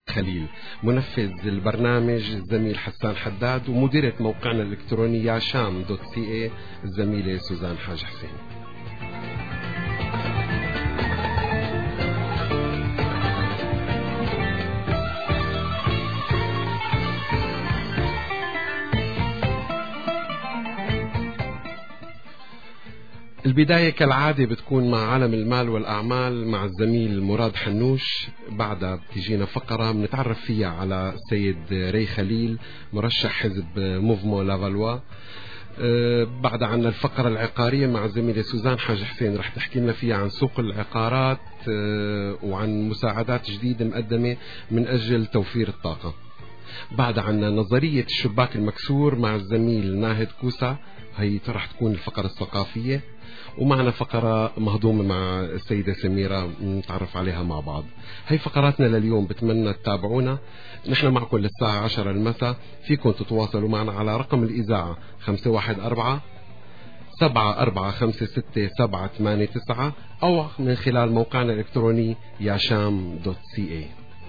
خليل. منفذ البرنامج الزميل حسان حداد، ومديرة موقعنا الإلكتروني yasham.ca الزميلة سوزان حاج حسين. البداية كالعادة بتكون مع عالم المال والأعمال مع الزميل مراد حنوش. بعدها بتجينا فقرة بنتعرف فيها على السيد ري خليل مرشح حزب موفمون لافالوا. بعد عنا الفقرة العقارية مع الزميلة سوزان حاج حسين، رح تحكي لنا فيها عن سوق العقارات وعن مساعدات جديدة مقدمة من أجل توفير الطاقة. بعد عنا نظرية الشباك المكسور مع الزميل ناهد كوسا، هي رح تكون الفقرة الثقافية. ومعنا فقرة مهضومة مع السيدة سميرة نتعرف عليها مع بعض. هي فقراتنا لليوم، بتمنى تتابعونا. نحن معكم للساعة 10 المساء. فيكم تتواصلوا معنا على رقم الإذاعة 514-7456-789 أو من خلال موقعنا الإلكتروني yasham.ca.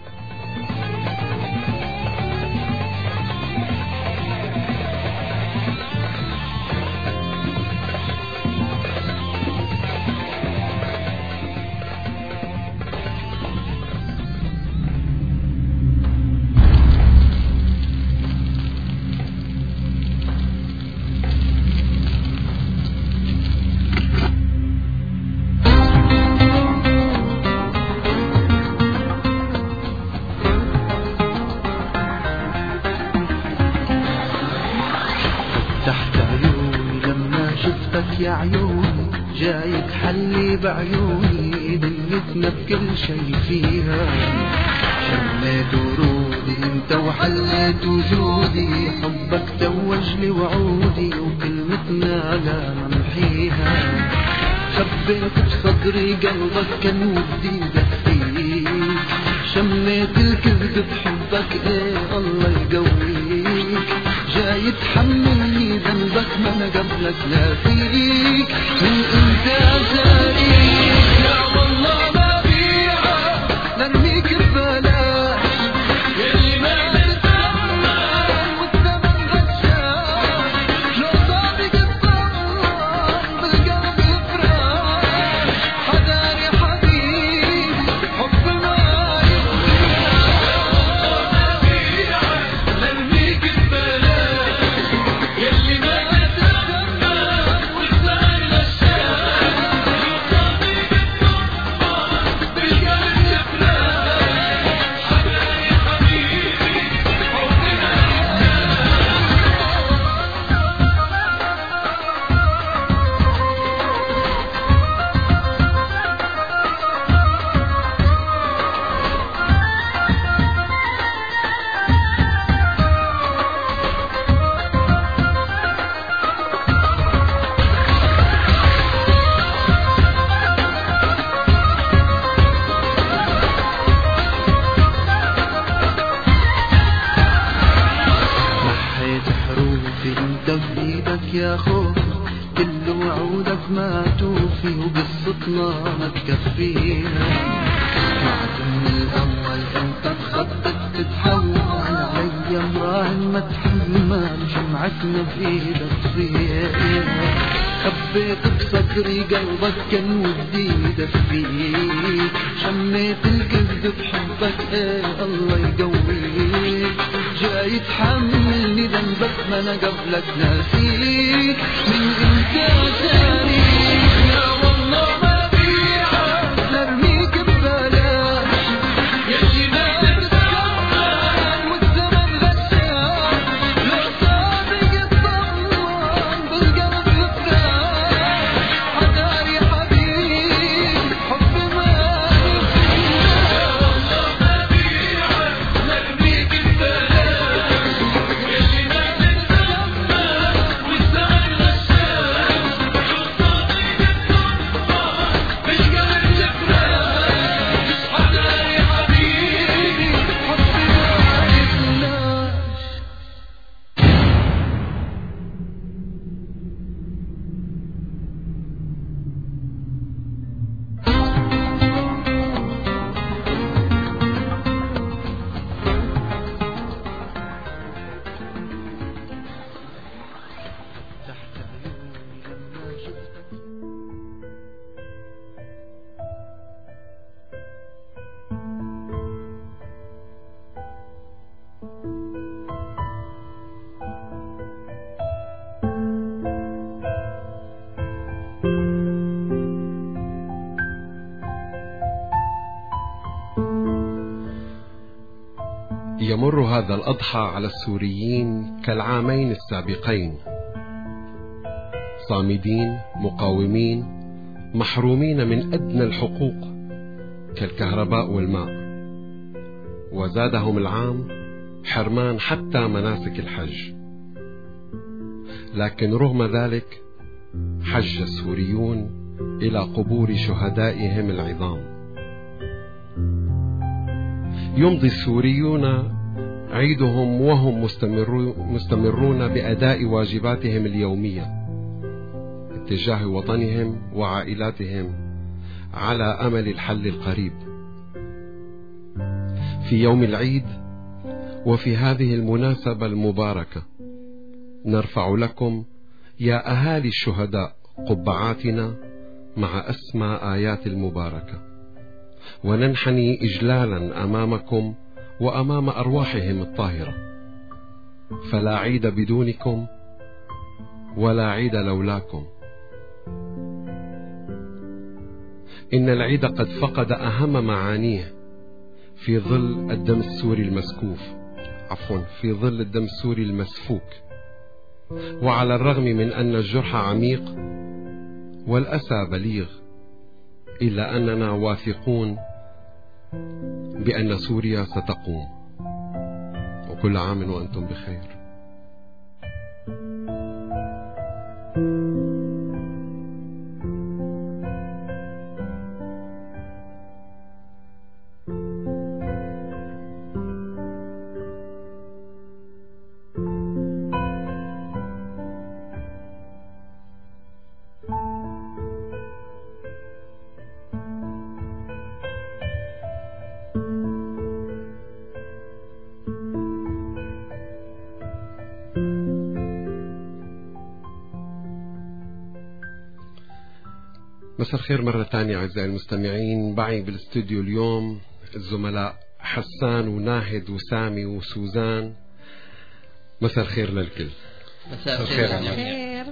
يا عيوني جاي تحلي بعيوني، دنيتنا بكل شي فيها. شميت ورودي انت وحليت وجودي، حبك توجلي وعودي وكلمتنا لا نمحيها. خبيت بصدري قلبك كان ودي دفيك، شميت الكذب بحبك ايه الله يقويك. جاي تحملني ذنبك ما انا قبلك لا فيك، من انت زاريك يا والله ما بيعه نرميك ببلاش. يلي ما بتسمع والثمن غشاش، لو صادق الطمع بالقلب يفرح. حذاري حبيبي حب ما يا خوف كل وعودك ما توفي، وقصتنا ما تكفيها. سمعت من الأول انت بخطك تتحول علي مراهن ما تحمل، جمعتنا بإيدك فيها. خبيت بصدري قلبك كان ودي دفيك، شميت الكذب بحبك ايه الله يقويك. جاي تحملني ذنبك ما انا قبلك ناسيك، من انت تاريخ يا والله ما بيعه نرميك ببلاش. يلي ما بتسمع والزمن غشاش، لو صادق الطمع بالقلب يفرح. حذاري حبيبي حب ما يمر هذا الأضحى على السوريين كالعامين السابقين، صامدين مقاومين محرومين من أدنى الحقوق كالكهرباء والماء، وزادهم العام حرمان حتى مناسك الحج. لكن رغم ذلك حج السوريون إلى قبور شهدائهم العظام. يمضي السوريون عيدهم وهم مستمرون بأداء واجباتهم اليومية اتجاه وطنهم وعائلاتهم على أمل الحل القريب. في يوم العيد وفي هذه المناسبة المباركة نرفع لكم يا أهالي الشهداء قبعاتنا مع أسمى آيات المباركة، وننحني إجلالا أمامكم وأمام أرواحهم الطاهرة، فلا عيد بدونكم ولا عيد لولاكم. إن العيد قد فقد أهم معانيه في ظل الدم السوري في ظل الدم السوري المسفوك. وعلى الرغم من أن الجرح عميق والأسى بليغ، إلا أننا واثقون بأن سوريا ستقوم. وكل عام وأنتم بخير. مساء الخير مرة تانية أعزائي المستمعين. معي بالاستوديو اليوم الزملاء حسان وناهد وسامي وسوزان. مساء الخير للكل. مساء الخير.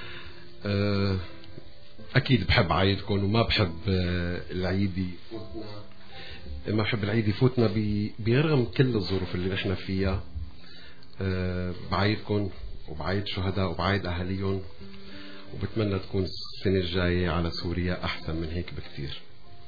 أكيد بحب عايدكم وما بحب العيد يفوتنا، ما بحب العيد يفوتنا برغم كل الظروف اللي نحن فيها. بعايدكم وبعايد شهداء وبعايد أهاليهم، وبتمنى تكون السنة الجاية على سوريا أحسن من هيك بكتير.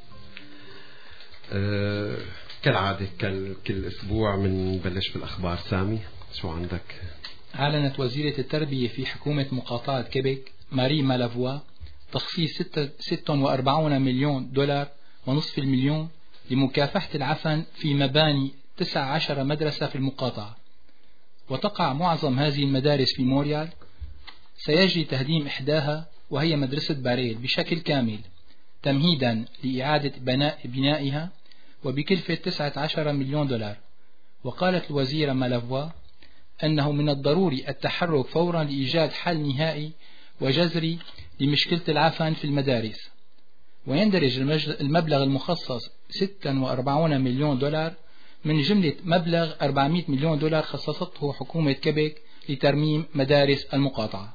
كالعادة كل أسبوع بنبلش بالأخبار. سامي، شو عندك؟ أعلنت وزيرة التربية في حكومة مقاطعة كيبيك ماري مالافوا تخصيص 46 مليون دولار ونصف المليون لمكافحة العفن في مباني 19 مدرسة في المقاطعة، وتقع معظم هذه المدارس في موريال. سيجري تهديم إحداها وهي مدرسة باريل بشكل كامل تمهيدا لإعادة بنائها وبكلفة 19 مليون دولار. وقالت الوزيرة مالافوا أنه من الضروري التحرك فورا لإيجاد حل نهائي وجذري لمشكلة العفن في المدارس. ويندرج المبلغ المخصص 46 مليون دولار من جملة مبلغ 400 مليون دولار خصصته حكومة كيبيك لترميم مدارس المقاطعة.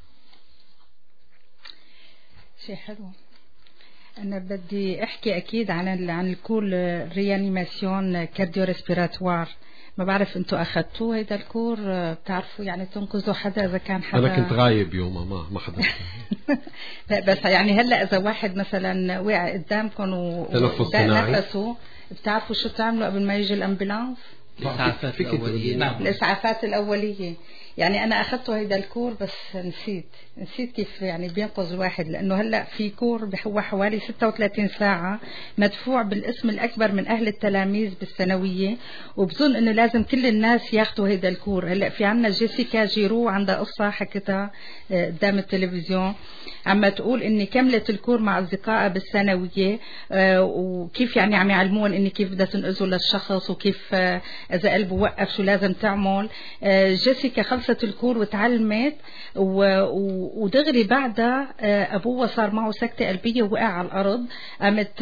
شيء حلو. أنا بدي أحكي أكيد عن الكور ريانيماسيون كارديو ريسبيراتوار. ما بعرف أنتوا أخذتوه هيدا الكور؟ بتعرفوا يعني تنقذوا حدا إذا كان حدا؟ أنا كنت غايب يوم ما حدا. لا بس يعني هلا إذا واحد مثلا وقع قدامكم ونفسه، بتعرفوا شو تعملوا قبل ما يجي الأمبولانس؟ الإسعافات الأولية. نعم، الإسعافات الأولية. يعني أنا أخذته هيدا الكور بس نسيت كيف يعني بينقذ الواحد، لأنه هلأ في كور هو حوالي 36 ساعة مدفوع بالاسم الأكبر من أهل التلاميذ بالثانوية، وبظن أنه لازم كل الناس ياخدوا هيدا الكور. هلأ في عنا جيسيكا جيرو عندها قصة حكتها قدام التلفزيون، عم تقول إني كملت الكور مع أصدقائها بالثانوية، وكيف يعني عم يعلمون إني كيف بدها تنقذوا للشخص، وكيف إذا قلبه وقف شو لازم تعمل. جيسيكا خلصت الكور وتعلمت، ودغري بعدها أبوها صار معه سكتة قلبية ووقع على الأرض. قامت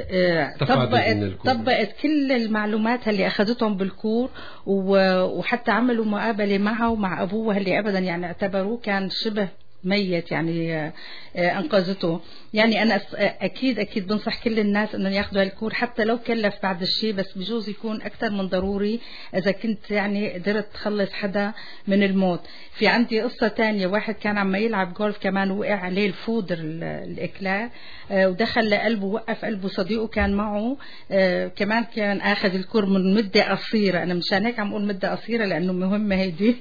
طبقت كل المعلومات اللي أخذتهم بالكور، وحتى عملوا مقابلة معها ومع أبوها اللي أبدا يعني اعتبروه كان شبه ميت يعني أنقذته. يعني أنا أكيد بنصح كل الناس أنهم ياخذوا الكور حتى لو كلف بعد الشيء، بس بجوز يكون أكثر من ضروري إذا كنت يعني قدرت تخلص حدا من الموت. في عندي قصة تانية، واحد كان عم يلعب جولف كمان وقع عليه الفودر الإكلار ودخل لقلبه، وقف قلبه، صديقه كان معه كمان كان أخذ الكور من مدة قصيرة. أنا مشان هيك عم أقول مدة قصيرة لأنه مهمة هيدي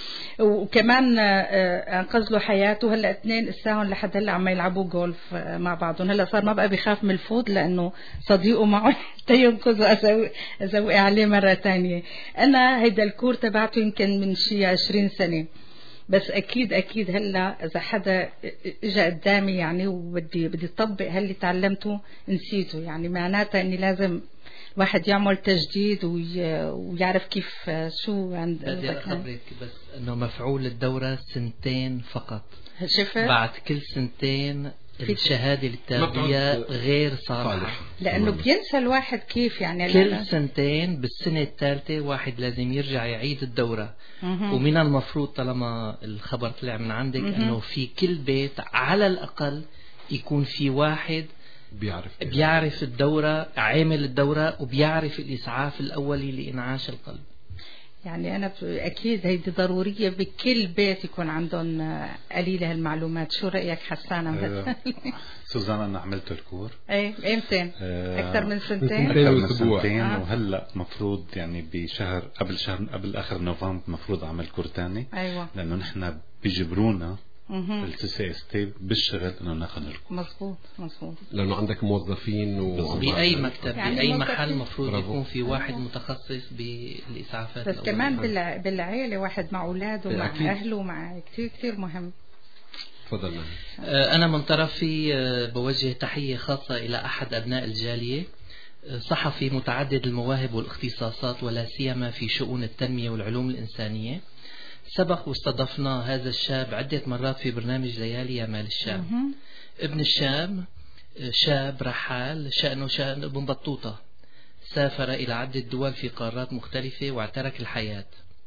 وكمان أنقذ له حياته. هلا اثنين اساهم لحد هلا عم يلعبوا جولف مع بعضهم. هلا صار ما بقى بيخاف من الفوت لأنه صديقه معه تينقذه إذا وقع عليه مرة تانية. أنا هيدا الكور تبعته يمكن من شي 20 سنة، بس أكيد هلا إذا حدا إجا قدامي يعني وبدي أطبق هاللي تعلمته نسيته. يعني معناتها إني لازم واحد يعمل تجديد ويعرف كيف شو عند. بدي أخبرك بس إنه مفعول الدورة 2 فقط. شفت؟ بعد كل 2 الشهادة التربية غير صالحة، لأنه بينسى الواحد كيف يعني كل 2 بالسنة الثالثة واحد لازم يرجع يعيد الدورة. ومن المفروض طالما الخبر طلع من عندك إنه في كل بيت على الأقل يكون في واحد بيعرف الدورة، عامل الدورة، وبيعرف الإسعاف الأولي لإنعاش القلب. يعني أنا أكيد هيدي ضرورية بكل بيت يكون عندهم قليلة هالمعلومات. شو رأيك حسانة؟ سوزان أنا عملت الكور. إيه إمتى؟ أكثر من 2 أكثر من 2 وهلأ مفروض يعني بشهر قبل آخر نوفمبر مفروض أعمل كور تاني. أيوة. لأنه نحن بيجبرونا الCCST بالشغل انه ناخذ الكور. مظبوط لانه عندك موظفين باي مكتب يعني باي محل مفروض يكون في واحد متخصص بالاسعافات. بس كمان بالعائله واحد مع اولاده ومع اهله مع كثير مهم. تفضل. انا من طرفي بوجه تحيه خاصه الى احد ابناء الجاليه، صحفي متعدد المواهب والاختصاصات ولا سيما في شؤون التنميه والعلوم الانسانيه. سبق واستضفنا هذا الشاب عدة مرات في برنامج ليالي يا مال الشام. ابن الشام شاب رحال شأنه شأن ابن بطوطة، سافر إلى عدة دول في قارات مختلفة واعترك الحياة.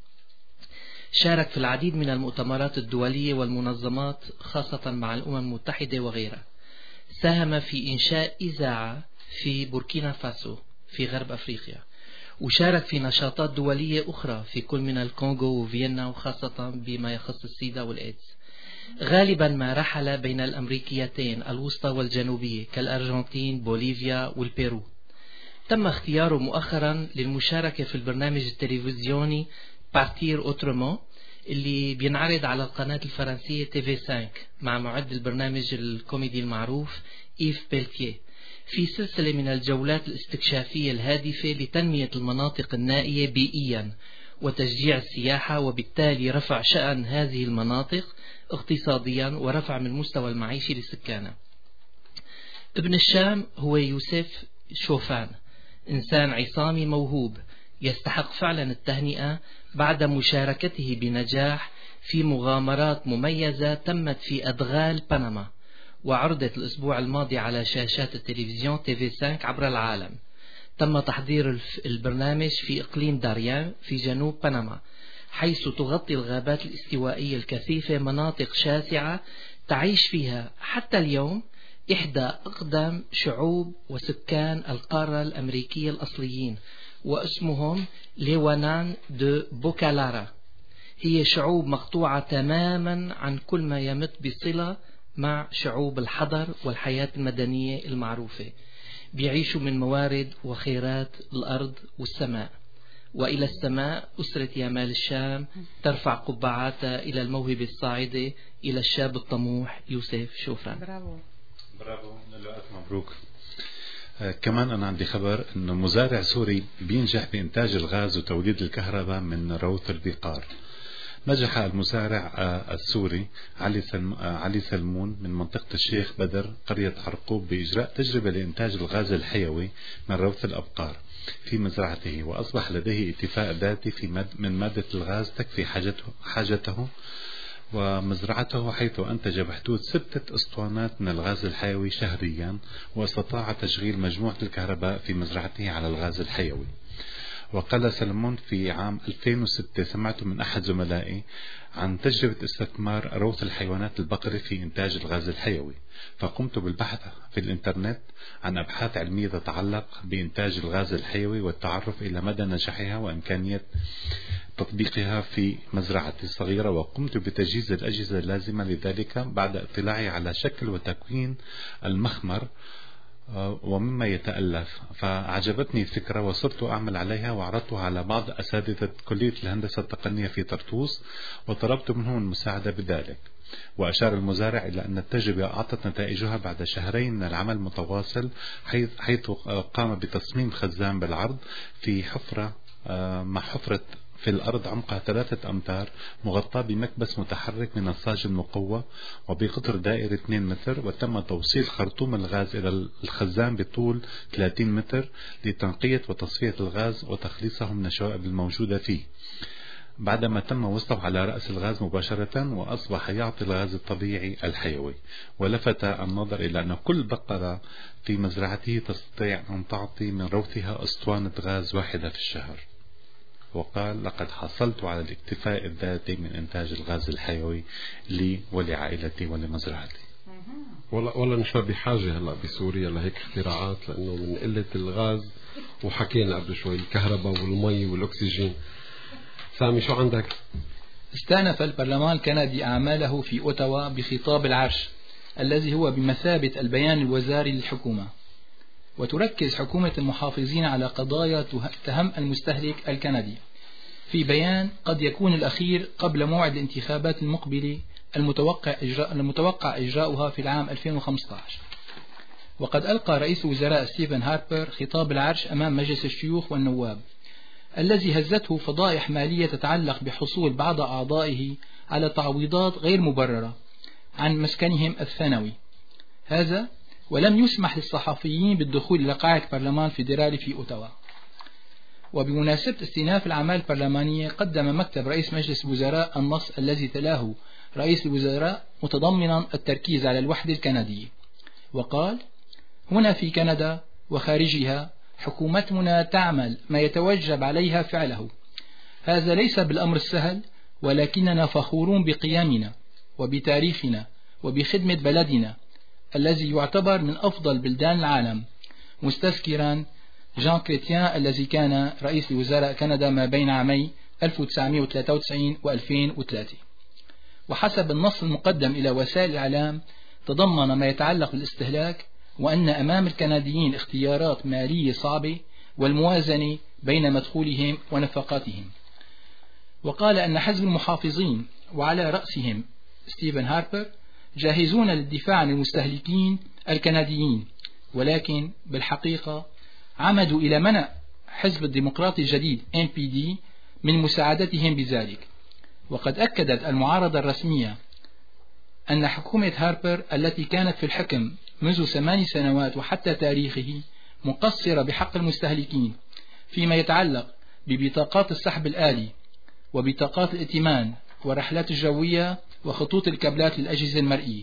شارك في العديد من المؤتمرات الدولية والمنظمات خاصة مع الأمم المتحدة وغيرها. ساهم في إنشاء إذاعة في بوركينا فاسو في غرب أفريقيا، وشارك في نشاطات دولية أخرى في كل من الكونغو وفيينا، وخاصة بما يخص السيدا والإيدز. غالبا ما رحل بين الأمريكيتين الوسطى والجنوبية كالأرجنتين، بوليفيا والبيرو. تم اختياره مؤخرا للمشاركة في البرنامج التلفزيوني بارتير أوترومون اللي بينعرض على القناة الفرنسية TV5 مع معد البرنامج الكوميدي المعروف إيف بيلتيه، في سلسلة من الجولات الاستكشافية الهادفة لتنمية المناطق النائية بيئيا وتشجيع السياحة، وبالتالي رفع شأن هذه المناطق اقتصاديا ورفع من المستوى المعيشي لسكانها. ابن الشام هو يوسف شوفان، إنسان عصامي موهوب يستحق فعلا التهنئة بعد مشاركته بنجاح في مغامرات مميزة تمت في أدغال بنما، وعرضت الأسبوع الماضي على شاشات التلفزيون TV5 عبر العالم. تم تحضير البرنامج في إقليم داريان في جنوب بنما، حيث تغطي الغابات الاستوائية الكثيفة مناطق شاسعة تعيش فيها حتى اليوم إحدى أقدم شعوب وسكان القارة الأمريكية الأصليين، واسمهم ليوانان دو بوكالارا. هي شعوب مقطوعة تماما عن كل ما يمت بصلة مع شعوب الحضر والحياة المدنية المعروفة، بيعيشوا من موارد وخيرات الأرض والسماء. وإلى السماء أسرة يا مال الشام ترفع قبعاتها إلى الموهبة الصاعدة، إلى الشاب الطموح يوسف شوفان. برافو ألف مبروك. كمان أنا عندي خبر إنه مزارع سوري بينجح بإنتاج الغاز وتوليد الكهرباء من روث البقار. نجح المزارع السوري علي سلمون من منطقة الشيخ بدر قرية عرقوب بإجراء تجربة لإنتاج الغاز الحيوي من روث الأبقار في مزرعته، وأصبح لديه اكتفاء ذاتي من مادة الغاز تكفي حاجته ومزرعته، حيث أنتج بحدود 6 أسطوانات من الغاز الحيوي شهريا، واستطاع تشغيل مجموعة الكهرباء في مزرعته على الغاز الحيوي. وقال سلمون في عام 2006: سمعت من أحد زملائي عن تجربة استثمار روث الحيوانات البقري في إنتاج الغاز الحيوي، فقمت بالبحث في الإنترنت عن أبحاث علمية تتعلق بإنتاج الغاز الحيوي والتعرف إلى مدى نجاحها وإمكانية تطبيقها في مزرعتي الصغيرة، وقمت بتجهيز الأجهزة اللازمة لذلك بعد اطلاعي على شكل وتكوين المخمر ومما يتألف، فعجبتني الفكرة وصرت أعمل عليها وعرضتها على بعض أساتذة كلية الهندسة التقنية في طرطوس وطلبت منهم المساعدة بذلك. وأشار المزارع إلى أن التجربة أعطت نتائجها بعد شهرين من العمل المتواصل، حيث قام بتصميم خزان بالعرض في حفرة مع حفرة في الأرض عمقها 3 أمتار، مغطاة بمكبس متحرك من الصاج المقوى وبقطر دائري 2 متر، وتم توصيل خرطوم الغاز إلى الخزان بطول 30 متر لتنقية وتصفية الغاز وتخليصه من الشوائب الموجودة فيه، بعدما تم وصله على رأس الغاز مباشرة، وأصبح يعطي الغاز الطبيعي الحيوي. ولفت النظر إلى أن كل بقرة في مزرعته تستطيع أن تعطي من روثها أسطوانة غاز واحدة في الشهر. وقال: لقد حصلت على الاكتفاء الذاتي من إنتاج الغاز الحيوي لي ولعائلتي ولمزرعتي. والله نحن بحاجة هلا بسوريا لهيك اختراعات، لأنه من قلة الغاز، وحكينا قبل شوي الكهرباء والمي والأكسجين. سامي شو عندك؟ استأنف البرلمان الكندي أعماله في أوتاوا بخطاب العرش الذي هو بمثابة البيان الوزاري للحكومة، وتركز حكومة المحافظين على قضايا تهم المستهلك الكندي في بيان قد يكون الأخير قبل موعد الانتخابات المقبلة المتوقع إجراؤها في العام 2015. وقد ألقى رئيس وزراء ستيفن هاربر خطاب العرش أمام مجلس الشيوخ والنواب الذي هزته فضائح مالية تتعلق بحصول بعض أعضائه على تعويضات غير مبررة عن مسكنهم الثانوي، هذا ولم يسمح للصحفيين بالدخول إلى قاعة برلمان فيدرالي في أوتاوا. وبمناسبة استئناف الأعمال البرلمانية قدم مكتب رئيس مجلس الوزراء النص الذي تلاه رئيس الوزراء متضمنا التركيز على الوحدة الكندية، وقال: هنا في كندا وخارجها حكومتنا تعمل ما يتوجب عليها فعله، هذا ليس بالأمر السهل، ولكننا فخورون بقيمنا وبتاريخنا وبخدمة بلدنا الذي يعتبر من أفضل بلدان العالم، مستذكرا جان كريتيان الذي كان رئيس وزراء كندا ما بين عامي 1993 و2003. وحسب النص المقدم إلى وسائل الإعلام تضمن ما يتعلق بالاستهلاك، وأن أمام الكنديين اختيارات مالية صعبة والموازنة بين مدخولهم ونفقاتهم. وقال أن حزب المحافظين وعلى رأسهم ستيفن هاربر جاهزون للدفاع عن المستهلكين الكنديين، ولكن بالحقيقة عمدوا إلى منع حزب الديمقراطي الجديد NPD من مساعدتهم بذلك. وقد أكدت المعارضة الرسمية أن حكومة هاربر التي كانت في الحكم منذ 8 سنوات وحتى تاريخه مقصرة بحق المستهلكين فيما يتعلق ببطاقات السحب الآلي وبطاقات الائتمان والرحلات الجوية وخطوط الكابلات للأجهزة المرئية.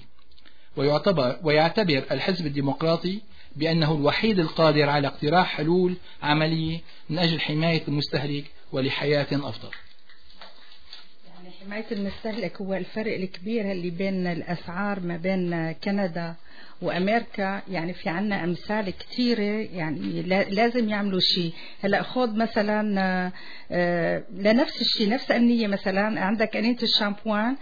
ويعتبر الحزب الديمقراطي بأنه الوحيد القادر على اقتراح حلول عملية من أجل حماية المستهلك ولحياة أفضل. يعني حماية المستهلك هو الفرق الكبير اللي بين الأسعار ما بين كندا وأمريكا. يعني في عنا أمثال كتيرة، يعني لازم يعملوا شيء. هلأ خذ مثلا لنفس الشيء، نفس النية، مثلا عندك أنية الشامبوان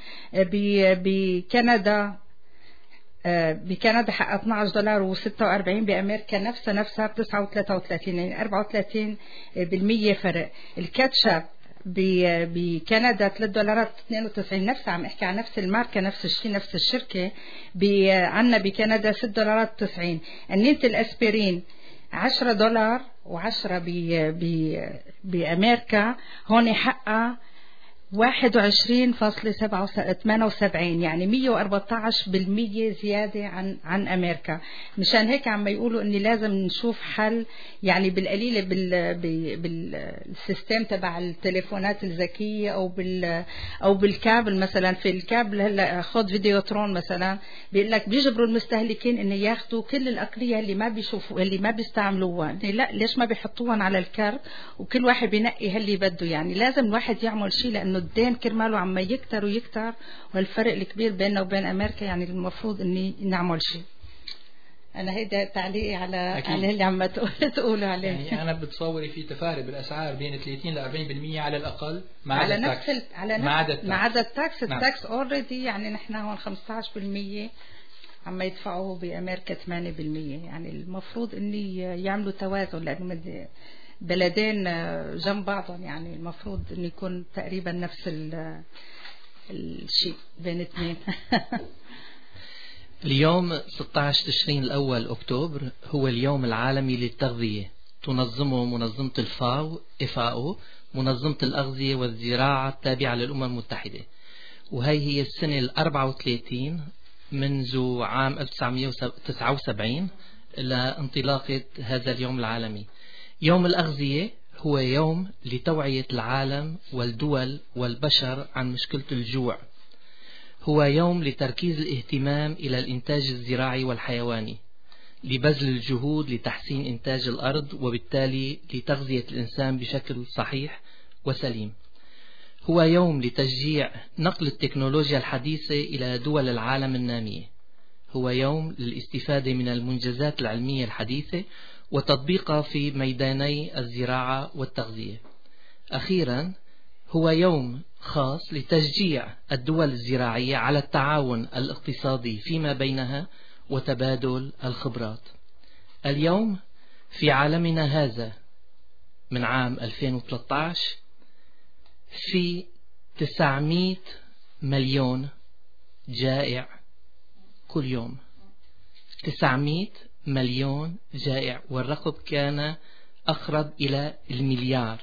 بكندا حق $12.46، بأمريكا نفسها ب9.33، يعني 34% فرق. الكاتشب بكندا $3.92، نفسها عم احكي عن نفس الماركة، نفس الشيء، نفس الشركة. عنا بكندا $6.90. أنية الأسبرين $10 و10 بأمريكا، هون حقها 21.78 يعني 114% زيادة عن أمريكا. مشان هيك عم يقولوا إني لازم نشوف حل يعني بالقليلة بالسيستم تبع التليفونات الذكية أو بالكابل. مثلا في الكابل هلا خد فيديوترون مثلا بيقول لك بيجبروا المستهلكين إن ياخدوا كل الأقرية اللي ما بيشوفوا اللي ما بيستعملوها. لا ليش ما بيحطوها على الكارت وكل واحد بينقي اللي بده؟ يعني لازم الواحد يعمل شيء لأنه الدين كرماله عم يكتر ويكتر، والفرق الكبير بيننا وبين أمريكا يعني المفروض إني نعمل شيء. أنا هيدا تعليقي على اللي عم تقولوا عليه. يعني أنا بتصوري في تفارق بالأسعار بين 30 ل 40% على الأقل ما عدا التاكس. التاكس اوريدي يعني نحن هون 15% عم يدفعوه بأمريكا 8%. يعني المفروض إني يعملوا توازن لأنه بلدين جنب بعضهم، يعني المفروض إن يكون تقريبا نفس الشيء بين اثنين. اليوم 16 تشرين الأول أكتوبر هو اليوم العالمي للتغذية، تنظمه منظمة FAO منظمة الأغذية والزراعة التابعة للأمم المتحدة، وهي السنة 34 منذ عام 1979 لانطلاقة هذا اليوم العالمي. يوم الأغذية هو يوم لتوعية العالم والدول والبشر عن مشكلة الجوع. هو يوم لتركيز الاهتمام إلى الإنتاج الزراعي والحيواني، لبذل الجهود لتحسين إنتاج الأرض وبالتالي لتغذية الإنسان بشكل صحيح وسليم. هو يوم لتشجيع نقل التكنولوجيا الحديثة إلى دول العالم النامية. هو يوم للاستفادة من المنجزات العلمية الحديثة وتطبيقها في ميداني الزراعة والتغذية. أخيرا هو يوم خاص لتشجيع الدول الزراعية على التعاون الاقتصادي فيما بينها وتبادل الخبرات. اليوم في عالمنا هذا من عام 2013 في 900 مليون جائع كل يوم. 900 مليون جائع، والرقم كان أقرب إلى المليار.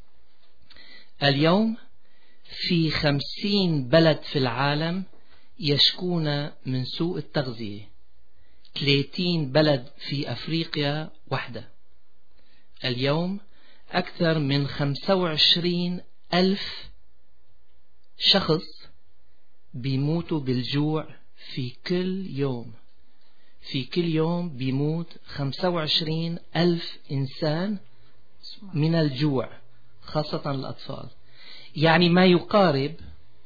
اليوم في 50 بلد في العالم يشكون من سوء التغذية، 30 بلد في أفريقيا وحده. اليوم أكثر من 25,000 شخص بيموتوا بالجوع في كل يوم. في كل يوم بيموت 25,000 إنسان من الجوع، خاصة الأطفال. يعني ما يقارب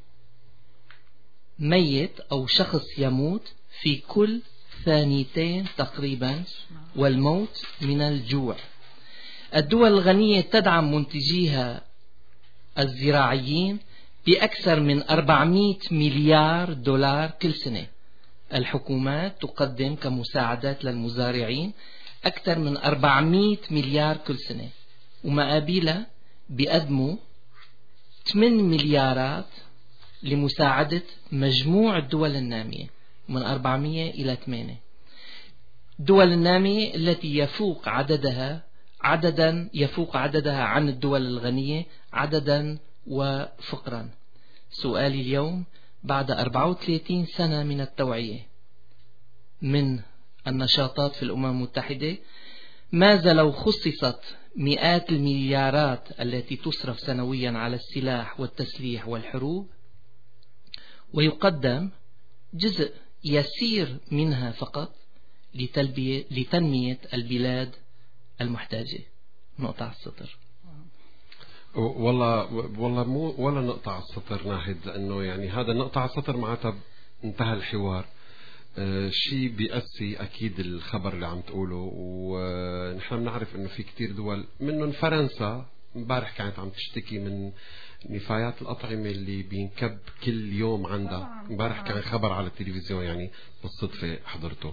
ميت أو شخص يموت في كل ثانيتين تقريبا، والموت من الجوع. الدول الغنية تدعم منتجيها الزراعيين بأكثر من 400 مليار دولار كل سنة. الحكومات تقدم كمساعدات للمزارعين أكثر من 400 مليار كل سنة، ومقابلها بيقدموا 8 مليارات لمساعدة مجموع الدول النامية، من 400 إلى 8. الدول النامية التي يفوق عددها عن الدول الغنية عددا وفقرا. سؤالي اليوم بعد 34 سنة من التوعية من النشاطات في الأمم المتحدة، ماذا لو خصصت مئات المليارات التي تصرف سنويا على السلاح والتسليح والحروب، ويقدم جزء يسير منها فقط لتنمية البلاد المحتاجة؟ نقطة على السطر. والله مو ولا نقطة على السطر ناهد، لأنه يعني هذا نقطة على السطر معناتها انتهى الحوار. شيء بيأسي أكيد الخبر اللي عم تقوله، ونحن بنعرف إنه في كتير دول منهم فرنسا امبارح كانت عم تشتكي من نفايات الأطعمة اللي بينكب كل يوم عندها. امبارح كان خبر على التلفزيون، يعني بالصدفة حضرته.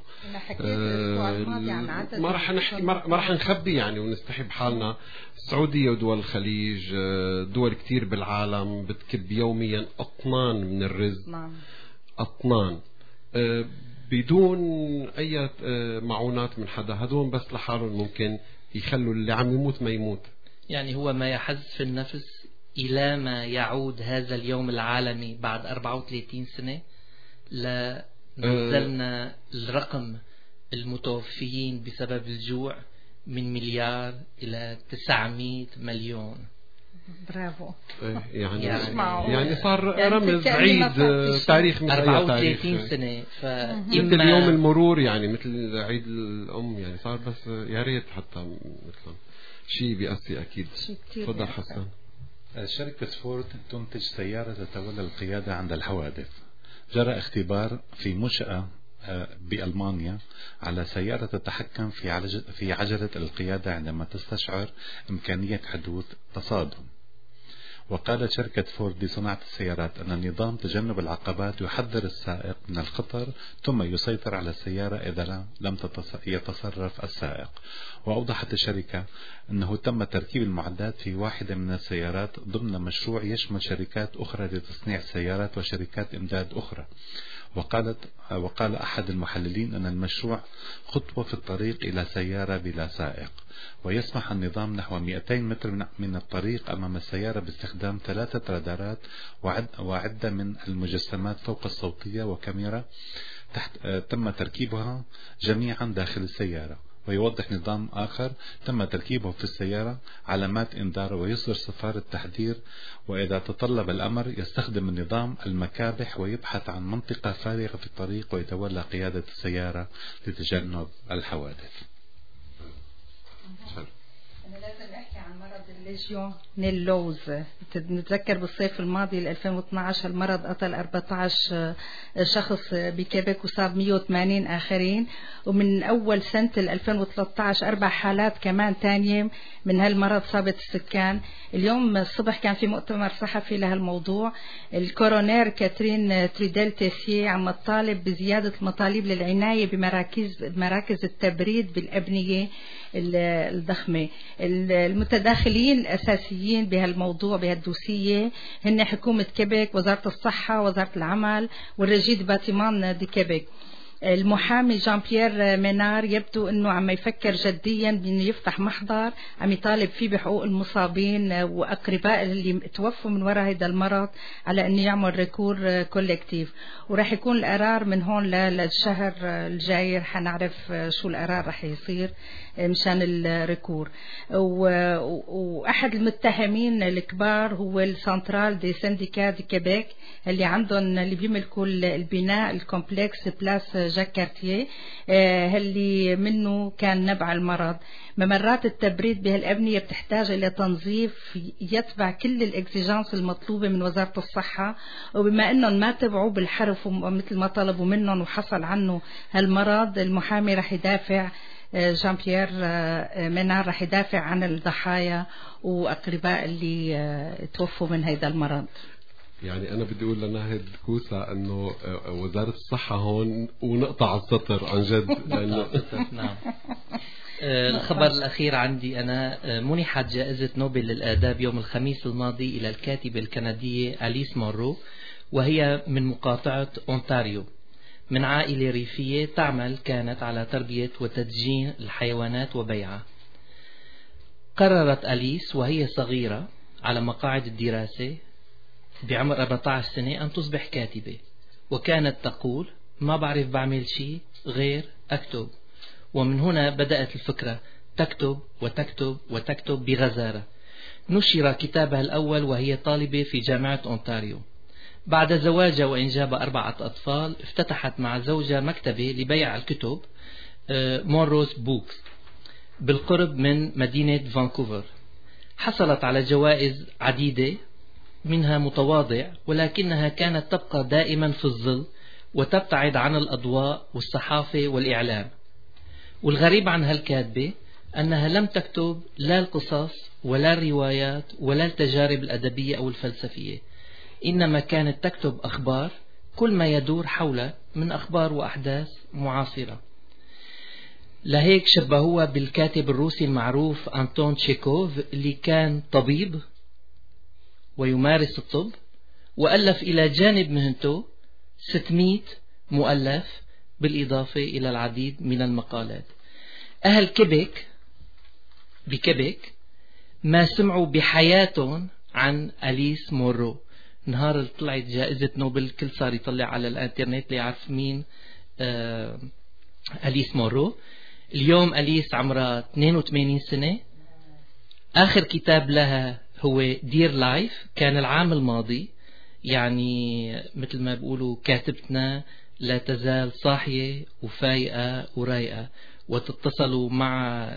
ما راح نحكي، ما راح نخبي يعني ونستحب حالنا. السعودية ودول الخليج، دول كتير بالعالم بتكب يوميا أطنان من الرز، أطنان بدون أي معونات من حدا. هدول بس لحالهم ممكن يخلوا اللي عم يموت ما يموت. يعني هو ما يحز في النفس إلى ما يعود هذا اليوم العالمي بعد 34 سنة لنزلنا الرقم المتوفيين بسبب الجوع من 1 إلى 900 مليون. برافو. يعني صار رمز عيد تاريخ مثل 34 سنة. مثل يوم المرور يعني مثل عيد الأم يعني صار، بس يا ريت حتى مثلا شيء بيأسي أكيد. تفضل حسن. شركة فورد تنتج سيارة تتولى القيادة عند الحوادث. جرى اختبار في منشأة بألمانيا على سيارة تتحكم في عجلة القيادة عندما تستشعر إمكانية حدوث تصادم. وقالت شركة فورد لصناعة السيارات أن نظام تجنب العقبات يحذر السائق من الخطر ثم يسيطر على السيارة إذا لم يتصرف السائق. وأوضحت الشركة أنه تم تركيب المعدات في واحدة من السيارات ضمن مشروع يشمل شركات أخرى لتصنيع السيارات وشركات إمداد أخرى. وقال أحد المحللين أن المشروع خطوة في الطريق إلى سيارة بلا سائق، ويسمح النظام نحو 200 متر من الطريق أمام السيارة باستخدام 3 رادارات وعدة من المجسمات فوق الصوتية وكاميرا تم تركيبها جميعا داخل السيارة. ويوضح نظام آخر تم تركيبه في السيارة علامات إنذار ويصدر صفارة تحذير، وإذا تطلب الأمر يستخدم النظام المكابح ويبحث عن منطقة فارغة في الطريق ويتولى قيادة السيارة لتجنب الحوادث. أنا لازم أحكي عن مرض الليجيونيلوز. نتذكر بالصيف الماضي 2012 المرض قتل 14 شخص بكيبيك وصاب 180 آخرين، ومن أول سنة 2013 4 حالات كمان تانية من هالمرض صابت السكان. اليوم الصبح كان في مؤتمر صحفي لهالموضوع. الكورونير كاترين تريدل تيسيه عم تطالب بزيادة المطالب للعناية بمراكز التبريد بالأبنية الضخمة. المتداخلين الأساسيين بهالموضوع بهالدوسية هن حكومة كيبيك، وزارة الصحة، وزارة العمل، والريجي دي باتيمان دي كيبيك. المحامي جان بيير مينار يبدو انه عم يفكر جديا بانه يفتح محضر عم يطالب فيه بحقوق المصابين واقرباء اللي توفوا من وراء هذا المرض على انه يعمل ريكور كولكتيف. وراح يكون القرار من هون للشهر الجاي، حنعرف شو القرار راح يصير مشان الريكور. واحد المتهمين الكبار هو السنترال دي سنديكا دي كيبيك اللي عندهم اللي بيملكوا البناء الكومبلكس بلاس جاك كارتيه اللي منه كان نبع المرض. ممرات التبريد بهالأبنية بتحتاج إلى تنظيف يتبع كل الإكزيجانس المطلوبة من وزارة الصحة، وبما أنهم ما تبعوا بالحرف مثل ما طلبوا منهم وحصل عنه هالمرض، المحامي رح يدافع جان بيير مينار رح يدافع عن الضحايا وأقرباء اللي توفوا من هذا المرض. يعني أنا بدي أقول لناهد كوسا أنه وزارة الصحة هون ونقطع السطر عن جد. نعم. الخبر الأخير عندي أنا، منحت جائزة نوبل للآداب يوم الخميس الماضي إلى الكاتبة الكندية أليس مونرو، وهي من مقاطعة أونتاريو، من عائلة ريفية تعمل كانت على تربية وتدجين الحيوانات وبيعها. قررت أليس وهي صغيرة على مقاعد الدراسة بعمر 14 سنة أن تصبح كاتبة، وكانت تقول ما بعرف بعمل شيء غير أكتب. ومن هنا بدأت الفكرة، تكتب وتكتب وتكتب بغزارة. نشر كتابها الأول وهي طالبة في جامعة أونتاريو. بعد زواجها وإنجاب 4 أطفال افتتحت مع زوجها مكتبة لبيع الكتب مونروز بوكس بالقرب من مدينة فانكوفر. حصلت على جوائز عديدة منها متواضع، ولكنها كانت تبقى دائما في الظل وتبتعد عن الأضواء والصحافة والإعلام. والغريب عن هالكاتبة أنها لم تكتب لا القصص ولا الروايات ولا التجارب الأدبية أو الفلسفية، إنما كانت تكتب أخبار، كل ما يدور حولها من أخبار وأحداث معاصرة. لهيك شبهوها بالكاتب الروسي المعروف أنتون تشيكوف اللي كان طبيب ويمارس الطب، وألف إلى جانب مهنته 600 مؤلف بالإضافة إلى العديد من المقالات. أهل كيبيك بكيبيك ما سمعوا بحياتهم عن أليس مورو. نهار اللي طلعت جائزة نوبل كل صار يطلع على الانترنت ليعرف مين أليس مورو. اليوم أليس عمرها 82 سنة. آخر كتاب لها هو دير لايف، كان العام الماضي. يعني مثل ما بيقولوا كاتبتنا لا تزال صاحية وفايقة ورايقة. وتتصلوا مع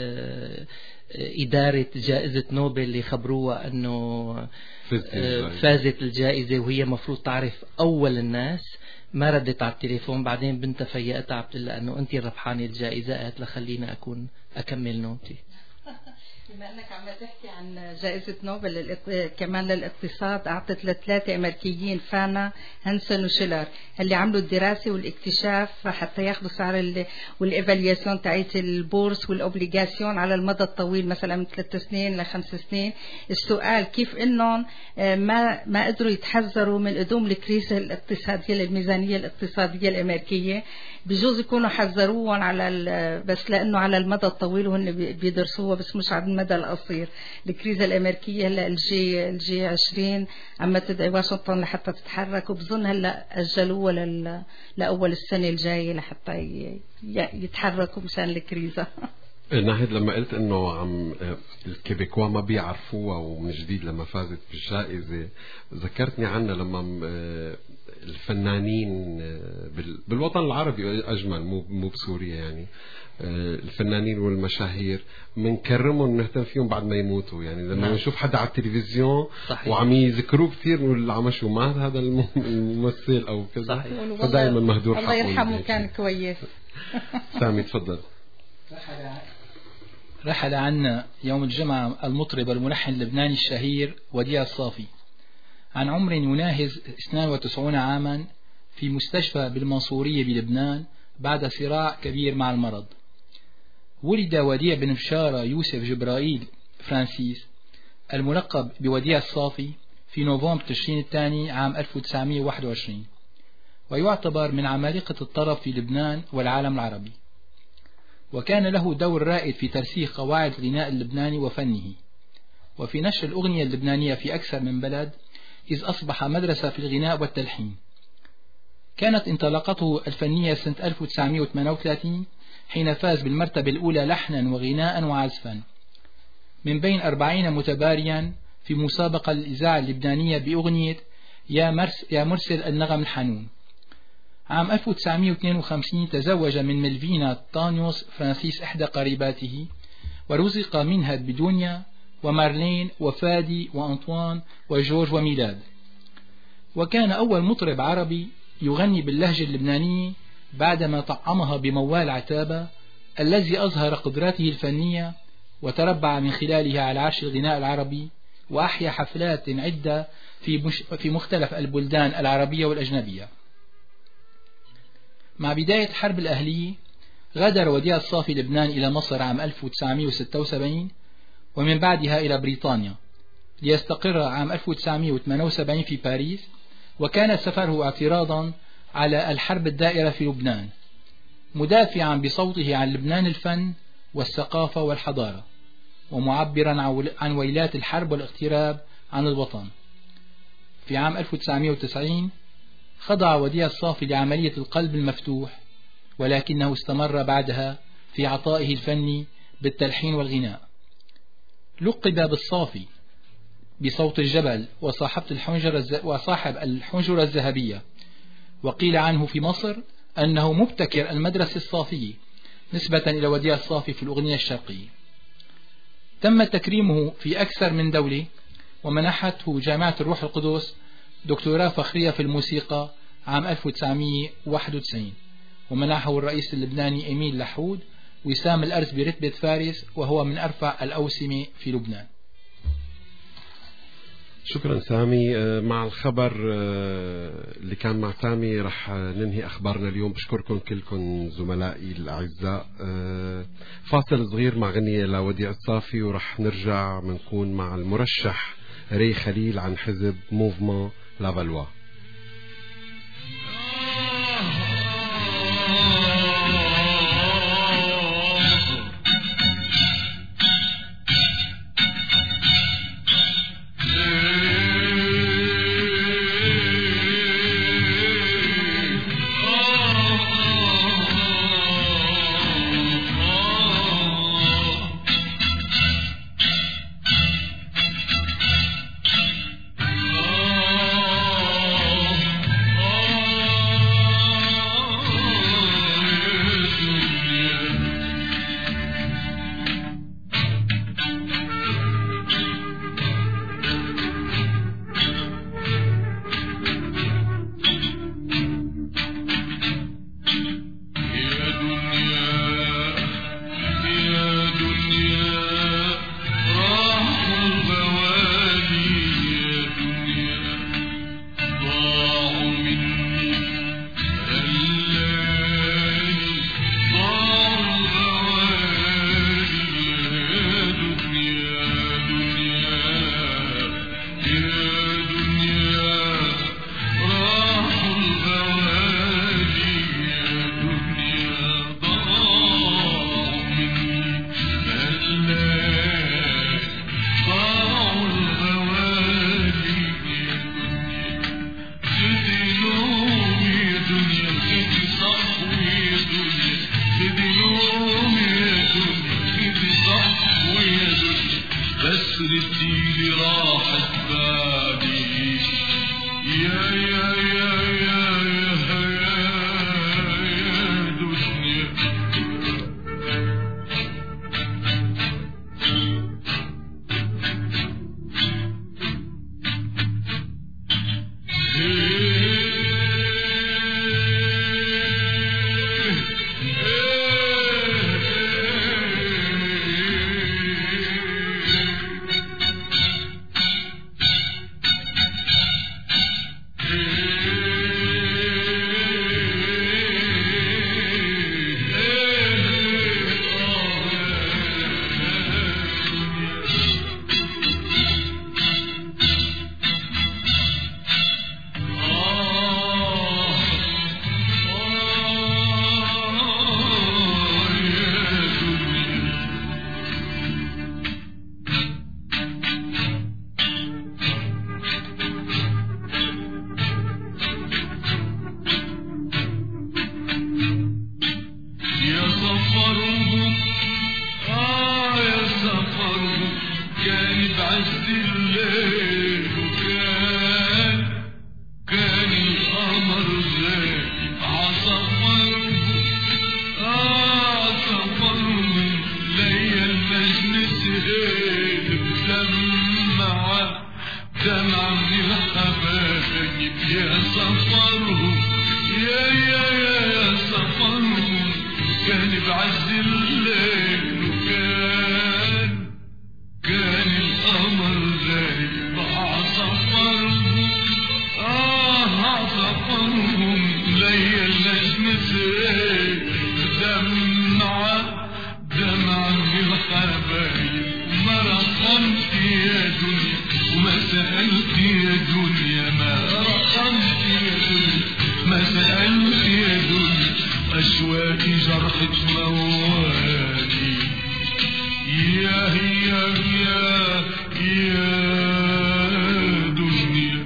إدارة جائزة نوبل اللي خبروها أنه فازت الجائزة، وهي مفروض تعرف أول الناس. ما ردت على التليفون، بعدين بنتها فيقتها بتقول لها أنه أنت ربحانة الجائزة. قالت لخلينا أكمل نومتي. بما أنك عم تحكي عن جائزة نوبل كمان للاقتصاد، أعطت لثلاثة أمريكيين، فانا هانسون وشيلر، اللي عملوا الدراسة والاكتشاف حتى ياخذوا سعر والإيفالياسيون تاعت البورس والأوبليغاسيون على المدى الطويل، مثلا من 3 سنين ل5 سنين. السؤال كيف إنهم ما قدروا يتحذروا من قدوم الكريسة الاقتصادية الميزانية الاقتصادية الأمريكية. بجوز يكونوا حذروهم بس لأنه على المدى الطويل وهن بيدرسوها، بس مش على المدى القصير. الكريزة الأمريكية هلا الجي 20 عم تدعي واشنطن لحتى تتحرك، وبظن هلا أجلوها لأول السنة الجاية لحتى يتحركوا مشان الكريزة. ناهد لما قلت انه عم الكيبيكوا ما بيعرفوها ومن جديد لما فازت بالجائزة، ذكرتني عنها لما الفنانين بالوطن العربي اجمل، مو بسوريا يعني، الفنانين والمشاهير منكرمهم ونهتم فيهم بعد ما يموتوا. يعني لما نشوف حدا على التلفزيون وعم يذكروه كثير نقول عم شو مات هذا الممثل او كذا، فدائما مهدور حقه. الله يرحمه كان كويس. سامي تفضل. رحل عنا يوم الجمعة المطرب والملحن اللبناني الشهير وديع الصافي عن عمر يناهز 92 عاما في مستشفى بالمنصورية بلبنان بعد صراع كبير مع المرض. ولد وديع بن بشارة يوسف جبرائيل فرانسيس الملقب بوديع الصافي في نوفمبر تشرين الثاني عام 1921، ويعتبر من عمالقة الطرب في لبنان والعالم العربي، وكان له دور رائد في ترسيخ قواعد الغناء اللبناني وفنه، وفي نشر الأغنية اللبنانية في أكثر من بلد، إذ أصبح مدرسة في الغناء والتلحين. كانت انطلاقته الفنية سنة 1938 حين فاز بالمرتبة الأولى لحنا وغناء وعزفا من بين 40 متباريا في مسابقة الإذاعة اللبنانية بأغنية يا مرسل النغم الحنون. عام 1952 تزوج من ملفينا طانيوس فرانسيس إحدى قريباته، ورزق منها بدنيا ومارلين وفادي وأنطوان وجورج وميلاد. وكان أول مطرب عربي يغني باللهجة اللبنانية بعدما طعمها بموال عتابة الذي أظهر قدراته الفنية وتربع من خلالها على عرش الغناء العربي، وأحيا حفلات عدة في مختلف البلدان العربية والأجنبية. مع بداية الحرب الأهلية غادر وديع الصافي لبنان إلى مصر عام 1976 ومن بعدها إلى بريطانيا ليستقر عام 1978 في باريس، وكان سفره اعتراضا على الحرب الدائرة في لبنان، مدافعا بصوته عن لبنان الفن والثقافة والحضارة، ومعبرا عن ويلات الحرب والاغتراب عن الوطن. في عام 1990 خضع وديع الصافي لعملية القلب المفتوح، ولكنه استمر بعدها في عطائه الفني بالتلحين والغناء. لقب بالصافي بصوت الجبل وصاحب الحنجرة الذهبية، وقيل عنه في مصر أنه مبتكر المدرسة الصافية نسبة إلى وديع الصافي في الأغنية الشرقية. تم تكريمه في أكثر من دولة، ومنحته جامعة الروح القدس دكتوراه فخرية في الموسيقى عام 1991، ومنحه الرئيس اللبناني إيميل لحود وسام الأرز برتبة فارس، وهو من أرفع الأوسمة في لبنان. شكرا سامي. مع الخبر اللي كان مع سامي رح ننهي أخبارنا اليوم. بشكركم كلكم زملائي الأعزاء. فاصل صغير مع غنية لوديع الصافي، ورح نرجع منكون مع المرشح ري خليل عن حزب موفمون لافالوا. عم الحبايب يا سفرهم يا سفرهم كان بعز الليل كان القمر غايب عصفرهم عصفرهم ليل نجم زين دمع من الحبايب ما رحمت يا دنيا وما سألت يا دنيا ما رحمت يا دنيا ما سألت يا دنيا أشواكي جرحت موالي يا دنيا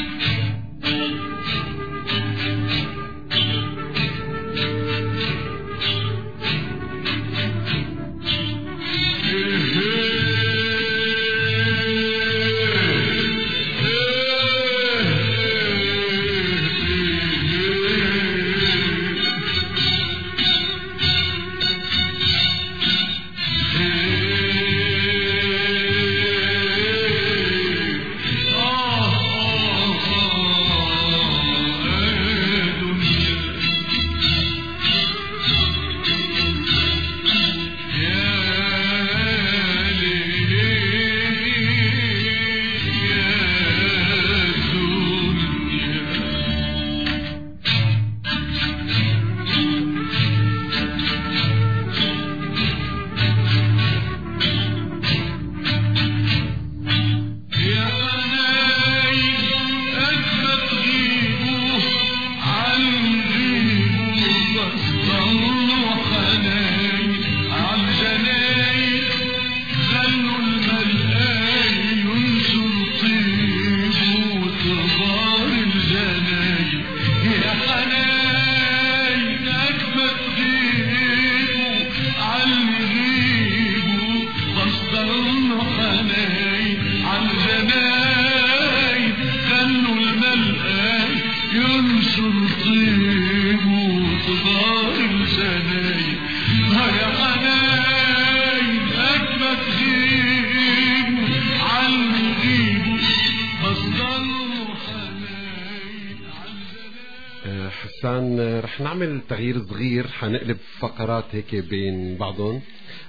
رح نعمل تغيير صغير، حنقلب فقرات هيك بين بعضهم.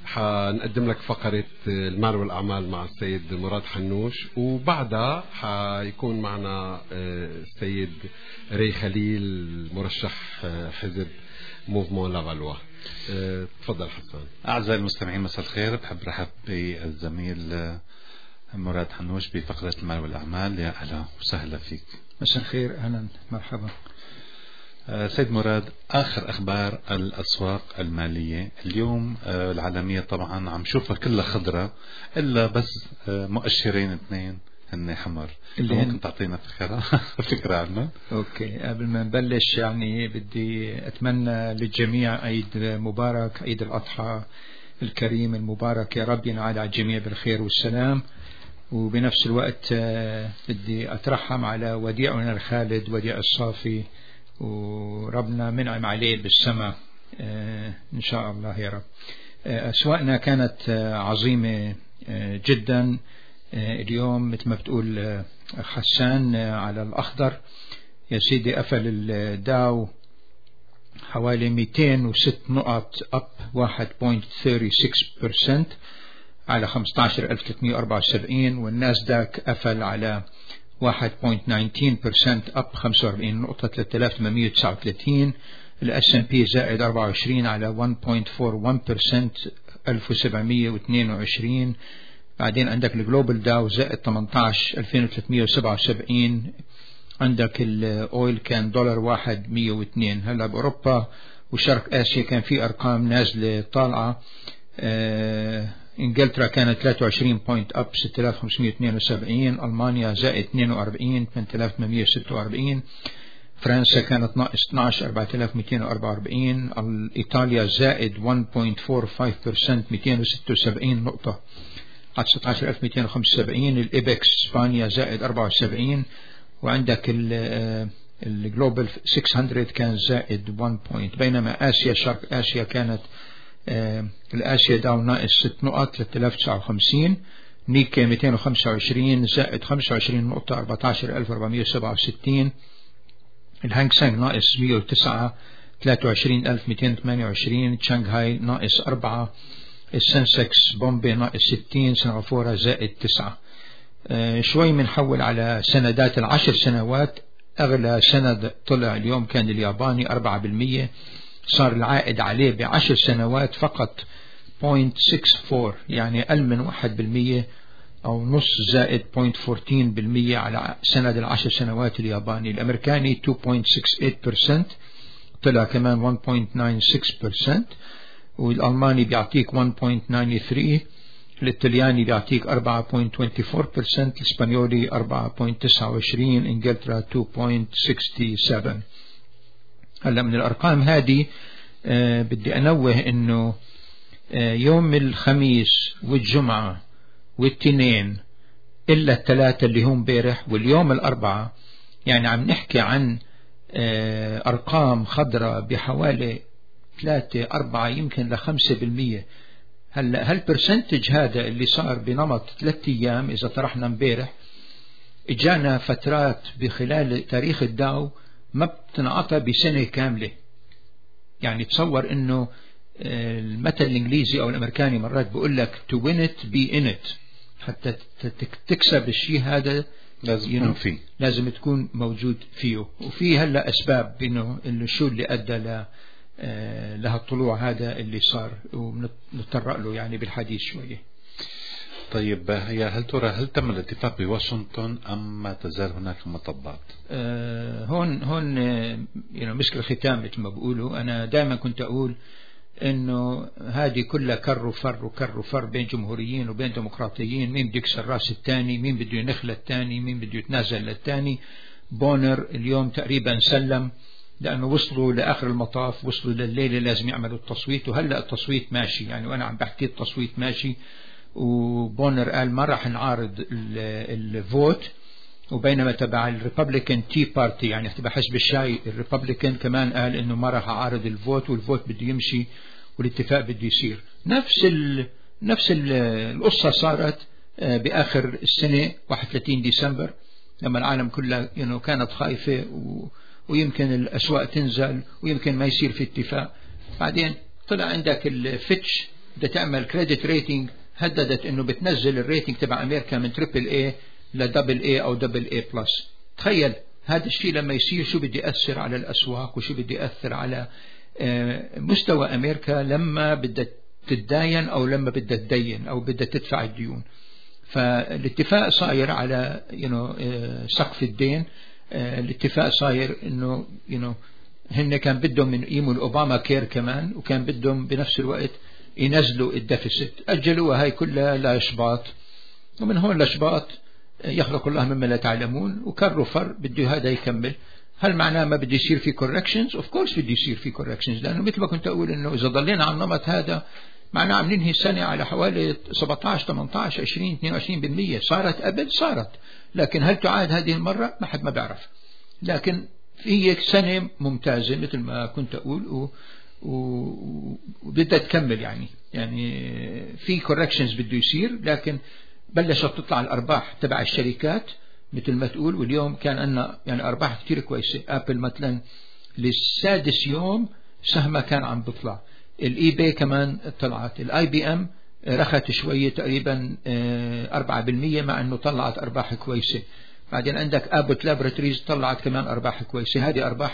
حنقدم لك فقرة المال والأعمال مع السيد مراد حنوش، وبعدها حيكون معنا السيد ري خليل مرشح حزب موفمون لافالوا. تفضل حسان. أعزائي المستمعين مساء الخير، بحب رحب بالزميل مراد حنوش بفقرة المال والأعمال. يا أهلا وسهلا فيك. مساء الخير، أهلا مرحبا. سيد مراد، آخر أخبار الأسواق المالية اليوم العالمية طبعا عم شوفها كلها خضرة إلا بس مؤشرين اثنين هن حمر. اللي ممكن تعطينا فكرة عنه؟ أوكي، قبل ما نبلش يعني بدي أتمنى للجميع عيد مبارك، عيد الأضحى الكريم المبارك، يا رب ينعاد على الجميع بالخير والسلام. وبنفس الوقت بدي أترحم على وديعنا الخالد وديع الصافي، وربنا منعم عليه بالسماء إن شاء الله يا رب. أسواقنا كانت عظيمة جدا اليوم، مثل ما بتقول حسان على الأخضر يا سيدي. قفل الداو حوالي 206 نقط up 1.36% على 15,374، والناسداك قفل على 1.19% up 45 نقطة 3,839. الS&P زائد 24 على 1.41% 1,722. بعدين عندك الجلوبال داو زائد 18 2,377. عندك الأويل كان $1 102. هلا بأوروبا وشرق آسيا كان في أرقام نازلة طالعة. إنجلترا كانت 23 بوينت أب 6572. ألمانيا زائد 42 8846. فرنسا كانت ناقص 12 4244. إيطاليا زائد 1.45% 276 نقطة على 16275. الإبكس إسبانيا زائد 74. وعندك الجلوبال 600 كان زائد 1 بوينت. بينما آسيا شرق آسيا كانت الآسيا داو ناقص 6 نقط 3059. نيكي 225 زائد 25 نقطة 14467. الهانغ سانغ ناقص 109 23228. شنغهاي ناقص 4. السنسكس بومبي ناقص 60. سنغافورة زائد 9. شوي منحول على سندات 10 سنوات. أغلى سند طلع اليوم كان الياباني 4%، صار العائد عليه ب10 سنوات فقط 0.64، يعني أقل من 1% أو نص، زائد 0.14% على سند 10 سنوات الياباني. الأمريكاني 2.68%، طلع كمان 1.96%. والألماني بيعطيك 1.93%. الإيطالياني بيعطيك 4.24%. الإسبانيولي 4.29%. إنجلترا 2.67%. هلا من الأرقام هذه بدي أنوه إنه يوم الخميس والجمعة والاثنين إلا الثلاثة اللي هم امبارح واليوم الأربعة، يعني عم نحكي عن أرقام خضراء بحوالي 3-4 يمكن ل5%. هل برسنتج هذا اللي صار بنمط 3 أيام إذا طرحنا امبارح، اجانا فترات بخلال تاريخ الداو ما بتنعطى بسنة كاملة. يعني تصور انه المثل الانجليزي او الامريكاني مرات بيقول لك to win it be in it، حتى تكسب الشيء هذا لازم تكون موجود فيه. وفي هلا اسباب انه شو اللي ادى لها الطلوع هذا اللي صار، ونتطرق له يعني بالحديث شوية. طيب هل تم الاتفاق بواشنطن أم ما تزال هناك مطبات؟ هون مشكلة ختام مثل ما بقولوا. أنا دائما كنت أقول إنه هذه كلها كر وفر بين جمهوريين وبين ديمقراطيين، مين بده يكسر راس الثاني، مين بده ينخل الثاني، مين بده يتنازل للثاني. بونر اليوم تقريبا سلم، لأنه وصلوا لآخر المطاف، وصلوا لليلة لازم يعملوا التصويت، وهلأ التصويت ماشي. يعني وأنا عم بحكي التصويت ماشي، وبونر قال ما راح نعارض الفوت، وبينما تبع الريببليكان تي بارتي يعني تبع حزب الشاي الريببليكان كمان قال انه ما راح اعارض الفوت، والفوت بده يمشي والاتفاق بده يصير. نفس القصة صارت باخر السنة 31 ديسمبر لما العالم كلها كانت خايفة ويمكن الاسواق تنزل ويمكن ما يصير في اتفاق. بعدين طلع عندك الفيتش بدها تعمل كريدت ريتنج، هددت انه بتنزل الريتنج تبع امريكا من تريبل اي لدبل اي او دبل اي بلس. تخيل هذا الشيء لما يصير شو بدي يأثر على الاسواق وشو بدي يأثر على مستوى امريكا لما بدها تتداين او لما بدها تدين او بدها تدفع الديون. فالاتفاق صاير على سقف الدين. الاتفاق صاير انه هن كان بدهم يقيموا الأوباما كير كمان، وكان بدهم بنفس الوقت ينزلوا الديفيسيت. أجلوها هاي كلها لإشباط، ومن هون لإشباط يخلق الله مما لا تعلمون. وكروا فر بده هذا يكمل. هل معناه ما بده يصير في corrections؟ of course بده يصير في corrections، لأنه مثل ما كنت أقول إنه إذا ضلينا على النمط هذا معناه عم ننهي السنة على حوالي 17 18 20 22%. صارت قبل صارت، لكن هل تعاد هذه المرة؟ ما حد ما بيعرف. لكن هي سنة ممتازة مثل ما كنت أقول، وبدها تكمل. يعني في corrections بده يصير، لكن بلشت تطلع الأرباح تبع الشركات مثل ما تقول. واليوم كان أن يعني أرباح كتير كويسة. أبل مثلا للسادس يوم سهمة كان عم بطلع. الإي باي كمان طلعت. الآي بي أم رخت شوية تقريبا 4%، مع أنه طلعت أرباح كويسة. بعدين عندك أبوت لابراتوريز طلعت كمان أرباح كويسة. هذه أرباح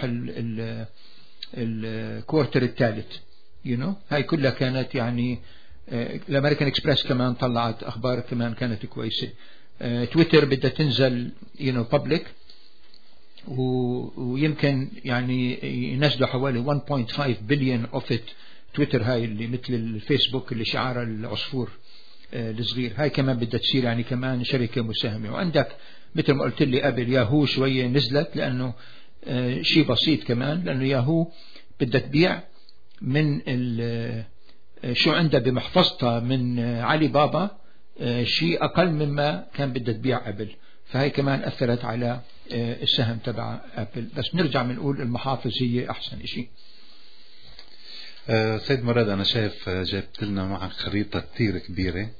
الكوارتر الثالث. هاي كلها كانت يعني. الأمريكان إكسبرس كمان طلعت أخبار كمان كانت كويسة. تويتر بدها تنزل public، ويمكن يعني ينزلوا حوالي 1.5 بليون اوف ات. تويتر هاي اللي مثل الفيسبوك اللي شعار العصفور الصغير، هاي كمان بدها تصير يعني كمان شركة مساهمة. وعندك مثل ما قلت لي قبل ياهو شوية نزلت، لأنه شيء بسيط كمان، لأنه ياهو بدها تبيع من شو عندها بمحفظتها من علي بابا شيء أقل مما كان بدها تبيع قبل. فهي كمان أثرت على السهم تبع أبل. بس نرجع بنقول المحافظ هي أحسن شيء. سيد مراد، أنا شايف جبت لنا معك خريطة كتير كبيرة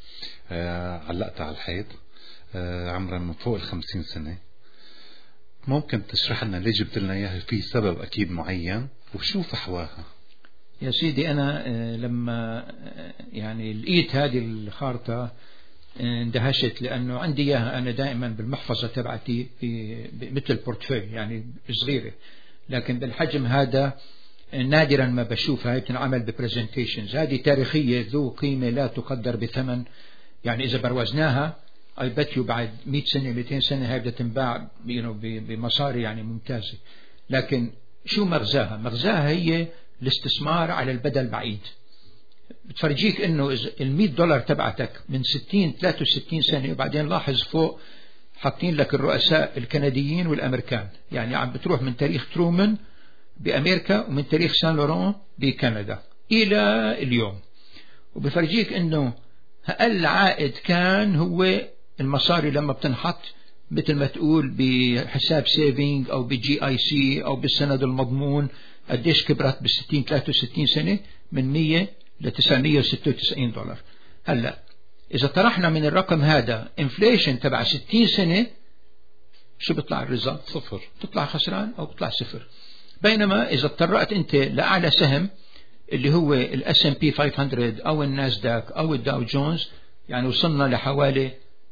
علقتها على الحيط، عمرها من فوق 50 سنة. ممكن تشرح لنا ليه جبت لنا إياها؟ في سبب أكيد معين، وشو فحواها؟ يا سيدي أنا لما يعني لقيت هذه الخارطة اندهشت، لأنه عندي إياها أنا دائما بالمحفظة تبعتي مثل بورتفوي يعني صغيرة، لكن بالحجم هذا نادرا ما بشوفها. هي بتنعمل ببرزنتيشنز، هذه تاريخية ذو قيمة لا تقدر بثمن. يعني إذا بروزناها I bet you بعد 100 سنة 200 سنة هي بدها تنباع بمصاري يعني ممتازة. لكن شو مغزاها؟ مغزاها هي الاستثمار على المدى البعيد. بتفرجيك انه $100 تبعتك من 63 سنة، وبعدين لاحظ فوق حاطين لك الرؤساء الكنديين والامريكان، يعني عم بتروح من تاريخ ترومان بامريكا ومن تاريخ سان لوران بكندا الى اليوم. وبفرجيك انه اقل عائد كان هو المصاري لما بتنحط مثل ما تقول بحساب سيفينج او بجي اي سي او بالسند المضمون، قديش كبرت ب60 63 سنة من 100 ل $996. هلا إذا طرحنا من الرقم هذا انفليشن تبع 60 سنة، شو بيطلع الريزلت؟ صفر. تطلع خسران أو بيطلع صفر. بينما إذا اضطرأت أنت لأعلى سهم اللي هو S&P 500 أو الناسداك أو الداو جونز، يعني وصلنا لحوالي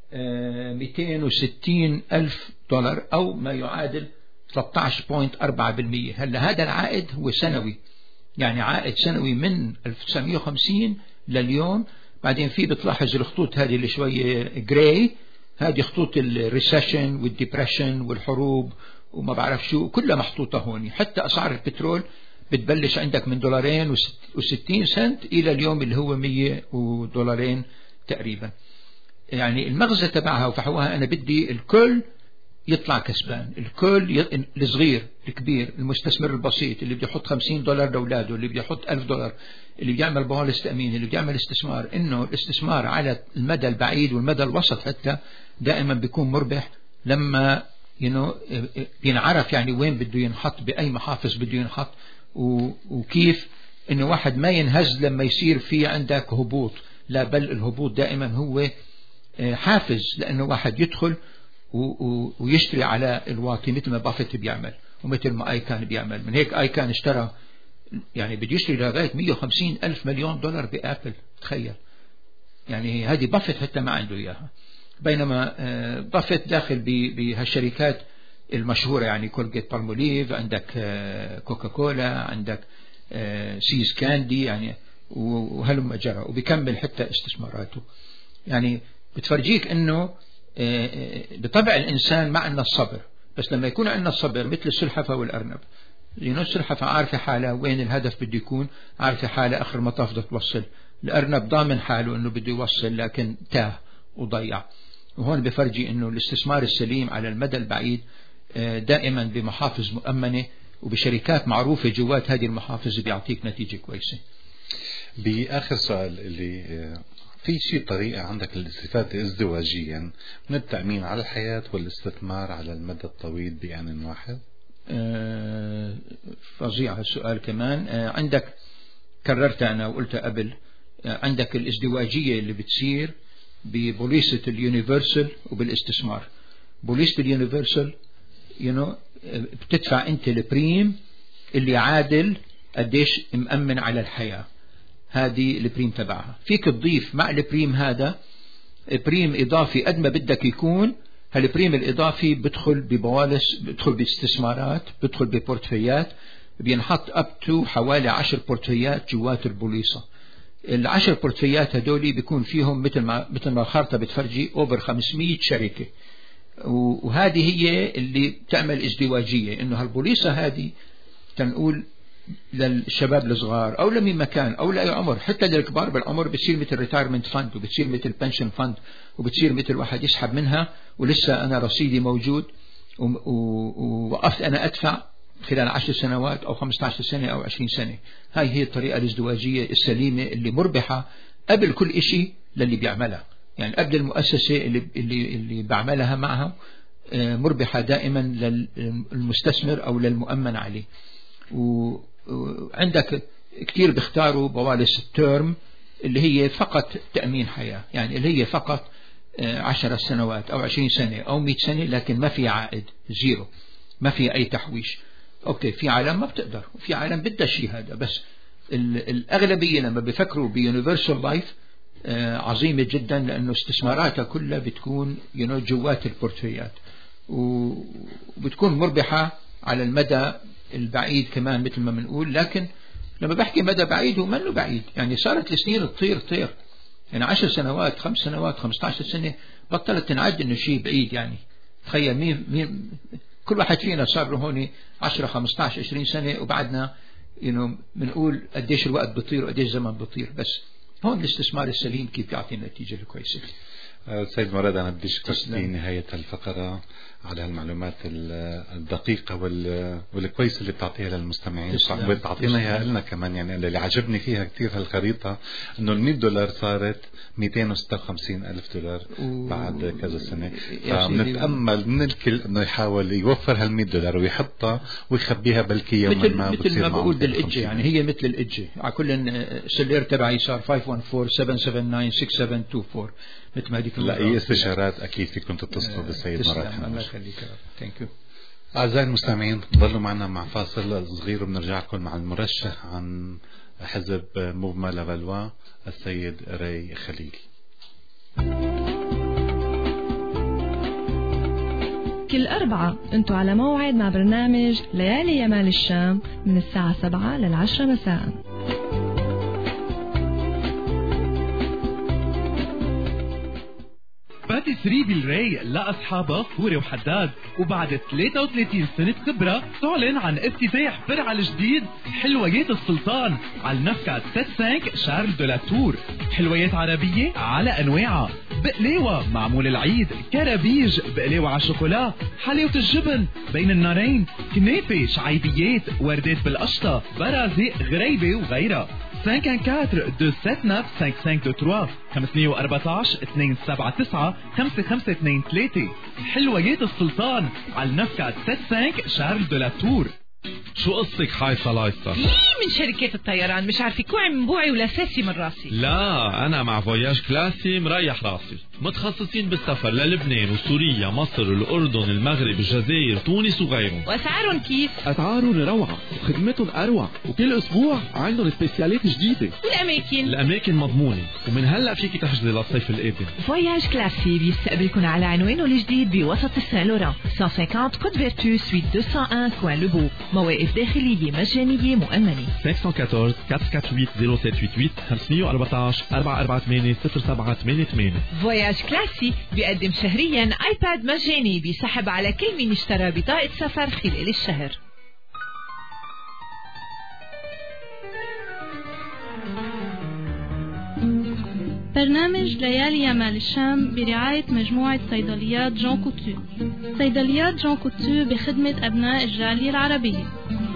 $260,000 أو ما يعادل 13.4%. هلا هذا العائد هو سنوي، يعني عائد سنوي من 1950 لليوم. بعدين في بتلاحظ الخطوط هذه اللي شوية جراي، هذه خطوط الريسيشن والديبريشن والحروب وما بعرف شو، كلها محطوطة هون. حتى أسعار البترول بتبلش عندك من $2.60 إلى اليوم اللي هو $100 تقريبا. يعني المغزى تبعها وفحوها أنا بدي الكل يطلع كسبان، الكل الصغير الكبير، المستثمر البسيط اللي بده يحط $50 لأولاده، اللي بده يحط $1,000، اللي بيعمل بوليس تأمين، اللي بيعمل استثمار. إنه الاستثمار على المدى البعيد والمدى الوسط حتى دائما بيكون مربح لما بينعرف يعني وين بده ينحط، بأي محافظ بده ينحط، وكيف إنه واحد ما ينهز لما يصير في عندك هبوط. لا، بل الهبوط دائما هو حافز لأنه واحد يدخل ويشتري على الواطي مثل ما بافيت بيعمل ومثل ما آيكان بيعمل. من هيك آيكان اشترى يعني بده يشتري لغاية $150 مليون بآبل، تخيل. يعني هذه بافيت حتى ما عنده إياها. بينما بافيت داخل بهالشركات المشهورة، يعني كولجيت بالموليف، عندك كوكا كولا، عندك سيز كاندي، يعني وهلم جرى، وبيكمل حتى استثماراته. يعني بتفرجيك انه بطبع الإنسان ما عندنا الصبر، بس لما يكون عندنا الصبر مثل السلحفة والأرنب. السلحفة عارفة حالها وين الهدف بده يكون، عارفة حالها آخر مطاف بدها توصل. الأرنب ضامن حاله إنه بده يوصل لكن تاه وضيع. وهون بفرجي إنه الاستثمار السليم على المدى البعيد دائما بمحافظ مؤمنة وبشركات معروفة جوات هذه المحافظ بيعطيك نتيجة كويسة. بآخر سؤال، اللي في شيء طريقة عندك للاستفادة ازدواجيا من التأمين على الحياة والاستثمار على المدى الطويل بآن واحد؟ فظيع السؤال كمان. عندك كررت أنا وقلت قبل، عندك الازدواجية اللي بتصير ببوليسة اليونيفرسال وبالاستثمار. بوليسة اليونيفرسال بتدفع أنت البريم اللي عادل قديش مأمن على الحياة، هذه البريم تبعها. فيك تضيف مع البريم هذا بريم إضافي قد ما بدك يكون. هالبريم الإضافي بدخل ببوالس، بدخل باستثمارات، بدخل ببورتفيات، بينحط up to حوالي 10 بورتفيات جوات البوليصة. ال10 بورتفيات هدولي بيكون فيهم مثل ما الخارطة بتفرجي over 500 شركة. وهذه هي اللي بتعمل ازدواجية، إنه هالبوليصة هذه تنقول للشباب الصغار أو لمن مكان أو لأي عمر، حتى للكبار بالعمر، بتصير مثل ريتايرمنت فند، وبتصير مثل بنشن فند، وبتصير مثل واحد يسحب منها ولسه أنا رصيدي موجود ووقفت أنا أدفع خلال 10 سنوات أو 15 سنة أو 20 سنة. هاي هي الطريقة الازدواجية السليمة اللي مربحة قبل كل إشي للي بيعملها. يعني قبل المؤسسة اللي بعملها معها مربحة دائما للمستثمر أو للمؤمن عليه. وعندك كتير بيختاروا بوالس التيرم اللي هي فقط تأمين حياة، يعني اللي هي فقط 10 سنوات أو 20 سنة أو 100 سنة، لكن ما في عائد، زيرو، ما في أي تحويش. أوكي، في عالم ما بتقدر، وفي عالم بدها شيء هذا، بس الأغلبية لما بيفكروا بيونيفرسال لايف عظيمة جدا، لأنه استثماراتها كلها بتكون جوات البورتفوليات، وبتكون مربحة على المدى البعيد كمان مثل ما بنقول. لكن لما بحكي مدى بعيد هو منه بعيد، يعني صارت السنين تطير، يعني 10 سنوات 5 سنوات 15 سنة بطلت تنعد إنه شيء بعيد. يعني تخيل مين كل واحد فينا صار له هون 10 15 20 سنة، وبعدنا بنقول قديش الوقت بيطير وقديش الزمن بيطير. بس هون الاستثمار السليم كيف يعطي النتيجة الكويسة. سيد مراد، أنا بدي أشكرك في نهاية الفقرة على المعلومات الدقيقة والكويسة اللي بتعطيها للمستمعين، وبتعطينا إياها لنا كمان. يعني اللي عجبني فيها كتير هالخريطة إنه $100 صارت $256,000 بعد كذا سنة. فبنتأمل من الكل إنه يحاول يوفر $100 ويحطها ويخبيها بلكي يوما ما. مثل ما بقول بالإجة، يعني هي مثل الإجة. على كل السلير تبعي صار 514-779-6724 مثل ما هذيك. لا، أي استشارات أكيد فيكم تتصلوا بالسيد مراد حنوش. الله يخليك. ثانك يو. أعزائي المستمعين، ضلوا معنا مع فاصل صغير وبنرجع لكم مع المرشح عن حزب موفمون لافالوا السيد ري خليل. كل 4 انتوا على موعد مع برنامج ليالي يمال الشام من الساعة 7 لل10 مساء. باتيسري بالراي لأصحابها فوري وحداد، وبعد 33 سنة خبرة تعلن عن افتتاح فرع الجديد حلويات السلطان على النفكات 75 شارل دو لا تور. حلويات عربية على أنواعها، بقلاوة معمول العيد، كرابيج، بقلاوة على شوكولا، حلاوة الجبن بين النارين، كنافة، شعيبيات، وردات بالقشطة، برازيق، غريبة وغيرها. 514-279-5523 514-279-5523. حلويات السلطان على النفكات 75 شارل دو لا تور. شو قصتك حايصة لايصة؟ من شركات الطيران مش عارفة كوعي من بوعي ولا ساسي من راسي. لا، أنا مع فواياج كلاسي مريح راسي، متخصصين بالسفر للبنان وسوريا، مصر، الأردن، المغرب، الجزائر، تونس وغيرهم. وأسعارهم كيف؟ أسعارهم روعة وخدمتهم أروع، وكل أسبوع عندهم سبيسيالات جديدة. الأماكن مضمونة، ومن هلأ فيك تحجزي للصيف القادم. فواياج كلاسي بيستقبلكم على عنوانه الجديد بوسط السان لوران 150 كوت فيرتو سويت 201 كوان لوبو. مواقف داخلية مجانية مؤمنة. 514-448-0788 514-448-0788. فواياج كلاسي بيقدم شهريا ايباد مجاني بيسحب على كل من اشترى بطاقة سفر خلال الشهر. برنامج ليالي يمال الشام برعاية مجموعة صيدليات جون كوتور. صيدليات جون كوتور بخدمة أبناء الجالية العربية.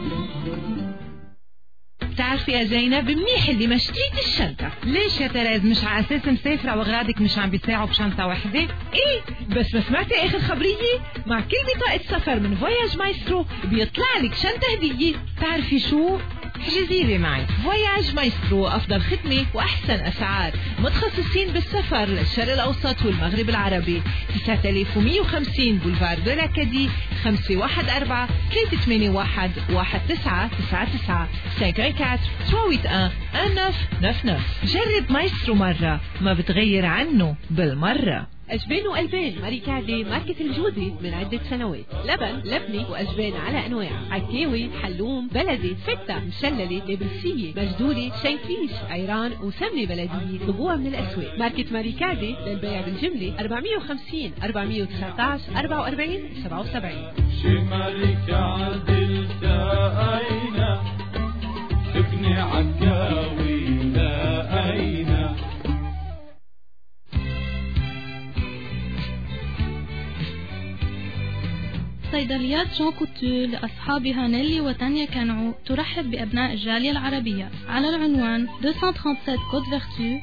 بتعرفي يا زينب منيح اللي ما شتريت الشنطة. ليش يا تريز؟ مش على أساس مسافرة وغرادك مش عم بيساعوا بشنطة واحدة؟ إيه بس ما سمعتي آخر خبرية؟ مع كل بطاقة سفر من فواياج مايسترو بيطلع لك شنطة هدية. تعرفي شو؟ احجزي لي معي. فواياج مايسترو أفضل خدمة وأحسن أسعار، متخصصين بالسفر للشرق الأوسط والمغرب العربي. 9150 بولفار دو لاكادي 514-381-1999 54-381-1999. جرب مايسترو مرة، ما بتغير عنه بالمرة. أجبان وألبان ماريكاردي ماركة الجودة من عدة سنوات. لبن، لبنة وأجبان على أنواع، عكاوي، حلوم، بلدي، فتة، مشللة، نابلسية، مجدولة، شنكليش، عيران وسمنة بلدية. طلبوها من الأسواق. ماركة ماريكاردي للبيع بالجملة 450 419 44 77. شي ماريكاردي التقينا، ابني عكاوي لقينا. صيدليات جون كوتور لأصحابها نيلي وتانيا كانعو ترحب بأبناء الجالية العربية على العنوان 237 كوت فيرتو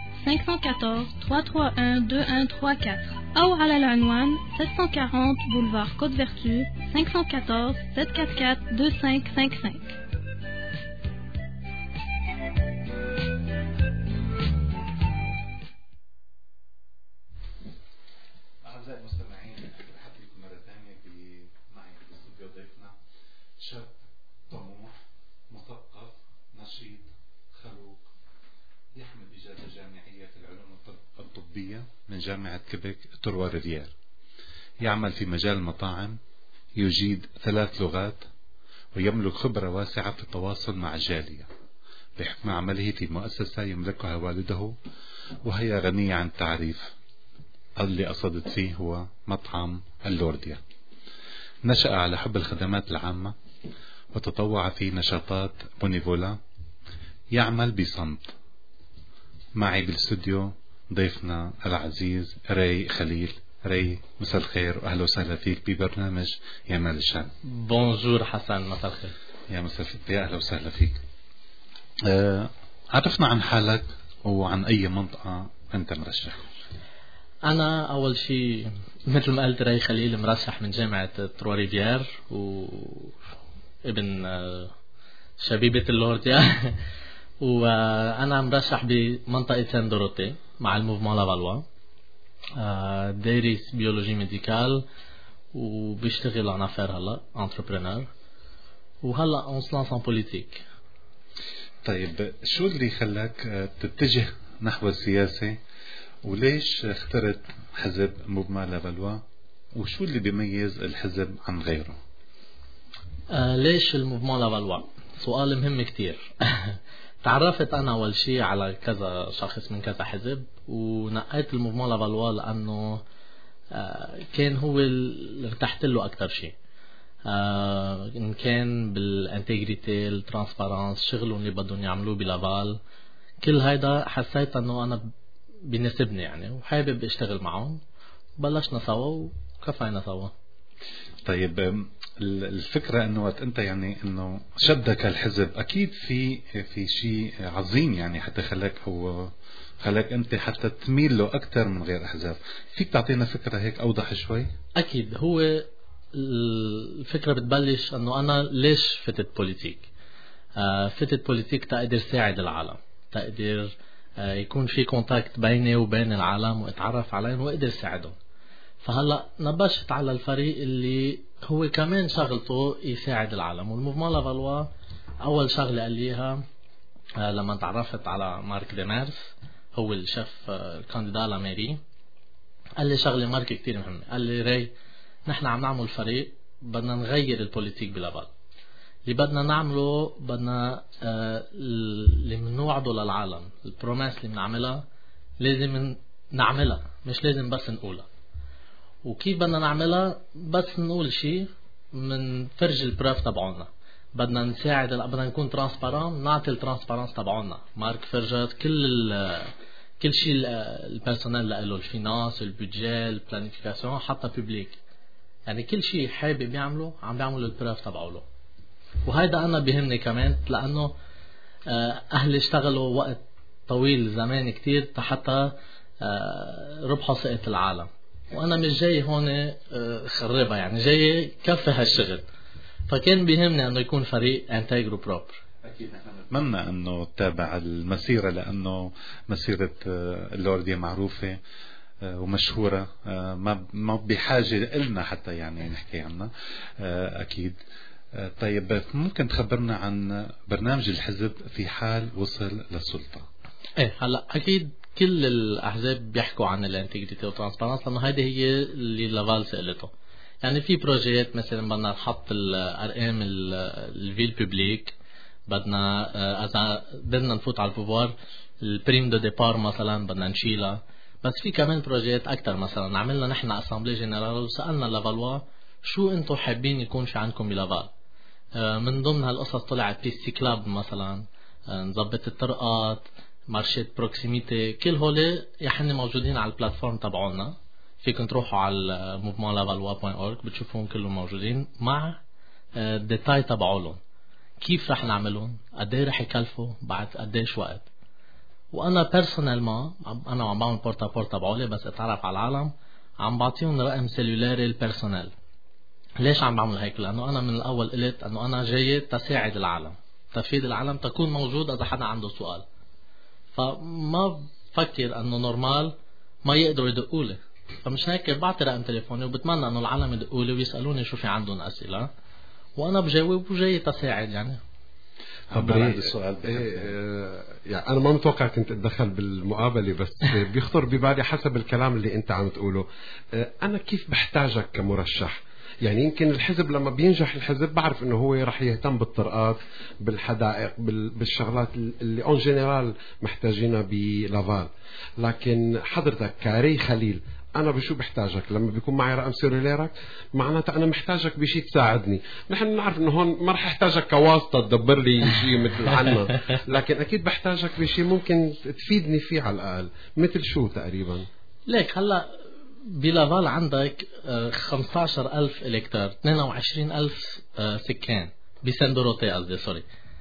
514-331-2134 أو على العنوان 740 بولفار كوت فيرتو 514-744-2555. شاب طموح مثقف نشيط خلوق يحمل إجازة جامعية في العلوم الطبية من جامعة كيبك تروا ريفيير. يعمل في مجال المطاعم، يجيد 3 لغات، ويملك خبرة واسعة في التواصل مع الجالية بحكم عمله في مؤسسة يملكها والده وهي غنية عن التعريف. اللي قصدت فيه هو مطعم اللورديا. نشأ على حب الخدمات العامة وتطوع في نشاطات بونيفولا. يعمل بصمت. معي بالاستوديو ضيفنا العزيز ري خليل. ري، مساء الخير واهلا وسهلا فيك ببرنامج يا مال الشام. بونجور حسن، مساء الخير. يا اهلا وسهلا فيك. عرفنا عن حالك وعن اي منطقة انت مرشح. انا اول شيء مثل ما قلت ري خليل، مرشح من جامعة تروا ريفيير وابن شبيبة اللورديا وانا مرشح بمنطقة سان دوروتي مع الموفمون لافالوا. دارس بيولوجي ميديكال وبيشتغل عن افير هلا انتربرينور وهلا اون سلانس ان بوليتيك. طيب شو اللي خلاك تتجه نحو السياسة وليش اخترت حزب موفمون لافالوا وشو اللي بيميز الحزب عن غيره؟ ليش الموفمون لافالوا؟ سؤال مهم كتير. تعرفت أنا أول شيء على كذا شخص من كذا حزب ونقيت الموفمون لافالوا لأنه كان هو اللي ارتحت له أكتر شيء. إن كان بالانتجريتي، الترانسبارانس، شغلهم اللي بدهم يعملوه بلافال، كل هيدا حسيت أنه أنا بيناسبني يعني وحابب اشتغل معهم. بلشنا سوا وكفينا سوا. طيب الفكرة انه وقت انت يعني انه شدك الحزب اكيد في شيء عظيم يعني حتى خلاك انت حتى تميل له اكثر من غير احزاب. فيك تعطينا فكرة هيك اوضح شوي؟ اكيد. هو الفكرة بتبلش انه انا ليش فتت بوليتيك. فتت بوليتيك تقدر ساعد العالم، تقدر يكون في كونتاكت بيني وبين العالم واتعرف عليهم واقدر ساعدهم. فهلا نبشت على الفريق اللي هو كمان شغلته يساعد العالم. والموفمون لافالوا اول شغله قال ليها لما تعرفت على مارك ديميرس، هو الشيف الكانديدا لاميري، قال لي شغله مارك كتير مهمه. قال لي ري، نحن عم نعمل فريق بدنا نغير البوليتيك بلافال. اللي بدنا نعمله بدنا اللي بنوعده للعالم، البروميس اللي بنعملها لازم نعملها، مش لازم بس نقولها. وكيف بدنا نعملها؟ بس نقول شيء من فرج البروف تبعونا. بدنا نساعد، بدنا نكون ترانسباران، نعطي الترانسبارانس تبعونا. مارك فرجت كل شيء البيرسونيل له، الفينانس، البودجي، البلانيفيكاسيون، حتى بيبليك، يعني كل شيء حابب يعمله عم بيعملوا البروف تبعه له. وهيدا انا بيهمني كمان لانه اهلي اشتغلوا وقت طويل زمان كتير حتى ربحوا ثقة العالم، وانا مش جاي هون خربها، يعني جاي كفي هالشغل. فكان بيهمني انه يكون فريق انتجرو بروبر. اكيد نحن نتمنى انه تتابع المسيرة لانه مسيرة اللورديا معروفة ومشهورة، ما بحاجة إلنا حتى يعني نحكي عنها اكيد. طيب ممكن تخبرنا عن برنامج الحزب في حال وصل للسلطة؟ ايه هلا اكيد كل الاحزاب بيحكوا عن الانتجريتي والترانسبارانس لانه هيدي هي اللي لافال سألته. يعني في بروجيات مثلا بدنا نحط الارقام الفيل بوبليك، بدنا اذا بدنا نفوت على البوفوار البريم دو ديبار مثلا بدنا نشيلها. بس في كمان بروجيات اكثر، مثلا عملنا نحن اسامبلي جنرال وسالنا لافالوا شو انتم حابين يكون في عندكم بلافال. من ضمن هالقصص طلعت بيستي كلاب مثلا، نظبط الطرقات، مارشيت بروكسيميتي، كل هول يحن موجودين على البلاتفورم تبعونا. فيكم تروحوا على movementlavalua.org بتشوفون كلهم موجودين مع الديتاي تبعولهم، كيف رح نعملهم، قديه رح يكلفوا، بعد قديش وقت. وانا بيرسونال ما انا عم بعمل بورتا تبعولي بس اتعرف على العالم، عم بعطيهم رقم سيلولاري البيرسونال. ليش عم بعمل هيك؟ لانه انا من الاول قلت انه انا جاي تساعد العالم، تفيد العالم، تكون موجود اذا حدا عنده سؤال. فما بفكر انه نورمال ما يقدروا يدقولي، فمش هيك بعطي رقم تليفوني وبتمنى انه العالم يدقولي ويسالوني شو في عندهم اسئله، وانا بجاوب وجاي تساعد يعني. خبري السؤال يعني أنا ما متوقع كنت أتدخل بالمقابلة، بس بيخطر ببالي حسب الكلام اللي أنت عم تقوله، أنا كيف بحتاجك كمرشح؟ يعني يمكن الحزب لما بينجح الحزب بعرف انه هو راح يهتم بالطرقات بالحدائق بالشغلات اللي اون جنرال محتاجينها بلافال، لكن حضرتك كري خليل انا بشو بحتاجك؟ لما بيكون معي رقم سيروليرك معناتها انا محتاجك بشيء تساعدني. نحن نعرف انه هون ما راح احتاجك كواسطه تدبر لي شيء مثل عنا، لكن اكيد بحتاجك بشيء ممكن تفيدني فيه على الاقل. مثل شو تقريبا؟ ليك هلا بلافال عندك 15,000 إلكتور، 22,000 سكان بسندوروتي قصدي سوري.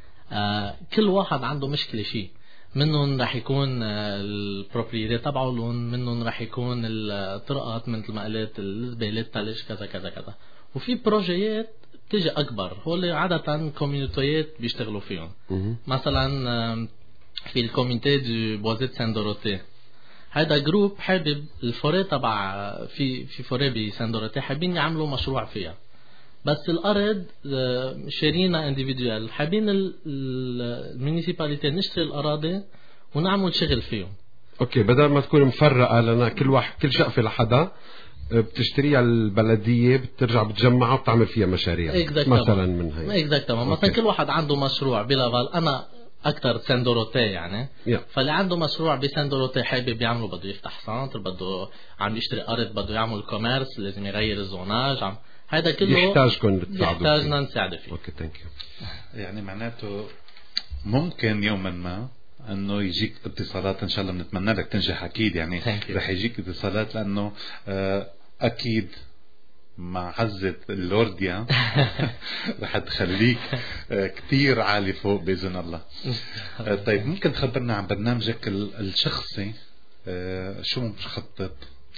كل واحد عنده مشكلة شيء، منهم رح يكون البروبريتي تبعه، منهم رح يكون الطرقات مثل ما قلت، الزبالة، الثلج، كذا كذا كذا. وفي بروجيات تيجي أكبر، هول عادة كوميونيتيات بيشتغلوا فيهم. مثلا في الكوميونيتي دو بوازيت سندوروتي، هذا جروب حابب الفوري تبع في فوري بسندوروتي حابين يعملوا مشروع فيها، بس الأرض شارينا انديفيدوال، حابين المينيسيباليتي نشتري الأراضي ونعمل شغل فيهم. اوكي، بدل ما تكون مفرقة لنا كل شقفة لحدا بتشتريها البلدية، بترجع بتجمعها وبتعمل فيها مشاريع مثلا من هاي. مثلا كل واحد عنده مشروع بلافال، أنا أكتر سندوروتي يعني فاللي عنده مشروع بسندوروتي حابب يعمله، بده يفتح سنتر، بده عم يشتري أرض، بده يعمل كوميرس، لازم يغير الزوناج، هذا كله يحتاجنا نساعده فيه. اوكي ثانك يو. يعني معناته ممكن يوما ما انه يجيك اتصالات، ان شاء الله بنتمنى لك تنجح اكيد، يعني رح يجيك اتصالات لانه اكيد مع عزة اللورديا رح تخليك كتير عالي فوق بإذن الله. طيب ممكن تخبرنا عن برنامجك الشخصي، شو مخطط؟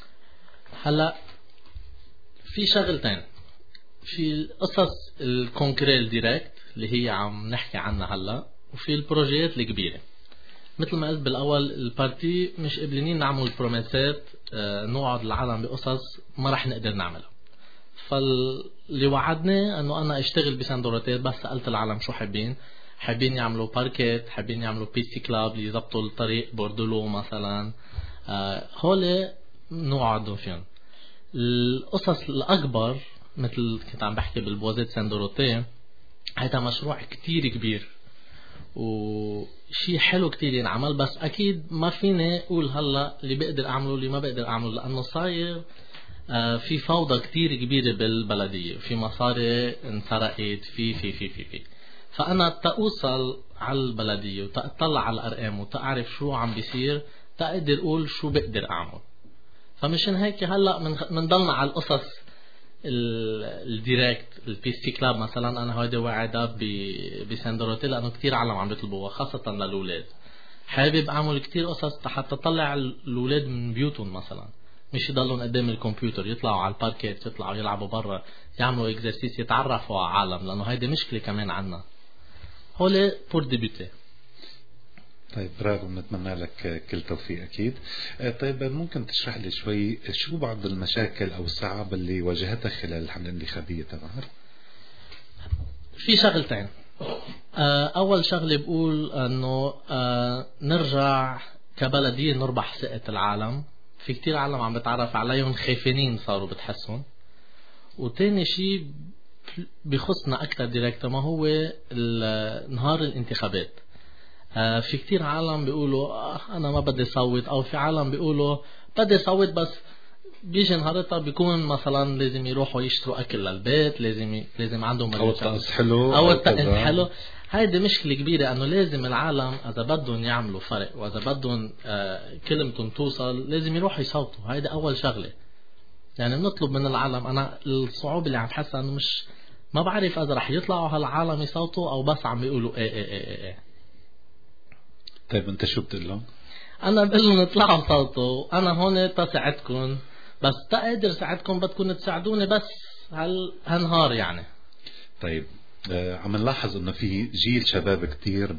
هلا في شغلتين، في القصص الكونكريل ديريكت اللي هي عم نحكي عنها هلا، وفي البروجيات الكبيرة. مثل ما قلت بالأول، البارتي مش قبلنين نعمل بروميسات نوعد العالم بقصص ما رح نقدر نعملها. فاللي وعدني انه انا اشتغل بسندوروتي، بس سألت العالم شو حابين يعملوا باركيت، حابين يعملوا بيسي كلاب اللي يضبطوا الطريق بوردولو مثلا، هول نوعدوا فيهم. القصص الأكبر مثل كنت عم بحكي بالبوازيت سندوروتي، هذا مشروع كتير كبير وشي حلو كتير ينعمل، بس أكيد ما فيني أقول هلا اللي بقدر أعمله اللي ما بقدر أعمله، لأنه صاير في فوضى كتير كبيرة بالبلدية، في مصاري انسرقت في فأنا تأوصل على البلدية وتطلع على الأرقام وتعرف شو عم بيصير، تقدر أقول شو بقدر أعمل. فمشان هيك هلا منضلنا على القصص الديريكت. البيسي كلاب مثلا انا هيدا واعدة بسندوروتي لانه كتير عالم عم بيطلبوها خاصة للأولاد. حابب اعمل كتير قصص حتى اطلع الأولاد من بيوتهم، مثلا مش يضلون قدام الكمبيوتر، يطلعوا على الباركيت، يطلعوا يلعبوا برا، يعملوا اكزرسيس، يتعرفوا على عالم، لانه هيدي مشكلة كمان عنا. هولي بور ديبوتي. طيب برافو، نتمنى لك كل توفيق أكيد. طيب ممكن تشرح لي شوي شو بعض المشاكل أو الصعاب اللي واجهتك خلال الحملة الانتخابية تبعك؟ في شغلتين. أول شغلة بقول أنه نرجع كبلدية نربح ثقة العالم. في كتير عالم عم بتعرف عليهم خايفين صاروا بتحسهم. وتاني شيء بيخصنا أكتر ديريكت، ما هو نهار الانتخابات. في كتير عالم بيقولوا أنا ما بدي صوت، أو في عالم بيقولوا بدي صوت بس بيجي نهارتها بيكون مثلا لازم يروحوا يشتروا أكل للبيت، لازم عندهم أو الطقس حلو أو الطقس حلو. هيدي مشكلة كبيرة، أنه لازم العالم إذا بدهم يعملوا فرق وإذا بدهم كلمتهم توصل لازم يروحوا يصوتوا. هيدا أول شغلة. يعني نطلب من العالم، أنا الصعوبة اللي عم حسها أنه مش ما بعرف إذا رح يطلعوا هالعالم يصوتوا أو بس عم بيقولوا إيه. طيب أنت شو بتقول لهم؟ أنا بقول لهم اطلعوا صوتوا، أنا هون تساعدكم، بس تقدر ساعدكم بدكم تساعدوني بس هالنهار يعني. طيب عم نلاحظ انه في جيل شباب كتير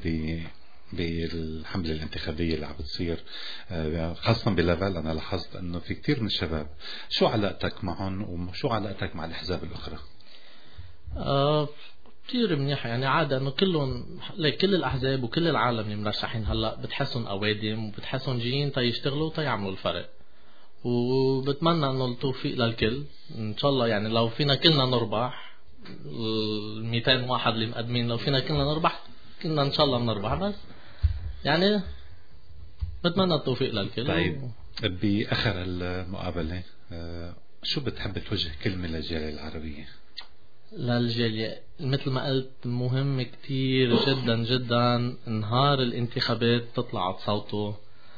بالحملة الانتخابية اللي عم بتصير خاصة بلافال. انا لاحظت انه في كتير من الشباب. شو علاقتك معهم وشو علاقتك مع الاحزاب الاخرى؟ كتير منيحة يعني عادة انه كلهم كل الاحزاب وكل العالم اللي مرشحين هلا بتحسن اوادم وبتحسن جايين تيشتغلوا تيعملوا الفرق، وبتمنى انه التوفيق للكل ان شاء الله. يعني لو فينا كلنا نربح 200 واحد اللي مقدمين، لو فينا كلنا نربح كنا ان شاء الله بنربح، بس يعني بتمنى التوفيق للكل. طيب باخر المقابلة شو بتحب توجه كلمة للجالية العربية؟ للجالية مثل ما قلت مهم كتير جدا جدا نهار الانتخابات تطلع تصوتوا.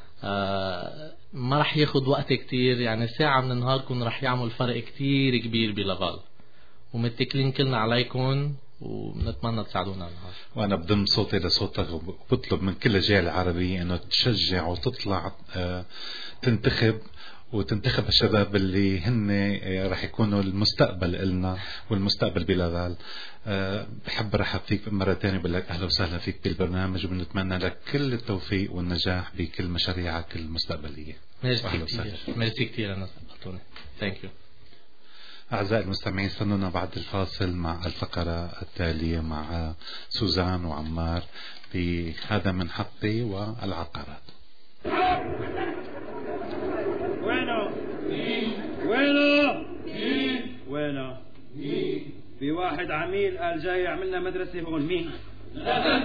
ما رح ياخد وقت كتير، يعني ساعة من نهاركم رح يعمل فرق كتير كبير بلغال، ومتكلين كلنا عليكم ونتمنى تساعدونا النهار. وانا بضم صوتي لصوتك وبطلب من كل الجالية العربية انه تشجع وتطلع تنتخب وتنتخب الشباب اللي هن رح يكونوا المستقبل إلنا والمستقبل بلغال. بحب رحب فيك مرة تانية، بقول لك أهلا وسهلا فيك بالبرنامج، وبنتمنى لك كل التوفيق والنجاح بكل مشاريعك المستقبلية. ميرسي كتير أنا سألتوني. Thank you. أعزائي المستمعين، استنونا بعد الفاصل مع الفقرة التالية مع سوزان وعمار بهذا من حقي والعقارات. وينه في واحد عميل قال جاي يعملنا مدرسة هون. مين؟ لا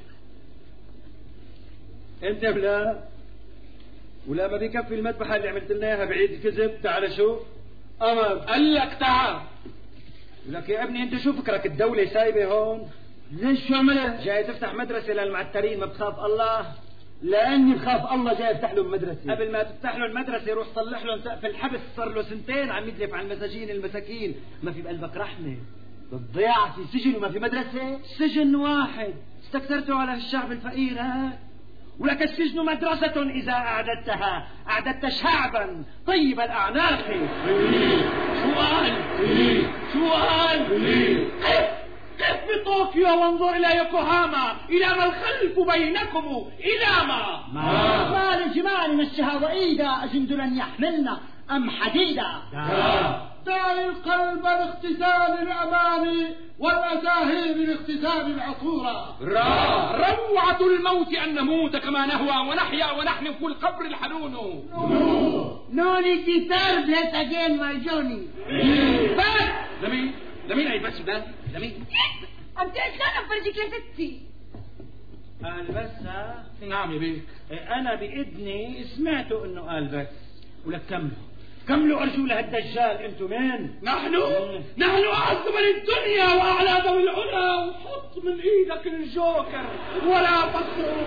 انت ولا ما بيكفي المذبحة اللي عملت لنا اياها بعيد الكذب. تعال شوف قمر قال لك تعال. لك يا ابني انت شو فكرك الدولة سايبة هون؟ ليش شو عملت؟ جاي تفتح مدرسة للمعترين، ما بتخاف الله؟ لاني بخاف الله جاي يفتح له المدرسة. قبل ما تفتح له المدرسة روح صلح له سقف الحبس، صار له 2 سنين عم يدلف على المساجين المساكين. ما في بقلبك رحمة؟ بالضيعة في سجن وما في مدرسة؟ سجن واحد استكثرته على الشعب الفقير ها؟ ولك السجن مدرسة إذا أعددتها أعددت شعبا طيب الأعناق. سؤال قف بطوكيو وانظر إلى يوكوهاما، إلى ما الخلف بينكم، إلى ما الجمال نشها وإيدا أجند يحملنا أم حديدا. دع القلب لاغتسال الأمان والأزاهير لاغتسال العطورة. روعة الموت أن نموت كما نهوى ونحيا ونحن في القبر الحنون. نوني كتار بلت أجين ماي جوني. بس لمين أي بس ده لمين؟ أنت أشلون أفرجك يا ستي؟ قال بس ها؟ نعم يا بيك. أنا بإذني سمعتوا إنه قال بس. ولك كملوا أرجو لهالدجال. أنتم مين؟ نحن أعز من الدنيا وأعلى ذوي العلا، وحط من إيدك الجوكر ولا تصرف.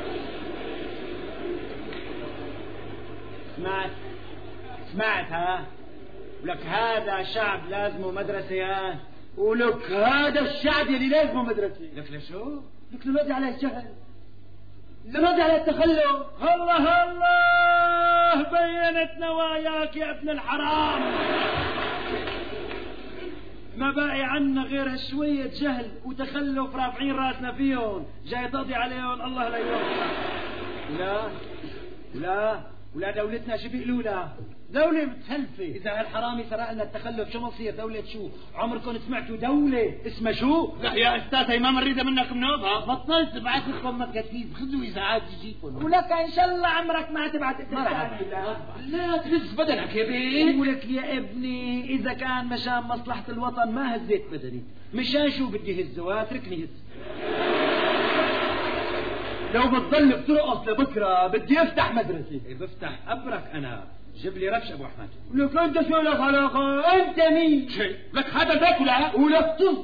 سمعت ها؟ ولك هذا شعب لازمه مدرسة ها؟ ولك هذا الشعب اللي لازمه مدرسة. لك لشو؟ لك نرد على الجهل، نرد على التخلف. الله بينت نواياك يا ابن الحرام. ما باقي عنا غير شوية جهل وتخلف رافعين راسنا فيهم، جاي تقضي عليهم. الله لا يوفقك. ولا دولتنا شو بيقولوا لها؟ دولة متخلفة. إذا هالحرامي سرق لنا التخلف شو مصير؟ دولة شو؟ عمركم سمعتوا دولة اسمها شو؟ لا يا أستاذ ما مريدة منك منوبها. بطلت تبعت لكم مكاتيب، خذوا إذاعات يجيكم. ولك إن شاء الله عمرك ما تبعت لا تهز بدنك يا بيه. ولك يا ابني إذا كان مشان مصلحة الوطن ما هزيت بدني، مشان شو بدي هزه؟ اتركني هز. لو بتضل بترقص لبكره بدي افتح مدرسة. بفتح أبرك أنا. جيب لي رفش أبو أحمد. لك أنت شو لك علاقة؟ أنت مين؟ شيء لك هذا البيت ولا؟ ولك طز.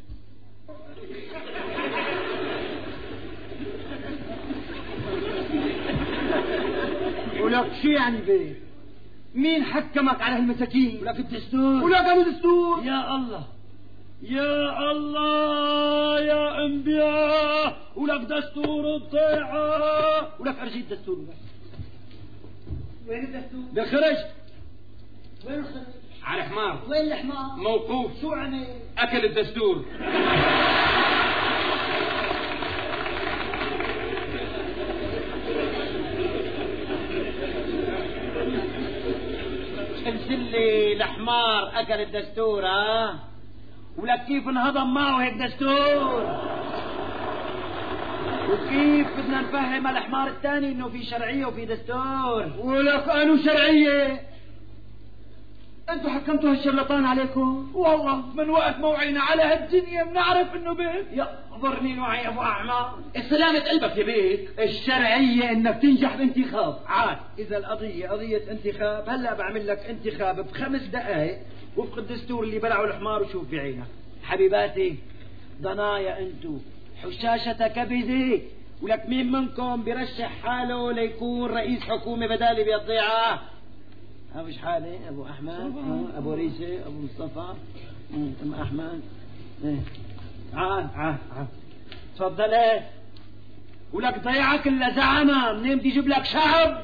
ولك شو يعني بيه؟ مين حكمك على هالمساكين؟ ولك الدستور. ولك الدستور. يا الله يا الله يا انبياء. ولك دستور الضيعة. ولك ارجي الدستور. وين الدستور؟ بخرج. وين الخرج؟ على حمار. وين الحمار؟ موقوف. شو عمل؟ اكل الدستور. انزل لي الحمار اكل الدستور ها؟ ولك كيف انهضم معه هيك دستور؟ وكيف بدنا نفهم الحمار الثاني انه في شرعية وفي دستور؟ ولك انو شرعية؟ انتوا حكمتوا هالشرلطان عليكم؟ والله من وقت موعينا على هالدنيا بنعرف انه بيك. يحضرني نوعي يا ابو اعمى. سلامة قلبك يا بيك. الشرعية انك تنجح بانتخاب. عاد اذا القضية قضية انتخاب، هلا بعمل لك انتخاب ب5 دقائق وفق الدستور اللي بلعوا الحمار وشوف بعينك. حبيباتي ضنايا انتو، حشاشة كبدي، ولك مين منكم برشح حاله ليكون رئيس حكومة بدالي بيضيعه؟ مش حالي ابو احمد، ابو ريشه، ابو مصطفى، ام احمد. عاد تفضل. ولك ضيعك الا زعمه، منين بدي اجيب لك شعب؟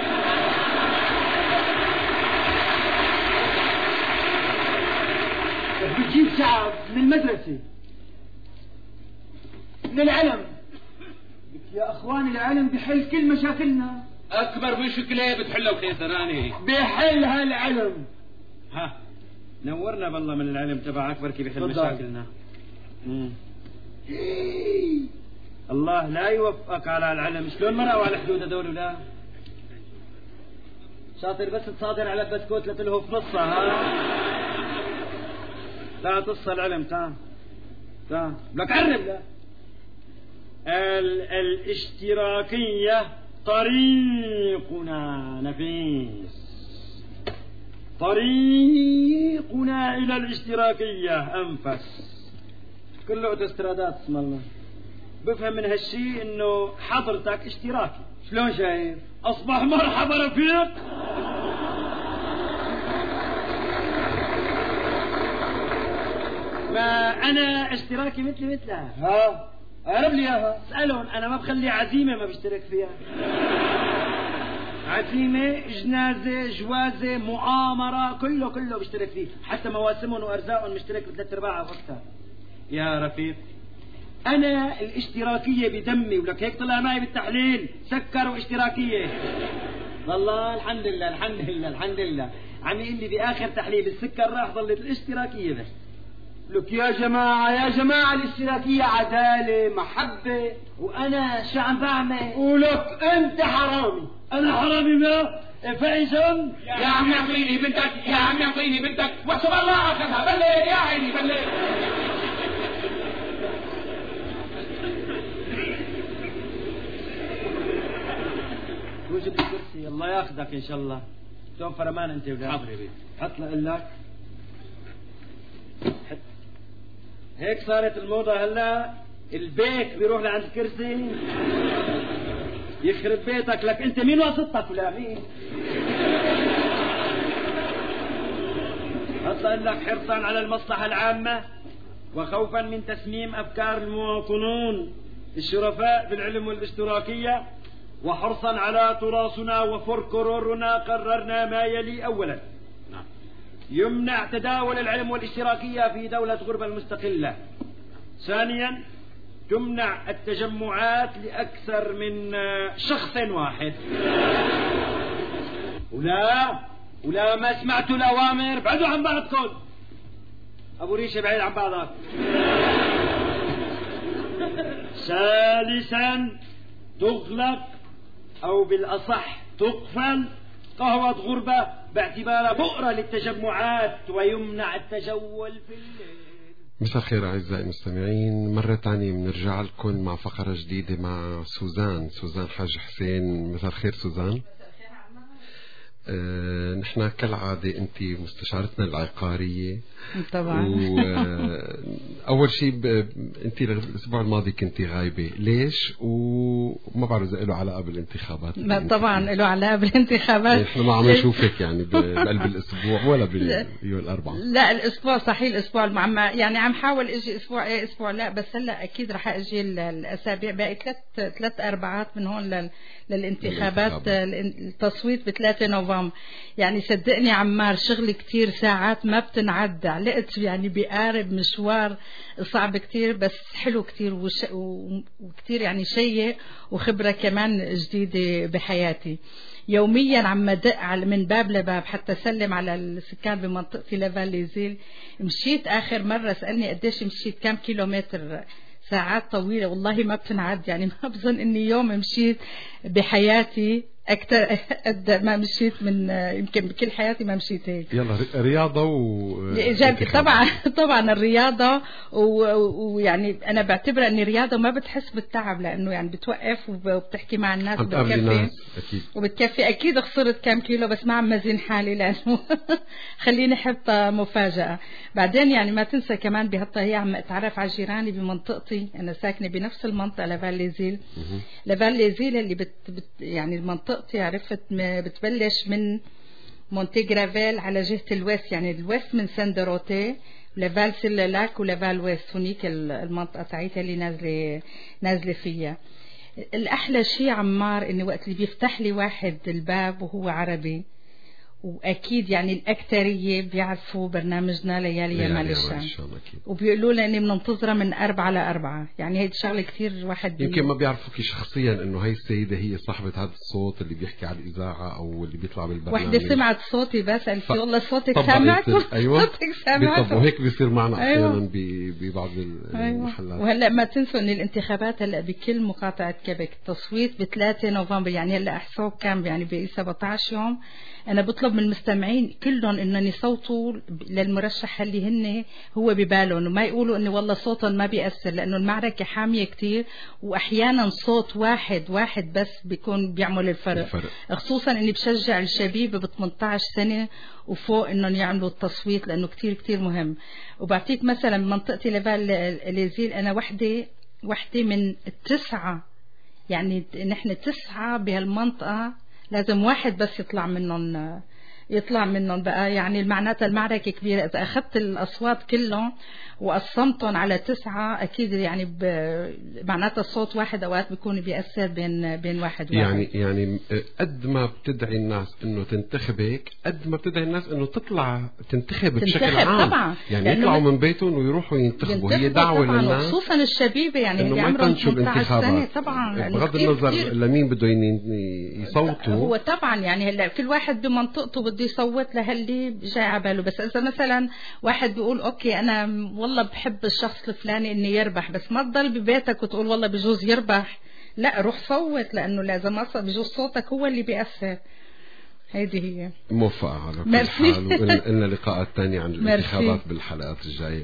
بتجيب شعب من المدرسة، من العلم. يا اخواني العلم بحل كل مشاكلنا. اكبر مشكلة بتحلها بخيزراني، بحلها العلم. ها نورنا بالله من العلم تبعك، بركي بحل مشاكلنا. الله لا يوفقك على العلم. شلون مرقوا على الحدود هذول؟ ولا شاطر بس تصادر على البسكوت لتلهو في نصها. ها لا تصل العلم. تعال لك قرب. لا الاشتراكية طريقنا نفيس، طريقنا إلى الاشتراكية أنفس. كله اوتوسترادات اسم الله. بفهم من هالشي إنه حضرتك اشتراكي. شلون شايف؟ أصبح مرحبا رفيق. ما أنا اشتراكي مثلها. ها قرب لي اياها. اسألهم، أنا ما بخلي عزيمة ما بشترك فيها. عزيمة، جنازة، جوازة، مؤامرة، كله بشترك فيه، حتى مواسمهم وأرزاقهم مشترك ب3/4 وقتها. يا رفيق أنا الاشتراكية بدمي، ولك هيك طلع معي بالتحليل سكر واشتراكية. والله الحمد لله عم يقول لي بآخر تحليل السكر راح، ظلت الاشتراكية بس. لك يا جماعة الاشتراكية عدالة محبة، وأنا شو عم بعمل؟ ولك أنت حرامي. أنا حرامي ما فإذن يا عم يعطيني بنتك وحسب الله أخذها. بلغ يا عيني بلغ. وجد الكرسي الله ياخذك إن شاء الله. توفر أمان أنت ولا؟ حاضر يا بيه. حط لك هيك صارت الموضة هلا. البيك بيروح لعند الكرسي. يخرب بيتك. لك انت مين واسطتك ولا مين؟ حط لك حرصا على المصلحة العامة وخوفا من تسميم أفكار المواطنون الشرفاء بالعلم والاشتراكية، وحرصا على تراثنا وفركرورنا، قررنا ما يلي. أولا يمنع تداول العلم والاشتراكية في دولة غربة المستقلة. ثانيا تمنع التجمعات لأكثر من شخص واحد. ولا ما سمعتوا الأوامر؟ بعدوا عن بعضكم. أبو ريشة بعيد عن بعضك. ثالثا تغلق أو بالأصح تقفل قهوة غربة باعتبارها بؤرة للتجمعات، ويمنع التجول في الليل. مساء الخير أعزائي المستمعين، مرة تانية بنرجع لكم مع فقرة جديدة مع سوزان حاج حسين. مساء الخير سوزان. نحن كالعادة أنت مستشارتنا العقارية طبعا. أول شيء أنت الأسبوع الماضي كنت غايبة، ليش؟ وما بعرف إذا له علاقة بالانتخابات. لا طبعا له علاقة بالانتخابات. نحن ما عم نشوفك يعني بقلب الأسبوع ولا باليوم الأربعاء. لا الأسبوع صحيح، الأسبوع يعني عم حاول أجي أسبوع لا، بس هلا أكيد رح أجي الأسابيع باقي 3 أربعات من هون للانتخابات. التصويت ب3 نوفمبر. يعني صدقني عمار شغل كتير، ساعات ما بتنعد. علقت يعني بقارب مشوار صعب كتير، بس حلو كتير وكتير يعني شيء وخبرة كمان جديدة بحياتي. يوميا عم دق من باب لباب حتى سلم على السكان بمنطقتي لافاليزيل. مشيت آخر مرة سألني قديش مشيت كم كيلومتر، ساعات طويلة والله ما بتنعد، يعني ما بظن إني يوم مشيت بحياتي أكثر قد ما مشيت من يمكن بكل حياتي ما مشيت هيك. يلا رياضة طبعا الرياضة ويعني أنا بعتبر إني رياضة ما بتحس بالتعب، لأنه يعني بتوقف وبتحكي مع الناس وبتكفي أكيد خسرت كم كيلو بس ما عم مزين حالي لأنه خليني حط مفاجأة. بعدين يعني ما تنسى كمان بهالطريقة عم أتعرف على جيراني بمنطقتي، أنا ساكنة بنفس المنطقة لافاليزيل. لافاليزيل اللي يعني المنطقة عرفت بتبلش من مونتي جرافيل على جهة الويست، يعني الويست من سندروتي لفال سيلالاك ولفال ويست، هنيك المنطقة تاعتها اللي نازلة فيها. الأحلى شيء عمار إني وقت اللي بيفتح لي واحد الباب وهو عربي، وأكيد يعني الأكترية بيعرفوا برنامجنا ليالي يمال الشام وبيقولوا لي إني بننتظرها من 4 ل4، يعني هيدي شغلة كتير واحد يمكن ما بيعرفوكي شخصيا إنه هاي السيدة هي صاحبة هذا الصوت اللي بيحكي على الإذاعة أو اللي بيطلع بالبرنامج. وحدة سمعت صوتي بس قالت لي والله صوتك سمعته. أيوة صوتك سمعته. وهيك بيصير معنا أيوة. أحيانا ببعض المحلات. وهلا ما تنسوا إن الانتخابات هلا بكل مقاطعة كيبك التصويت ب3 نوفمبر، يعني هلا أحسوه كام يعني ب 17 يوم. أنا بطلب من المستمعين كلهم إنهم يصوتوا للمرشح اللي هن هو ببالهم، وما يقولوا إنه والله صوتهم ما بيأثر، لأنه المعركة حامية كتير، وأحيانا صوت واحد بس بيكون بيعمل الفرق. خصوصا إني بشجع الشبيب ب 18 سنة وفوق إنهم يعملوا التصويت، لأنه كتير كتير مهم. وبعطيك مثلا منطقتي لافاليزيل أنا وحدة من 9، يعني نحن 9 بهالمنطقة، لازم واحد بس يطلع منهم بقى، يعني معناتها المعركة كبيرة. إذا أخذت الأصوات كلهم وقسمتهم على 9 أكيد يعني معناتها الصوت واحد أوقات بيكون بيأثر بين واحد. يعني قد ما بتدعي الناس إنه تنتخبك قد ما بتدعي الناس إنه تطلع تنتخب بشكل عام طبعا. يعني يطلعوا من بيتهم ويروحوا ينتخبوا، هي دعوة للناس خصوصا الشبيبة يعني إنه ما يطنشوا الانتخابات طبعا، بغض النظر لمين بده يصوتوا. هو طبعا يعني هلا كل واحد بمنطقته بده يصوت لهاللي جاي على باله. بس إذا مثلا واحد بيقول أوكي أنا والله بحب الشخص الفلاني إني يربح، بس ما تضل ببيتك وتقول والله بجوز يربح، لا روح صوت، لأنه لازم أصلا بجوز صوتك هو اللي بيأثر. هيدي هي. موفقة على كل حال، وقلنا لقاءات تانية عن الانتخابات بالحلقات الجاية.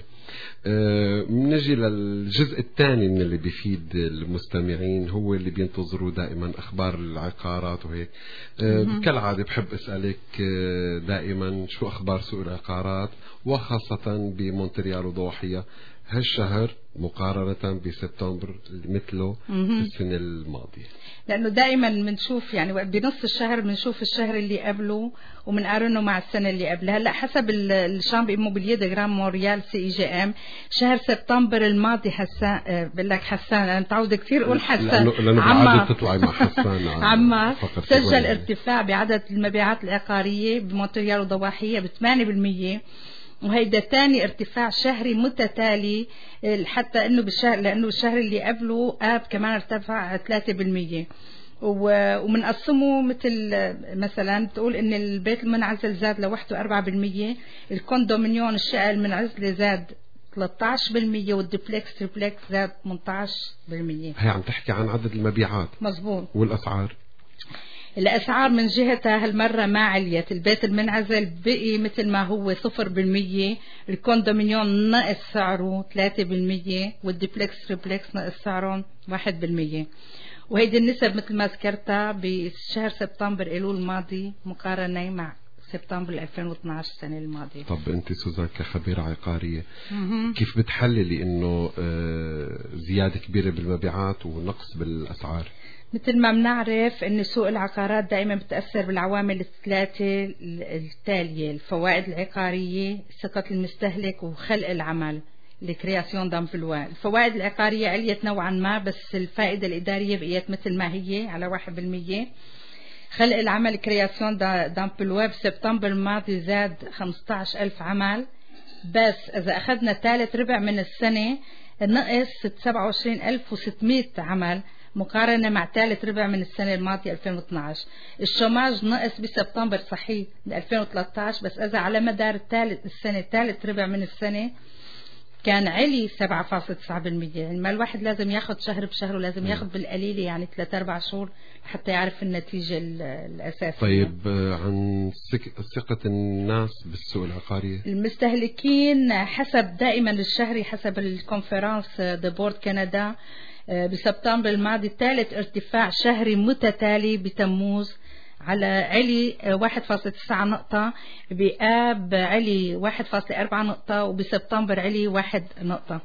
بنجي للجزء الثاني من اللي بيفيد المستمعين، هو اللي بينتظروا دائما أخبار العقارات وهيك. كالعادة بحب أسألك دائما شو أخبار سوق العقارات، وخاصة بمونتريال وضواحية هالشهر مقارنة بسبتمبر مثله السنة الماضية؟ لأنه دائما بنشوف يعني بنص الشهر بنشوف الشهر اللي قبله وبنقارنه مع السنة اللي قبلها. هلا حسب الشامب إيموبيلييه دي جرام مونريال CIGM شهر سبتمبر الماضي حسان بقول لك حسان أنا متعودة كثير أقول حسان عمار تطلعي مع حسان عمار سجل ارتفاع بعدد المبيعات العقارية بمونتريال وضواحية ب8%، وهيدا تاني ارتفاع شهري متتالي، حتى انه بالشهر لانه الشهر اللي قبله كمان ارتفع 3%. ومنقسمه مثلا بتقول ان البيت المنعزل زاد لوحده 4%، الكوندومينيون الشقة المنعزلة زاد 13%، والدوبلكس تريبلكس زاد 18%. هي عم تحكي عن عدد المبيعات مزبوط. والأسعار الأسعار من جهتها هالمرة ما عليت، البيت المنعزل بقي مثل ما هو 0%، الكوندومينيون نقص سعره 3%، والدوبلكس تريبلكس نقص سعرهم 1%. وهيدي النسب مثل ما ذكرتها بشهر سبتمبر ايلول الماضي مقارنة مع سبتمبر 2012 السنة الماضية. طب أنت سوزان كخبيرة عقارية كيف بتحللي إنه زيادة كبيرة بالمبيعات ونقص بالأسعار؟ مثل ما بنعرف ان سوق العقارات دائما بتأثر بالعوامل الثلاثة التالية: الفوائد العقارية، ثقة المستهلك، وخلق العمل الكرياسيون دامبلوا. الفوائد العقارية عليت نوعا ما، بس الفائدة الإدارية بقيت مثل ما هي على 1%. خلق العمل كرياسيون دامبلوا بسبتمبر الماضي زاد 15,000 عمل، بس إذا أخذنا ثالث ربع من السنة نقص 27,600 عمل، مقارنة مع ثالث ربع من السنة الماضية 2012. الشوماج نقص بسبتمبر صحيح من 2013، بس إذا على مدار ثالث ربع من السنة كان علي 7.9%. يعني ما الواحد لازم ياخد شهر بشهر، ولازم ياخد بالقليل يعني 3-4 شهور حتى يعرف النتيجة الأساسية. طيب عن ثقة الناس بالسوق العقاري، المستهلكين حسب دائما الشهري حسب الكونفرنس دي بورد كندا بسبتمبر الماضي ثالث ارتفاع شهري متتالي بتموز، على علي 1.9 نقطة، بآب علي 1.4 نقطة، وبسبتمبر علي 1 نقطة.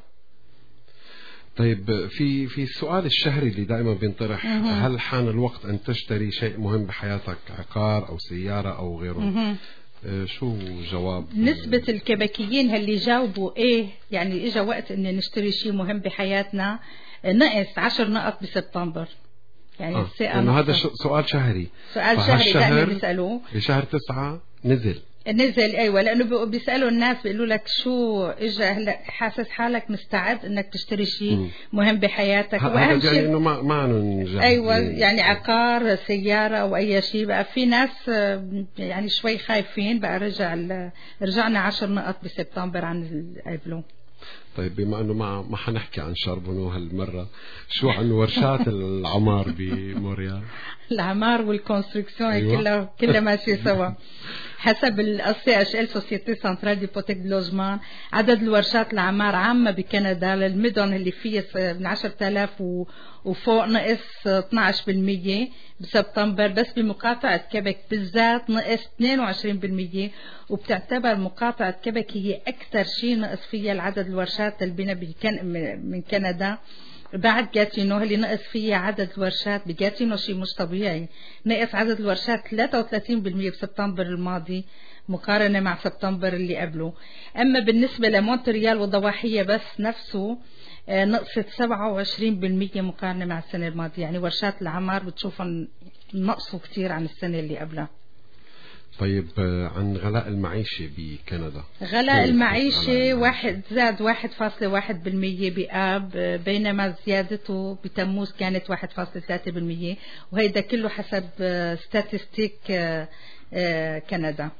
طيب في السؤال الشهري اللي دائما بينطرح، هل حان الوقت أن تشتري شيء مهم بحياتك، عقار أو سيارة أو غيره؟ شو جواب نسبة الكيبيكيين اللي جاوبوا إيه يعني إجا وقت إن نشتري شيء مهم بحياتنا، نقص 10 نقط بسبتمبر. يعني لأنه هذا سؤال شهري. سؤال شهري دائما بيسألوه. بشهر 9 نزل. أيوة، لأنه بيسألوا الناس بيقولوا لك شو إجا هلا حاسس حالك مستعد إنك تشتري شيء مهم بحياتك، وأهم شيء يعني إنه ما ننجح. أيوة يعني عقار، سيارة أو أي شيء. بقى في ناس يعني شوي خايفين، بقى رجعنا 10 نقط بسبتمبر عن قبله. طيب بما انه ما حنحكي عن شاربونو هالمرة، شو عن ورشات العمار بموريال؟ العمار والكونستركسيون أيوة. كلها ماشي سوا. حسب الSCHL Société Centrale d'Hypothèque de Logement، عدد الورشات العمار عامة بكندا للمدن اللي فيها من 10,000 وفوق نقص 12% بسبتمبر، بس بمقاطعة كيبك بالذات نقص 22%، وبتعتبر مقاطعة كيبك هي أكثر شيء نقص فيها العدد الورشات اللي من كندا، بعد جاتينو اللي نقص فيها عدد الورشات. بجاتينو شيء مش طبيعي، نقص عدد الورشات 33% بسبتمبر الماضي مقارنة مع سبتمبر اللي قبله. أما بالنسبة لمونتريال وضواحية بس نفسه نقصت 27% مقارنة مع السنة الماضية. يعني ورشات العمار بتشوفهم نقصوا كتير عن السنة اللي قبلها. طيب عن غلاء المعيشة بكندا، غلاء المعيشة زاد 1.1% بآب، بينما زيادته بتموز كانت 1.3%، وهيدا كله حسب ستاتستيك كندا.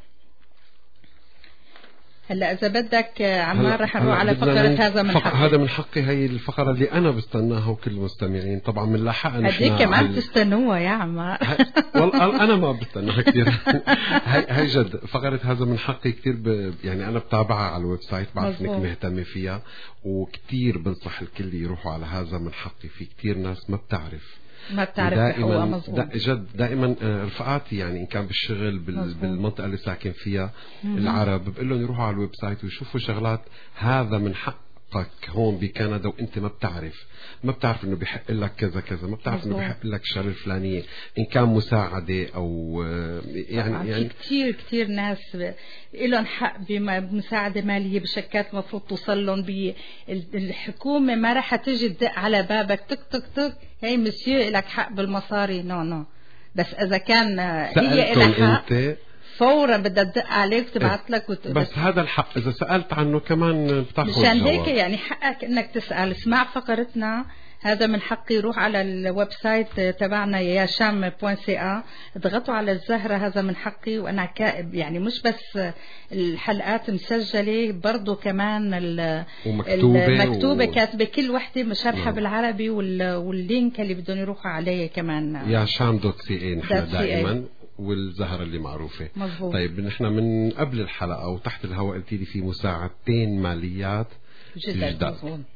هلا إذا بدك عمار رح نروح على فقرة هذا من حقي. هذا من حقي، هي الفقرة اللي أنا بستناها وكل المستمعين طبعا من لاحقا. هديك كمان تستنوها يا عمار. والله أنا ما بستناها كتير. هي جد فقرة هذا من حقي كتير يعني أنا بتابعها على الويب سايت، بعرف إنك مهتمة فيها، وكتير بنصح الكل يروحوا على هذا من حقي. في كتير ناس ما بتعرف هو مظبوط. جد دائما رفقاتي يعني إن كان بالشغل بالمنطقة اللي ساكن فيها العرب بقول لهم يروحوا على الويب سايت ويشوفوا شغلات هذا من حقك هون بكندا، وانت ما بتعرف انه بيحق لك كذا كذا، ما بتعرف انه بيحق لك الشغله الفلانيه، ان كان مساعده او يعني كثير ناس لهم حق بمساعده ماليه بشكات المفروض توصل لهم. الحكومه ما راح تجي تدق على بابك تك تك تك هي مسيو لك حق بالمصاري، نو بس اذا كان هي لها حق فورا بدها تدق عليك تبعت لك بس هذا الحق إذا سألت عنه كمان بتاخذ جواب. مشان هيك يعني حقك إنك تسأل. اسمع فقرتنا هذا من حقي، روح على الويب سايت تبعنا yasham.ca، اضغطوا على الزهرة هذا من حقي. وأنا كائب يعني مش بس الحلقات مسجلة، برضو كمان المكتوبة كاتبة كل وحدة مشرحة بالعربي، واللينك اللي بدهم يروحوا عليه كمان yasham.ca نحن دائما، والزهرة اللي معروفة. مزبوط. طيب نحن من قبل الحلقة وتحت الهواء قلتي لي في مساعدتين ماليات جداد.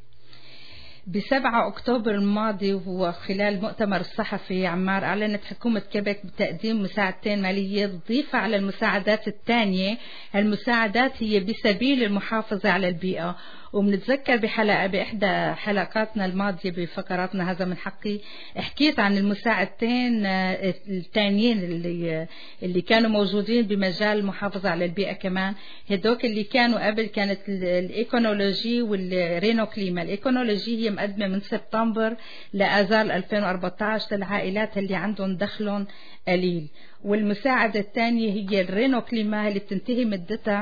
ب7 أكتوبر الماضي وهو خلال المؤتمر الصحفي عمار أعلنت حكومة كيبك بتقديم مساعدتين مالية تضيف على المساعدات الثانية. المساعدات هي بسبيل المحافظة على البيئة. ومنتذكر بإحدى حلقاتنا الماضية بفقراتنا هذا من حقي حكيت عن المساعدتين الثانيين اللي كانوا موجودين بمجال المحافظة على البيئة كمان. هدوك اللي كانوا قبل كانت الإيكونولوجي والرينوكليما. الإيكونولوجي هي مقدمة من سبتمبر لآذار 2014 للعائلات اللي عندهم دخلهم قليل، والمساعدة الثانية هي الرينوكليما اللي بتنتهي مدتها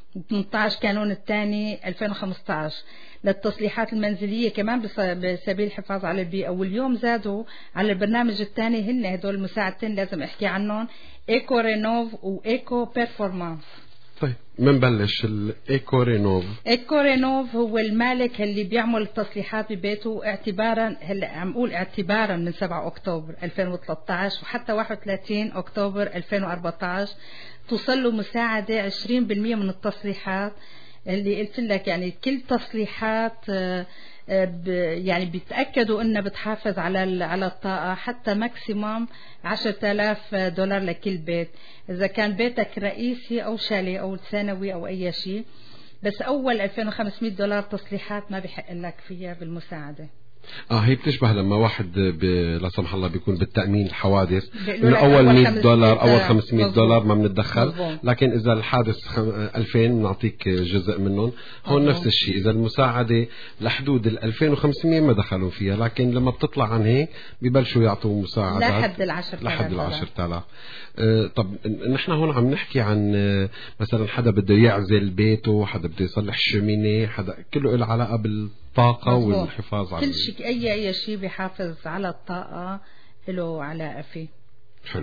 18 كانون الثاني 2015 للتصليحات المنزلية كمان بسبيل الحفاظ على البيئة. واليوم زادوا على البرنامج الثاني، هن هدول المساعدتين لازم احكي عنهم، ايكو رينوف وايكو بيرفورمانس. طيب منبلش الايكو رينوف. ايكو رينوف هو المالك اللي بيعمل التصليحات ببيته اعتبارا، هلا عم اقول اعتبارا من 7 اكتوبر 2013 وحتى 31 اكتوبر 2014 توصل له مساعدة 20% من التصليحات اللي قلت لك. يعني كل تصليحات يعني بيتأكدوا انها بتحافظ على الطاقة، حتى ماكسيموم $10,000 لكل بيت، اذا كان بيتك رئيسي او شاليه او ثانوي او اي شيء. بس اول $2,500 تصليحات ما بحق لك فيها بالمساعدة. هي بتشبه لما واحد لا سمح الله بيكون بالتأمين الحوادث من أول $100 أول $500 ما بنتدخل، لكن إذا الحادث 2000 نعطيك جزء منهم. هون نفس الشيء، إذا المساعدة لحدود 2500 ما دخلوا فيها، لكن لما بتطلع عن هيك بيبلشوا يعطوا مساعدات لحد 10,000. طب نحن هون عم نحكي عن مثلا حدا بده يعزل بيته، حدا بده يصلح الشمينة، حدا كله له علاقة بالطاقة والحفاظ على كل شيء، أي شيء بيحافظ على الطاقة له علاقة فيه. حلو.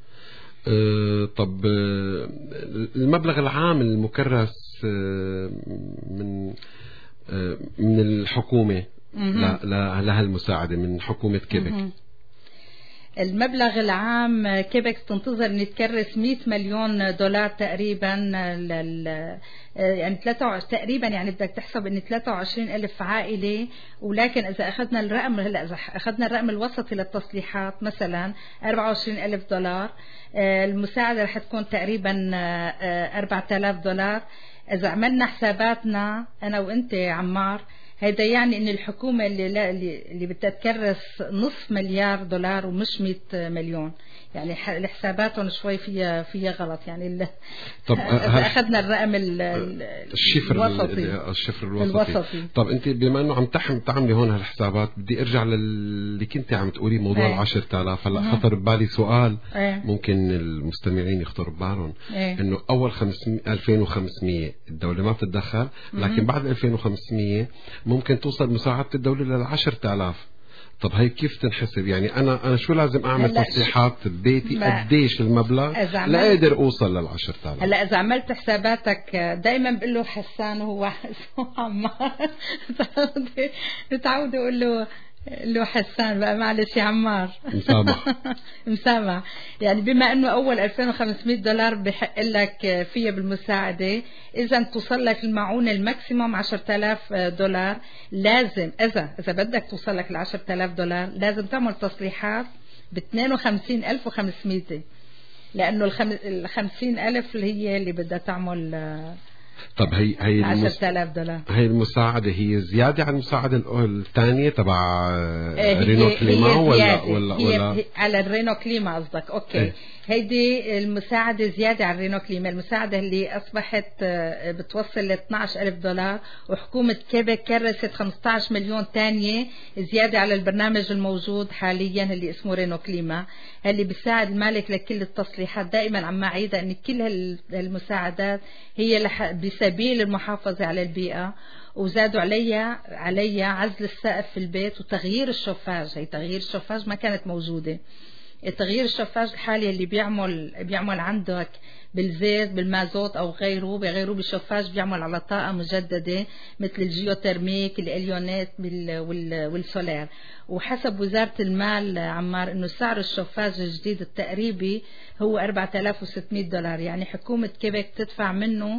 طب المبلغ العام المكرس من الحكومة لهالمساعدة من حكومة كيبك، المبلغ العام كيبك تنتظر ان يتكرس $100 مليون تقريبا يعني تقريبا، يعني بدك تحسب ان 23,000 عائلة. ولكن اذا اخذنا الرقم، هلا اذا اخذنا الرقم الوسطي للتصليحات مثلا $24,000، المساعدة رح تكون تقريبا $4,000. اذا عملنا حساباتنا انا وانت عمار، هيدا يعني ان الحكومة اللي بدها تكرس $500,000,000 ومش 100 مليون. يعني حساباتهم شوي فيها غلط. يعني طب اذا اخذنا الرقم الشفر الوسطي. طب انت بما انه عم تعملي هون هالحسابات، بدي ارجع للي كنت عم تقولي موضوع 10,000. هلا خطر ببالي سؤال ممكن المستمعين يخطروا ببالهم، انه اول 2500 الدولة ما بتتدخل، لكن بعد 2500 ممكن توصل مساعدة الدولة $10,000. طب هي كيف تنحسب؟ يعني أنا شو لازم أعمل تصليحات ببيتي؟ قديش المبلغ لا قادر أوصل $10,000؟ هلا إذا عملت حساباتك دايما بقول له حسان هو عمار بتعود أقول له حسان بقى، معلش يا عمار مسامح. يعني بما انه اول $2,500 بحق لك فيها بالمساعدة، اذا توصل لك المعونة الماكسيموم $10,000. لازم اذا بدك توصل لك $10,000 لازم تعمل تصليحات $52,500، لانه $50,000 اللي بدها تعمل. طب هي $10,000. هي المساعدة هي زيادة عن المساعدة الثانية تبع رينو كليما ولا على الرينو كليما قصدك؟ اوكي. هيدي المساعدة زيادة على الرينو كليما، المساعدة اللي أصبحت بتوصل $12,000، وحكومة كيبك كرست 15 مليون تانية زيادة على البرنامج الموجود حاليا اللي اسمه رينو كليما، اللي بيساعد المالك لكل التصليحات. دائما عم أعيدها أن كل هالمساعدات هي بسبيل المحافظة على البيئة، وزادوا عليها عزل السقف في البيت وتغيير الشوفاج. هي تغيير الشوفاج ما كانت موجودة. تغيير الشوفاج الحالي اللي بيعمل عندك بالزيت بالمازوت او غيره، بغيره بالشوفاج بيعمل على طاقة مجددة مثل الجيوترميك الاليونات والسولار. وحسب وزارة المال عمار انه سعر الشوفاج الجديد التقريبي هو $4,600. يعني حكومة كيبك تدفع منه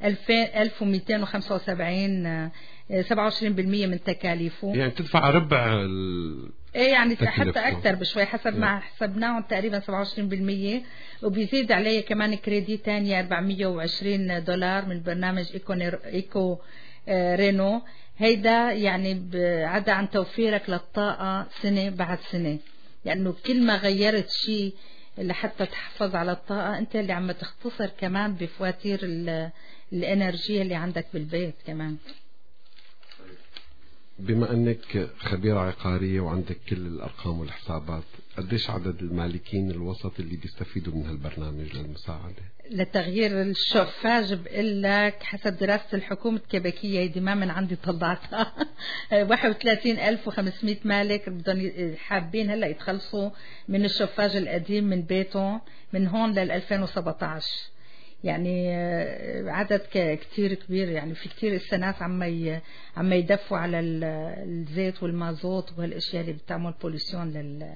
1,275 27% من تكاليفه. يعني تدفع ربع يعني حتى أكثر بشوي حسب ما حسبناهم تقريبا 27%. وبيزيد عليه كمان كريدي تانية $420 من برنامج إيكو رينو. هيدا يعني عدا عن توفيرك للطاقة سنة بعد سنة، لأنه كل ما غيرت شيء لحتى تحافظ على الطاقة أنت اللي عم تختصر كمان بفواتير الإنرجية اللي عندك بالبيت كمان. بما أنك خبيرة عقارية وعندك كل الأرقام والحسابات، قديش عدد المالكين الوسط اللي بيستفيدوا من هالبرنامج للمساعدة؟ لتغيير الشوفاج بقول لك حسب دراسة الحكومة الكيبيكية، دي ما من عندي طلعتها 31,500 مالك بدهم حابين هلا يتخلصوا من الشوفاج القديم من بيتهم من هون لل 2017. يعني عدد كتير كبير، يعني في كتير السنات عم يدفوا على الزيت والمازوت وهالاشياء اللي بتعمل بوليسيون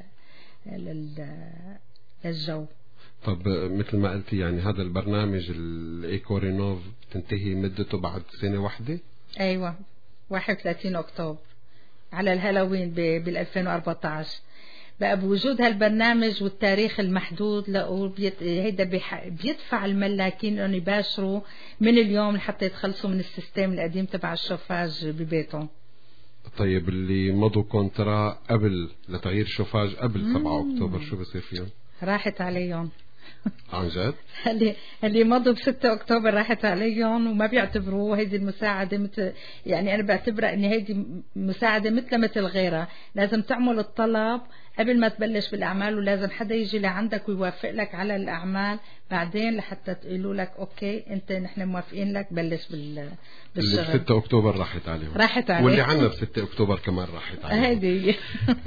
للجو. طب مثل ما قلتي يعني هذا البرنامج الإيكو رينوف تنتهي مدته بعد سنة واحدة؟ أيوة 31 أكتوبر على الهالوين بال 2014. بقى بوجود هالبرنامج والتاريخ المحدود لقوا هيدا بيدفع الملاكين انه يباشروا من اليوم لحتى يتخلصوا من السيستم القديم تبع الشوفاج ببيتهم. طيب اللي مضوا كونترا قبل لتغيير شوفاج قبل 7 أكتوبر شو بصير فيهم؟ راحت عليهم. عن جد؟ اللي مضوا ب6 أكتوبر راحت عليهم وما بيعتبروا هيدي المساعدة مثل، يعني أنا بعتبرها إن هيدي مساعدة مثل غيرها، لازم تعمل الطلب قبل ما تبلش بالأعمال، ولازم حدا يجي لعندك ويوافق لك على الأعمال بعدين لحتى تقولوا لك أوكي أنت نحن موافقين لك بلش بالشغل. 6 أكتوبر راحت عليهم. واللي عنا ب6 أكتوبر كمان راحت عليهم. هيدي.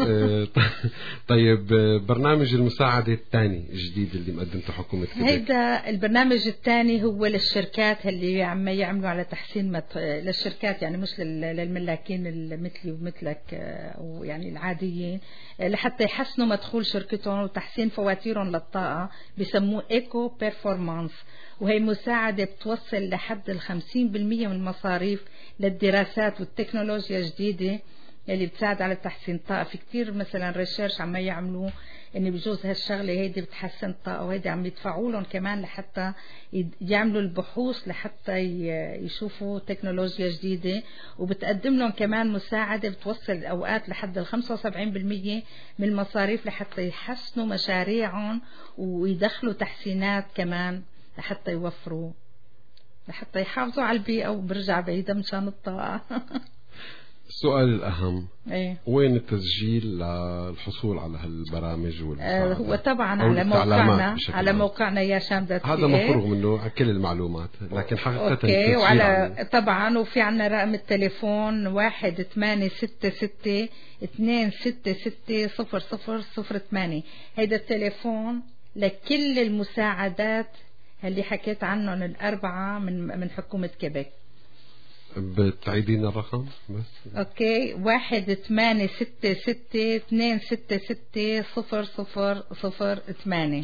طيب برنامج المساعدة الثاني الجديد اللي مقدمته حكومة كيبيك، هيدا البرنامج الثاني هو للشركات اللي عم يعملوا على تحسين للشركات، يعني مش للملاكين مثلي ومثلك يعني العاديين، لحتى يحسنوا مدخول شركتهم وتحسين فواتيرهم للطاقة، بسموه ايكو بيرفورمانس. وهي مساعدة بتوصل لحد 50% من المصاريف للدراسات والتكنولوجيا الجديدة اللي بتساعد على تحسين الطاقة. في كتير مثلا ريسيرش عم يعملوا ان بجوز هالشغلة هيدي بتحسن الطاقة، وهيدي عم يدفعوا لهم كمان لحتى يعملوا البحوث لحتى يشوفوا تكنولوجيا جديدة، وبتقدم لهم كمان مساعدة بتوصل اوقات لحد 75% من المصاريف لحتى يحسنوا مشاريعهم ويدخلوا تحسينات كمان لحتى يوفروا، لحتى يحافظوا على البيئة وبرجع بعيدة مشان الطاقة. السؤال الأهم، إيه؟ وين التسجيل للحصول على هالبرامج والمساعدة؟ هو طبعا على موقعنا يا شام. هذا مفروغ منه كل المعلومات، لكن حقيقة أوكي. وعلى طبعا وفي عنا رقم التليفون 1-866-266-0008. هيدا التليفون لكل المساعدات اللي حكيت عنهم الأربعة من حكومة كيبيك. بتعيدين الرقم بس؟ اوكي 1-866-266-0008.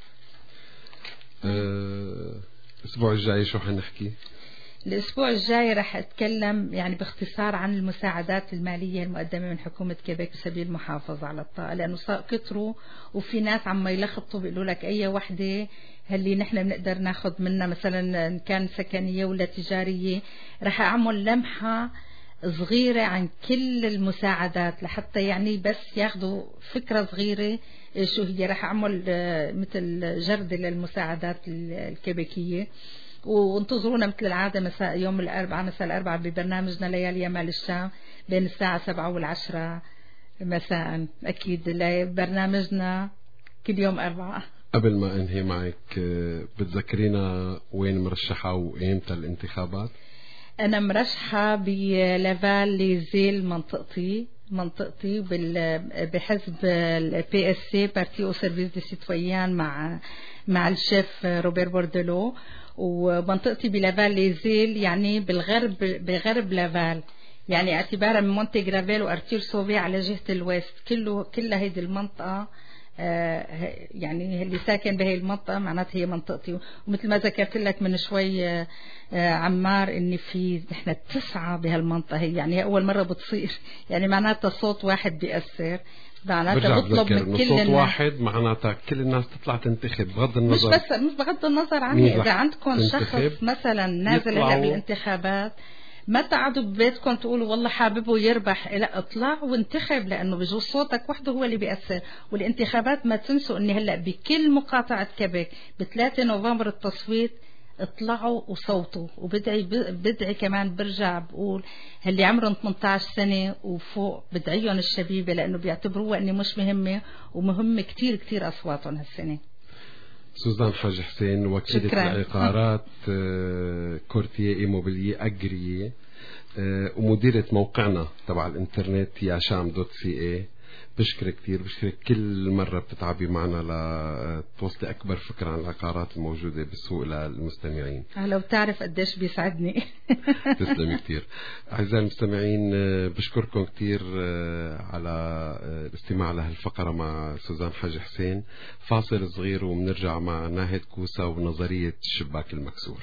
الأسبوع الجاي شو حنحكي؟ الأسبوع الجاي رح أتكلم يعني باختصار عن المساعدات المالية المقدمة من حكومة كيبيك بسبيل المحافظة على الطاقة، لأنه كتروا وفي ناس عم يلخبطوا بيقولوا لك أي وحدة اللي نحن بنقدر ناخد منها مثلا إن كان سكنية ولا تجارية. رح أعمل لمحة صغيرة عن كل المساعدات لحتى يعني بس ياخدوا فكرة صغيرة شو هي. رح أعمل مثل جردة للمساعدات الكيبيكية، وانتظرونا مثل العادة مساء يوم الأربعاء مساء الأربعاء ببرنامجنا ليالي يمال الشام بين الساعة 7 و10 مساء. أكيد برنامجنا كل يوم أربعاء. قبل ما أنهي معك بتذكرينا وين مرشحة وإمتى الانتخابات؟ أنا مرشحة بلافال ليزيل منطقتي بحزب البي اس سي بارتي او سيرفيس دي سيتويان مع الشيف روبير بوردلو، ومنطقتي بلافال ليزيل يعني بغرب لافال، يعني اعتبارا من مونتي جرافيل وارتير سوفي على جهة الويست كلها هيدي المنطقة. يعني اللي ساكن بهي المنطقة معناتها هي منطقتي. ومثل ما ذكرت لك من شوي عمار إن في نحن 9 بهالمنطقة هي، يعني أول مرة بتصير، يعني معناتها صوت واحد بيأثر، معناتها بطلب من كل صوت واحد معناتها كل الناس تطلع تنتخب بغض النظر، مش بغض النظر عني. إذا عندكم شخص مثلا نازل هلا بالانتخابات ما تقعدوا ببيتكم تقولوا والله حاببه يربح، لا اطلع وانتخب، لانه بجوز صوتك وحده هو اللي بيأثر. والانتخابات ما تنسوا اني هلا بكل مقاطعة كيبيك ب3 نوفمبر التصويت اطلعوا وصوتوا. وبدعي كمان برجع بقول اللي عمرهم 18 سنة وفوق بدعيهم الشبيبة، لأنه بيعتبروها أني مش مهمة، ومهمة كتير كتير أصواتهم هالسنة. سوزان حاج حسين، وكيلة العقارات كورتية إيموبيلية أجرية، ومديرة موقعنا تبع الانترنت يا شام .ca. بشكرك كتير، بشكرك كل مرة بتتعبي معنا لتوصلي أكبر فكرة عن العقارات الموجودة بالسوق للمستمعين. لو تعرف قديش بيسعدني. تسلمي كتير. أعزائي المستمعين، بشكركم كتير على الاستماع لهالفقرة مع سوزان حاج حسين. فاصل صغير وبنرجع مع ناهد كوسة ونظرية الشباك المكسور.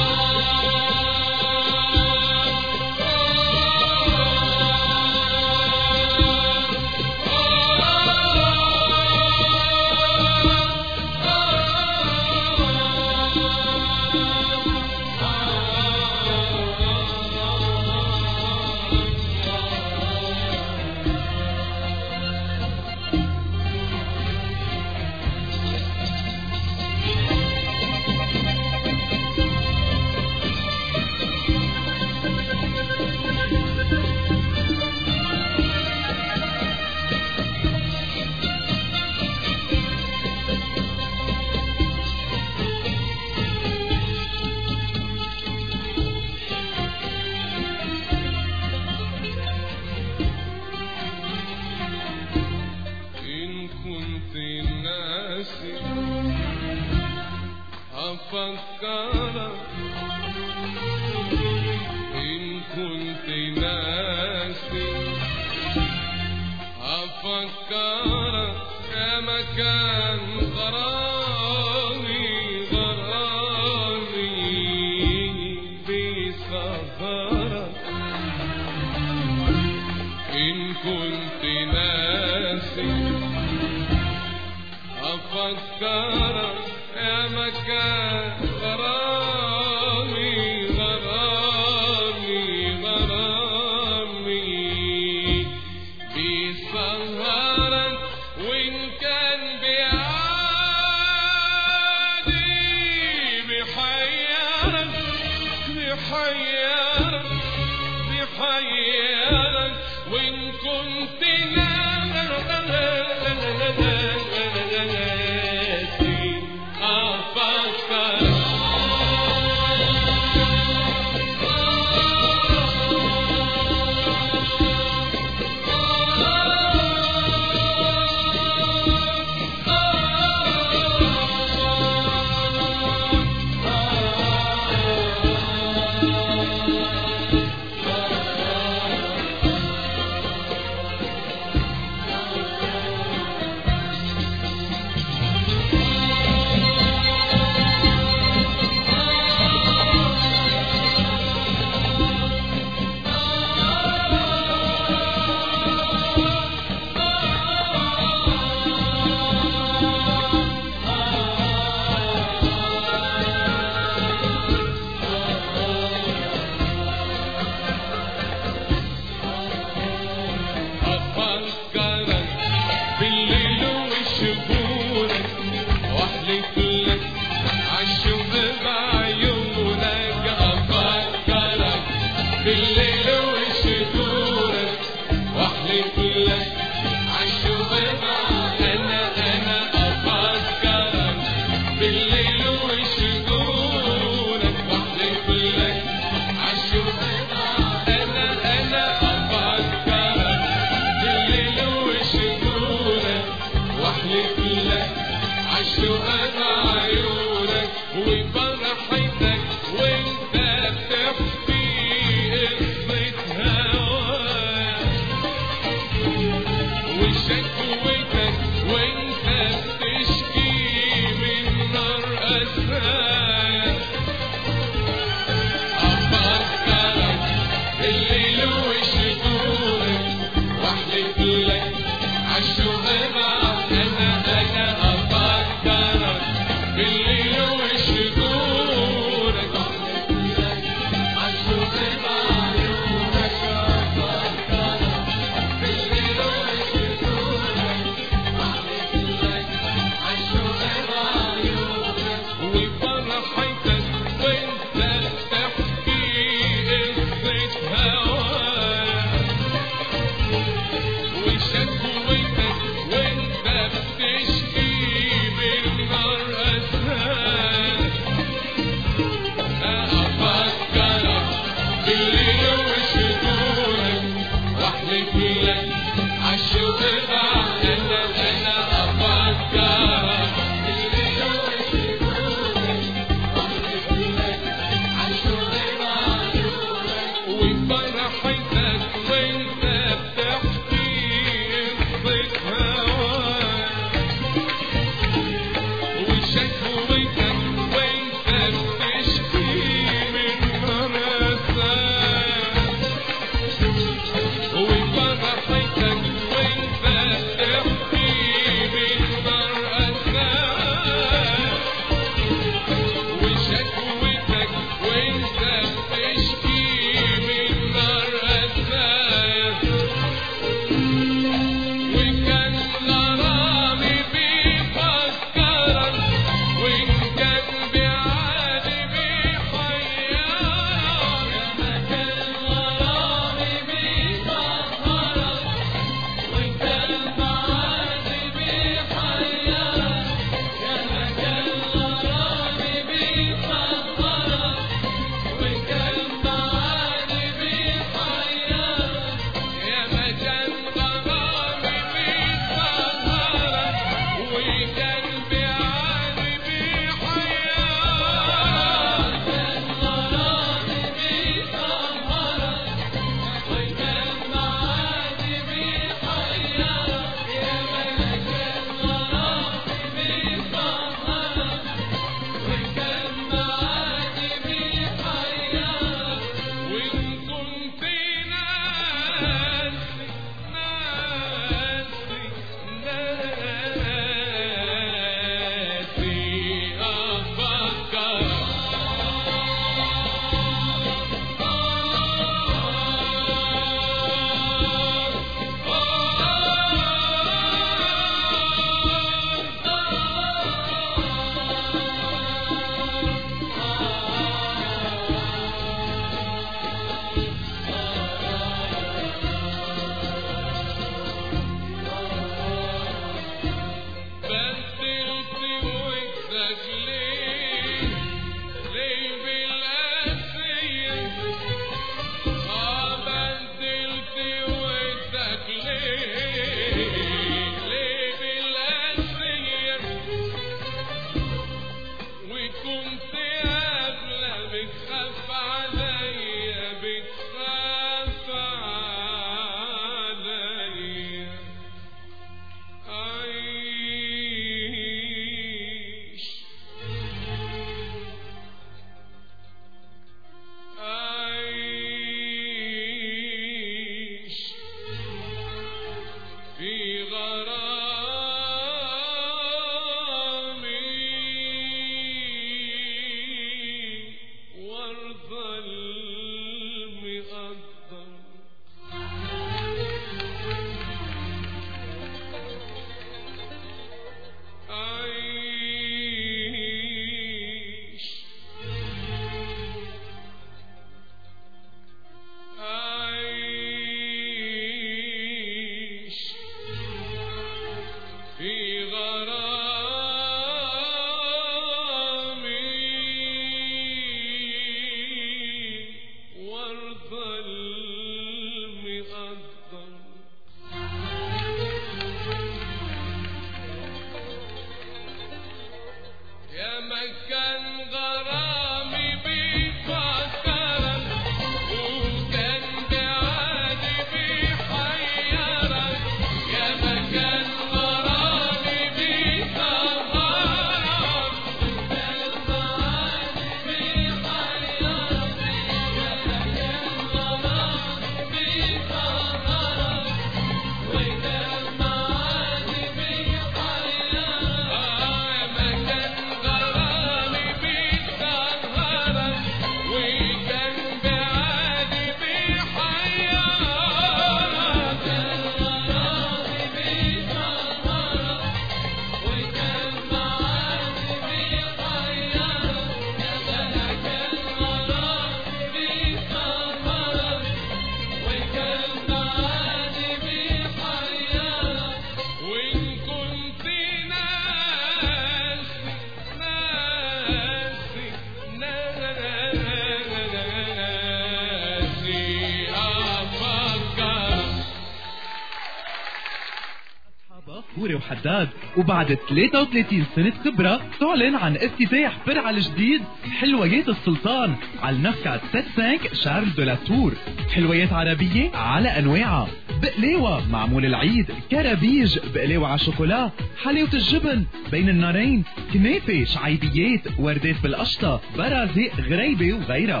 وحداد وبعد 33 سنة خبرة تعلن عن افتتاح فرع الجديد حلويات السلطان على النفقة 75 شارل دو لا تور. حلويات عربية على أنواعها، بقلاوة معمول العيد، كرابيج، بقلاوة على شوكولا، حلاوة الجبن بين النارين، كنافة، شعيبيات، وردات بالقشطة، برازق، غريبة وغيرها.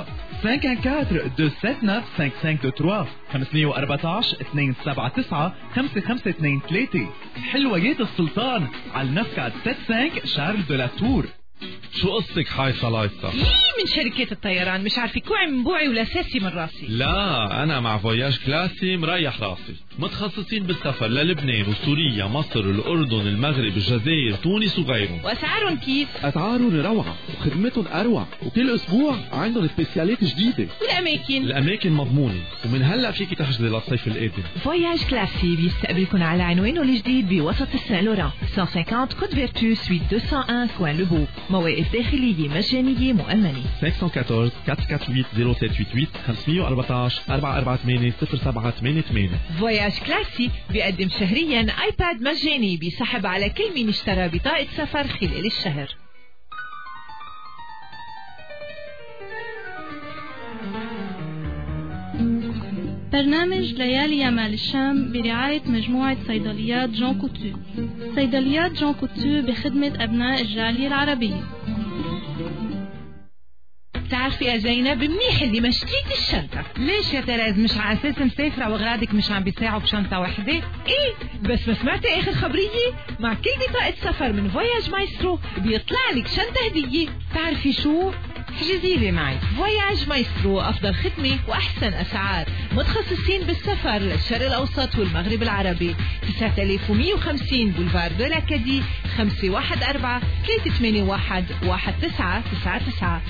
514-279-5523 514-279-5523. حلويات السلطان على النفقة 75 شارل دو لا تور. شو قصتك حاي خلايصة؟ من شركات الطيران مش عارفة كوعي من بوعي ولا ساسي من راسي. لا أنا مع فواياج كلاسي مريح راسي، متخصصين بالسفر للبنان وسوريا مصر الأردن المغرب الجزائر تونس وغيرهم. وأسعارهم كيف؟ أسعارهم روعة وخدمتهم أروع، وكل أسبوع عندهم سبيسيالات جديدة. الأماكن مضمونة، ومن هلا فيكي تحجزي للصيف القادم. فواياج كلاسي بيستقبلكم على عنوانه الجديد بوسط السان لوران 150 كود فيرتو سويت 201 كوان لوبو. مواقف داخلية مجانية مؤمنة. 514 448 0788 514 448 0788. فواياج كلاسي بيقدم شهريا ايباد مجاني بيسحب على كل مين اشترى بطاقة سفر خلال الشهر. برنامج ليالي يمال الشام برعاية مجموعة صيدليات جون كوتو. صيدليات جون كوتو بخدمة أبناء الجالية العربية. بتعرفي يا زينب منيح اللي ما شتريت الشنطة. ليش يا تريز مش على أساس مسافرة وأغراضك مش عم بيساعوا بشنطة واحدة؟ إيه بس ما سمعتي آخر خبرية؟ مع كل بطاقة سفر من فواياج مايسترو بيطلع لك شنطة هدية. تعرفي شو؟ احجزي لي معي. فواياج مايسترو أفضل خدمة وأحسن أسعار، متخصصين بالسفر للشرق الأوسط والمغرب العربي. 9150 بولفار دو لاكادي 514 381 1999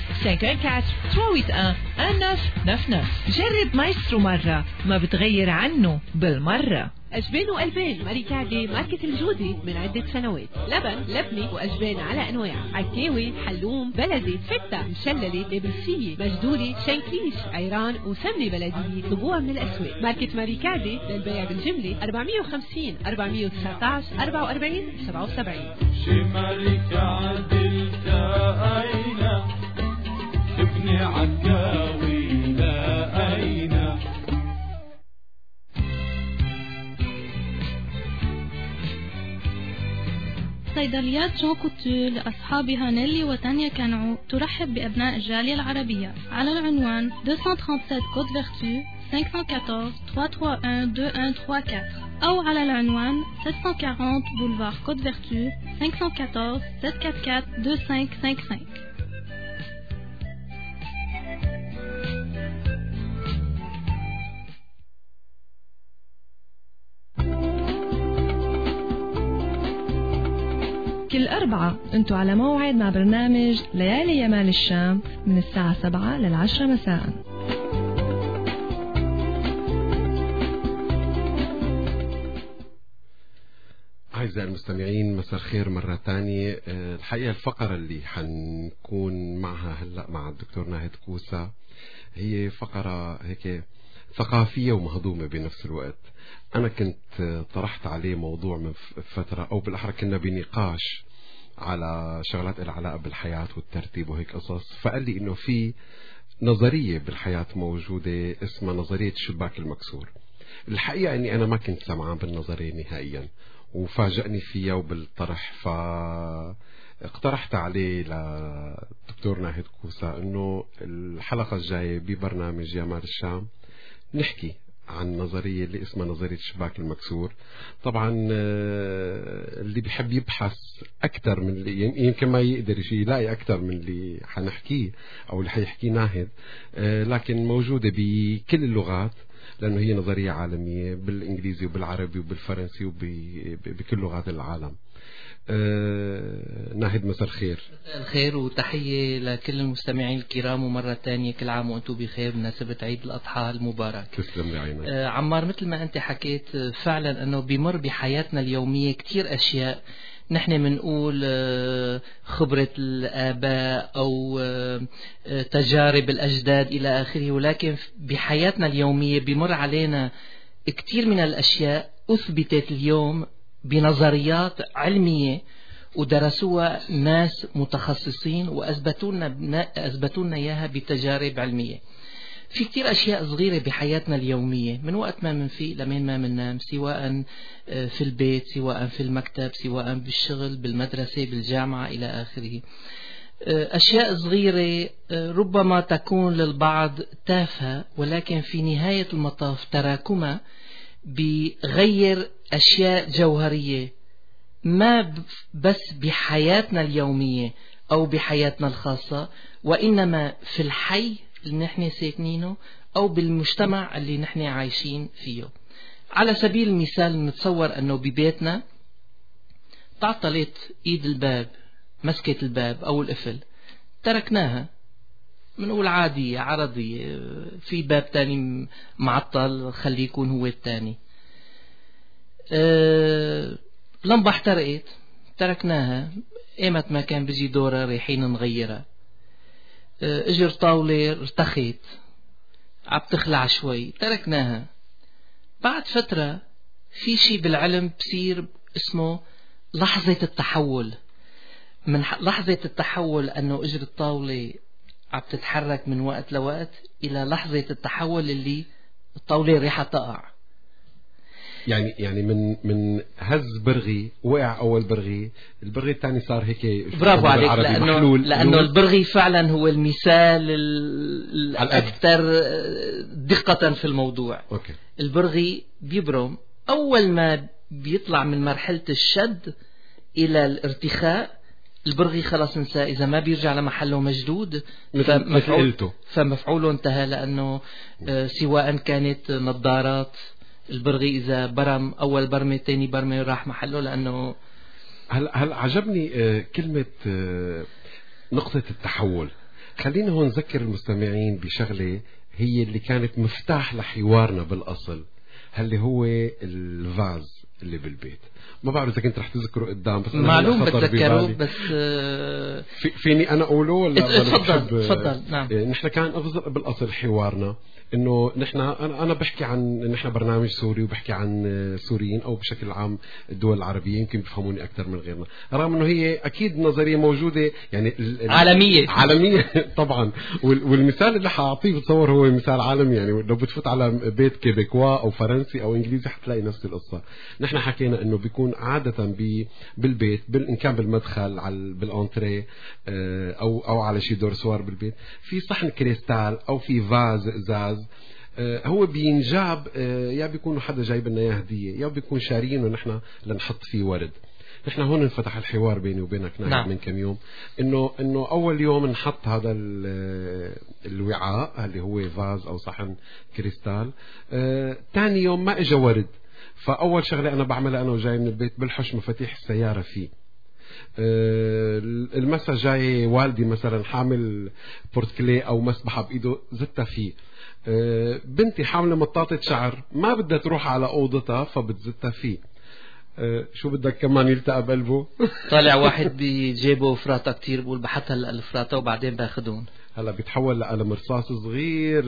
514-381-1999. جرب مايسترو مرة ما بتغير عنه بالمرة. أجبان وألبان ماريكاردي ماركة الجودي من عدة سنوات. لبن لبني وأجبان على أنواع، عكاوي، حلوم، بلدي، فتة، مشللة، نابلسية، مجدولي، شنكليش، عيران وسمنة بلدية. طلبوها من الأسواق. ماركة ماريكاردي للبيع بالجملة 450 419 44 77. شمالك عدلت أين ابني عكاوي لا أين. صيدليات جون كوتو لأصحابها نيلي وتانيا كانعو ترحب بأبناء الجالية العربية على العنوان 237 كود فيرتو 514 331 2134 أو على العنوان 740 بولفار كود فيرتو 514 744 2555. كل أربعة أنتوا على موعد مع برنامج ليالي يمال الشام من الساعة 7 لل10 مساء. أعزائي المستمعين مساء الخير مرة تانية. الحقيقة الفقرة اللي حنكون معها هلأ مع الدكتور ناهد كوسا هي فقرة هيك ثقافية ومهضومة بنفس الوقت. أنا كنت طرحت عليه موضوع من فترة، أو بالأحرى كنا بنقاش على شغلات لها علاقة بالحياة والترتيب وهيك قصص. فقال لي إنه في نظرية بالحياة موجودة اسمها نظرية الشباك المكسور. الحقيقة إني أنا ما كنت سمعان بالنظرية نهائيا، وفاجأني فيها وبالطرح، فاقترحت عليه لدكتور ناهد كوسا إنه الحلقة الجاية ببرنامج جمال الشام نحكي عن نظرية اللي اسمها نظرية الشباك المكسور. طبعا اللي بيحب يبحث أكثر من اللي يمكن ما يقدر يلاقي أكثر من اللي حنحكيه أو اللي حيحكيه ناهد، لكن موجودة بكل اللغات، لأنه هي نظرية عالمية بالإنجليزي وبالعربي وبالفرنسي وبكل لغات العالم. ناهد مساء الخير. مساء الخير وتحية لكل المستمعين الكرام، ومرة تانية كل عام وأنتم بخير بمناسبة عيد الأضحى المبارك. تسلم لي عينك. عمار، مثل ما أنت حكيت فعلا أنه بمر بحياتنا اليومية كتير أشياء نحن منقول خبرة الآباء أو تجارب الأجداد إلى آخره، ولكن بحياتنا اليومية بمر علينا كتير من الأشياء أثبتت اليوم بنظريات علمية ودرسوها ناس متخصصين وأثبتوا لنا إياها بتجارب علمية. في كتير أشياء صغيرة بحياتنا اليومية من وقت ما منفيق لمين ما مننام، سواء في البيت، سواء في المكتب، سواء بالشغل، بالمدرسة، بالجامعة إلى آخره. أشياء صغيرة ربما تكون للبعض تافهة، ولكن في نهاية المطاف تراكمها بغير أشياء جوهرية ما بس بحياتنا اليومية أو بحياتنا الخاصة، وإنما في الحي اللي نحن ساكنينه أو بالمجتمع اللي نحن عايشين فيه. على سبيل المثال نتصور أنه ببيتنا تعطلت إيد الباب، مسكت الباب أو القفل، تركناها، منقول عادية عرضية، في باب تاني معطل خليه يكون هو التاني. لمبة احترقت، تركناها، ايمت ما كان بيجي دورة ريحين نغيرها. اجر طاولة ارتخت عم تخلع شوي، تركناها. بعد فترة في شي بالعلم بصير اسمه لحظة التحول. من لحظة التحول أنه اجر الطاولة عم تتحرك من وقت لوقت إلى لحظة التحول اللي الطاولة ريحة تقع. يعني من هز برغي وقع أول برغي، البرغي الثاني صار هيك. برافو عليك، لأنه البرغي فعلا هو المثال الأكثر دقة في الموضوع. أوكي. البرغي بيبرم أول ما بيطلع من مرحلة الشد إلى الارتخاء، البرغي خلاص انسى، إذا ما بيرجع لمحله مجدود فمفعوله انتهى، لأنه سواء كانت نظارات البرغي إذا برم أول برمة تاني برمة راح محله، لأنه هل عجبني كلمة نقطة التحول. خلينا هون نذكر المستمعين بشغلة هي اللي كانت مفتاح لحوارنا بالأصل، اللي هو الفاز اللي بالبيت. ما بعرف إذا كنت رح تذكره قدام، بس معلوم بتذكره، بس فيني أنا أقوله ولا تفضل. نعم. نحن كان بالأصل حوارنا إنه نحن أنا بحكي عن نحن برنامج سوري وبحكي عن سوريين أو بشكل عام الدول العربية، يمكن بيفهموني أكثر من غيرنا، رغم إنه هي أكيد نظرية موجودة يعني عالمية طبعا. والمثال اللي حأعطيه بتصور هو مثال عالمي، يعني لو بتفوت على بيت كيبيكوا أو فرنسي أو إنجليزي حتلاقي نفس القصة. نحن حكينا إنه بيكون عادة بالبيت إن كان بالمدخل بالأنتريه أو على شي دورسوار بالبيت، في صحن كريستال أو في فاز إزاز، هو بينجاب، يا بيكونوا حدا جايب لنا اياه هديه، يا بيكون شاريينه نحن لنحط فيه ورد. نحن هون انفتح الحوار بيني وبينك نعم. من كم يوم انه اول يوم نحط هذا الوعاء اللي هو فاز او صحن كريستال، ثاني يوم ما اجى ورد، فاول شغله انا بعملها انا وجاي من البيت بلحش مفاتيح السياره فيه. المسا جاي والدي مثلا حامل بورتكلي او مسبحه بايده زتها فيه. بنتي حامله مطاطه شعر ما بدها تروح على اوضتها فبتزتها فيه. شو بدك كمان يلتقى بقلبه؟ طالع واحد بجيبه فراطة كتير بقول بحط هلا الفراطة وبعدين باخدهم. هلا بيتحول لقلم رصاص صغير.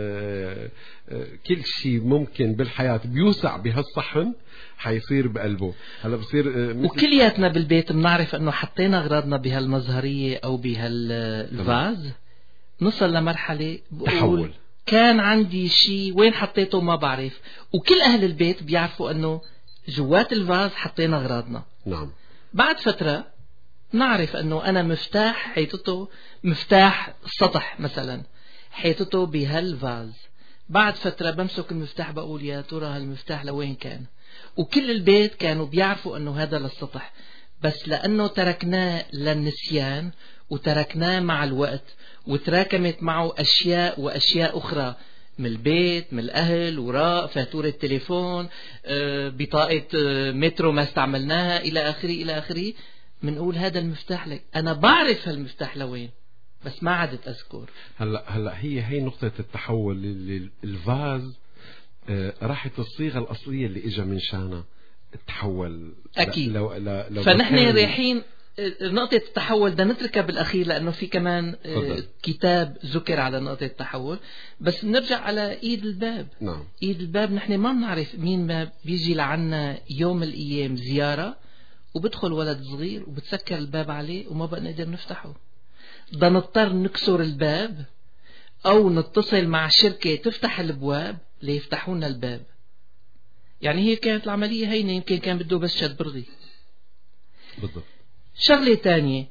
كل شيء ممكن بالحياة بيوسع بهالصحن حيصير بقلبه. هلا بصير وكلياتنا بالبيت بنعرف انه حطينا اغراضنا بهالمظهرية او بهالفاز، نصل لمرحلة تحول كان عندي شيء وين حطيته ما بعرف، وكل اهل البيت بيعرفوا انه جوات الفاز حطينا اغراضنا. نعم. بعد فترة نعرف انه انا مفتاح حيطته مفتاح السطح مثلا حيطته بهالفاز. بعد فترة بمسك المفتاح بقول يا ترى هالمفتاح لوين كان، وكل البيت كانوا بيعرفوا انه هذا للسطح، بس لانه تركناه للنسيان وتركناه مع الوقت وتراكمت معه اشياء واشياء اخرى من البيت، من الاهل، وراء فاتورة تليفون، بطاقة مترو ما استعملناها الى اخره الى اخره، منقول هذا المفتاح لك. انا بعرف هالمفتاح لوين بس ما عدت اذكر. هلا هي نقطة التحول. الفاز راحت الصيغة الأصلية اللي إجا من شانها تحول أكيد. لو فنحن رايحين نقطة التحول ده نتركها بالأخير لأنه في كمان كتاب ذكر على نقطة التحول. بس نرجع على إيد الباب. نعم. إيد الباب نحن ما بنعرف مين ما بيجي لعنا يوم من الأيام زيارة وبدخل ولد صغير وبتسكر الباب عليه وما بقى نقدر نفتحه، ده نضطر نكسر الباب أو نتصل مع شركة تفتح الأبواب ليفتحونا الباب. يعني هي كانت العملية هينة، يمكن كان بده بس شد برغي. بالضبط. شغلة تانية،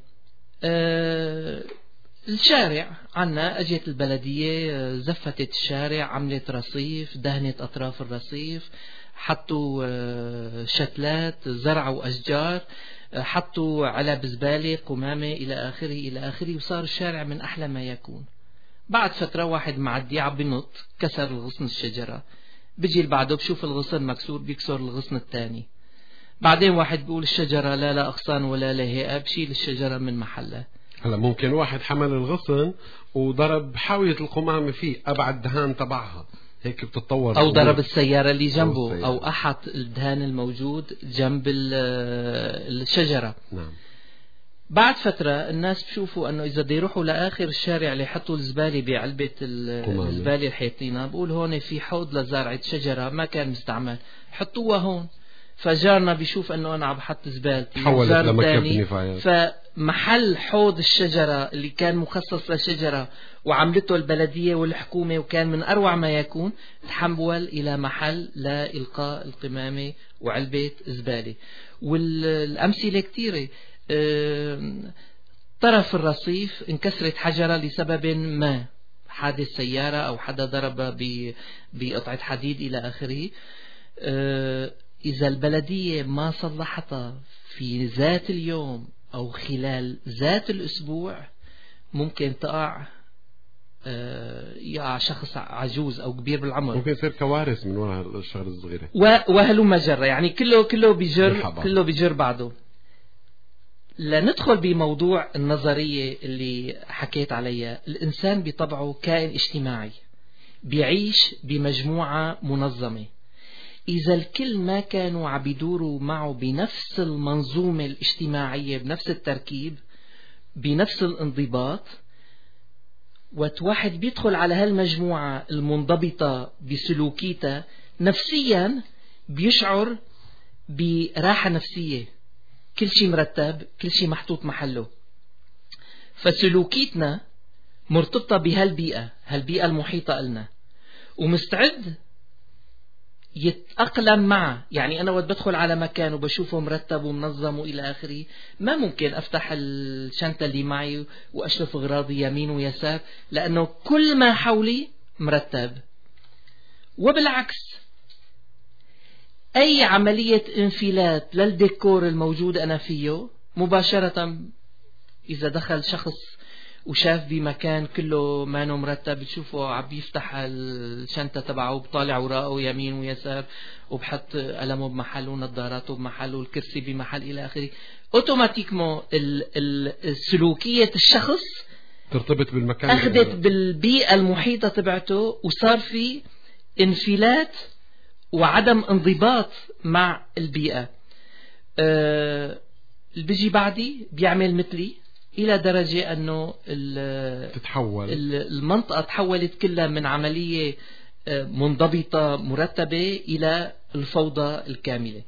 الشارع عنا أجت البلدية زفتت الشارع، عملت رصيف، دهنت أطراف الرصيف، حطوا شتلات، زرعوا أشجار، حطوا علب زبالة، قمامة، إلى آخره إلى آخره، وصار الشارع من أحلى ما يكون. بعد فترة واحد معدي عم بنط كسر الغصن الشجرة، بيجي بعده بشوف الغصن مكسور بيكسر الغصن الثاني. بعدين واحد بيقول الشجرة لا أغصان ولا لهيئة، بشيل الشجرة من محلها. هلا ممكن واحد حمل الغصن وضرب حاوية القمامة فيه أبعد دهان تبعها، هيك بتتطور. أو ضرب السيارة اللي جنبه، أو أحط الدهان الموجود جنب الشجرة. نعم. بعد فترة الناس بشوفوا أنه إذا بده يروحوا لآخر الشارع ليحطوا الزبالة بعلبة الزبالة الحيطينة، بقول هون في حوض لزرعة شجرة ما كان مستعمل، حطوها هون. فجارنا بيشوف أنه أنا عم بحط زبالتي، حولت لمكب نفايات. فمحل حوض الشجرة اللي كان مخصص لشجرة وعملته البلدية والحكومة وكان من أروع ما يكون، تحول إلى محل لإلقاء القمامة وعلبة زبالة. والأمثلة كتيرة. طرف الرصيف انكسرت حجرة لسبب ما، حادث سيارة أو حدا ضربها بقطعة حديد إلى آخره. إذا البلدية ما صلحتها في ذات اليوم أو خلال ذات الأسبوع، ممكن يقع شخص عجوز أو كبير بالعمر، ممكن يصير كوارث من وراء الشغلة الصغيرة. وهلو مجرة، يعني كله بيجر بعضه. لندخل بموضوع النظرية اللي حكيت عليها. الإنسان بطبعه كائن اجتماعي بيعيش بمجموعة منظمة. إذا الكل ما كانوا عبيدوروا معه بنفس المنظومة الاجتماعية، بنفس التركيب، بنفس الانضباط، وواحد بيدخل على هالمجموعة المنضبطة بسلوكيتها، نفسيا بيشعر براحة نفسية، كل شيء مرتب، كل شيء محطوط محله. فسلوكيتنا مرتبطة بهالبيئة، هالبيئة المحيطة لنا، ومستعد يتأقلم معه. يعني أنا وقت بدخل على مكان وبشوفه مرتب ومنظم وإلى آخره، ما ممكن أفتح الشنطة اللي معي وأشرف أغراضي يمين ويسار، لأنه كل ما حولي مرتب. وبالعكس، أي عملية انفلات للديكور الموجود أنا فيه مباشرة، إذا دخل شخص وشاف بمكان كله ما مرتب، بتشوفه عم بيفتح الشنطة تبعه وبطالع وراءه يمين ويسار وبحط قلمه بمحل ونظاراته بمحل والكرسي بمحل إلى آخره. أوتوماتيكمو سلوكية الشخص ترتبط بالمكان، أخذت بالبيئة المحيطة تبعته، وصار في انفلات وعدم انضباط مع البيئة. اللي بيجي بعدي بيعمل مثلي إلى درجة أنه تتحول المنطقة تحولت كلها من عملية منضبطة مرتبة إلى الفوضى الكاملة.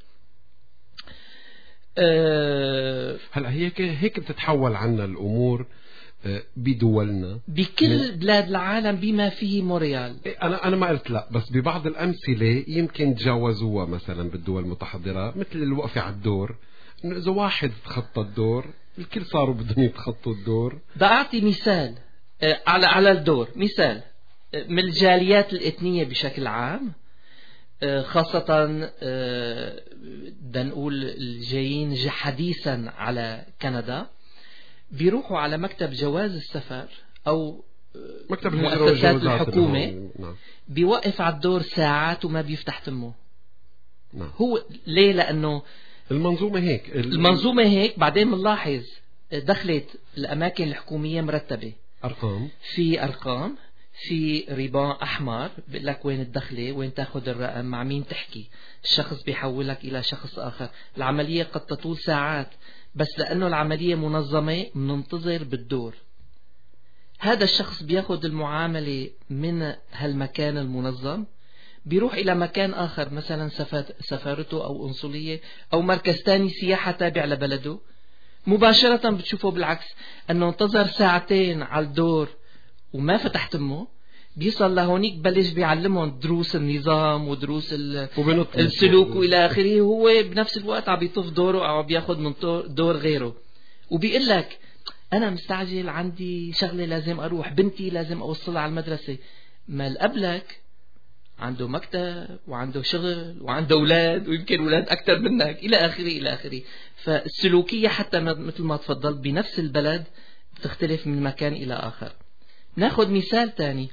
هلا هيك بتتحول عنا الأمور بدولنا بكل بلاد العالم بما فيه مونريال. أنا ما قلت لا، بس ببعض الأمثلة يمكن تجاوزوها، مثلا بالدول المتحضرة مثل الوقفة على الدور، إنه إذا واحد تخطى الدور الكل صاروا بدهم يتخطوا الدور. بدي أعطي مثال على الدور، مثال من الجاليات الإثنية بشكل عام، خاصة بدنا نقول الجايين حديثا على كندا، بيروحوا على مكتب جواز السفر أو مكتب مؤسسات الحكومة، بيوقف على الدور ساعات وما بيفتح تمه. هو ليه؟ لأنه المنظومة هيك المنظومة هيك. بعدين بنلاحظ دخلت الأماكن الحكومية مرتبة، في أرقام، في ريبان أحمر بيقول لك وين الدخلة، وين تاخد الرقم، مع مين تحكي، الشخص بيحولك إلى شخص آخر. العملية قد تطول ساعات، بس لأنه العملية منظمة مننتظر بالدور. هذا الشخص بياخد المعاملة من هالمكان المنظم، بيروح إلى مكان آخر، مثلا سفارته أو قنصلية أو مركز تاني سياحة تابع لبلده، مباشرة بتشوفه بالعكس، أنه انتظر ساعتين على الدور وما فتح تمه، بيصل لهونيك بلش بيعلمهم دروس النظام ودروس السلوك وإلى آخره. هو بنفس الوقت عم بيطف دوره أو بياخد من دور غيره، وبيقول لك أنا مستعجل، عندي شغلة لازم أروح، بنتي لازم أوصلها على المدرسة. ما قبلك عنده مكتب وعنده شغل وعنده أولاد، ويمكن أولاد أكثر منك إلى آخره إلى آخره. فالسلوكية حتى مثل ما تفضل بنفس البلد بتختلف من مكان إلى آخر. ناخذ مثال تاني.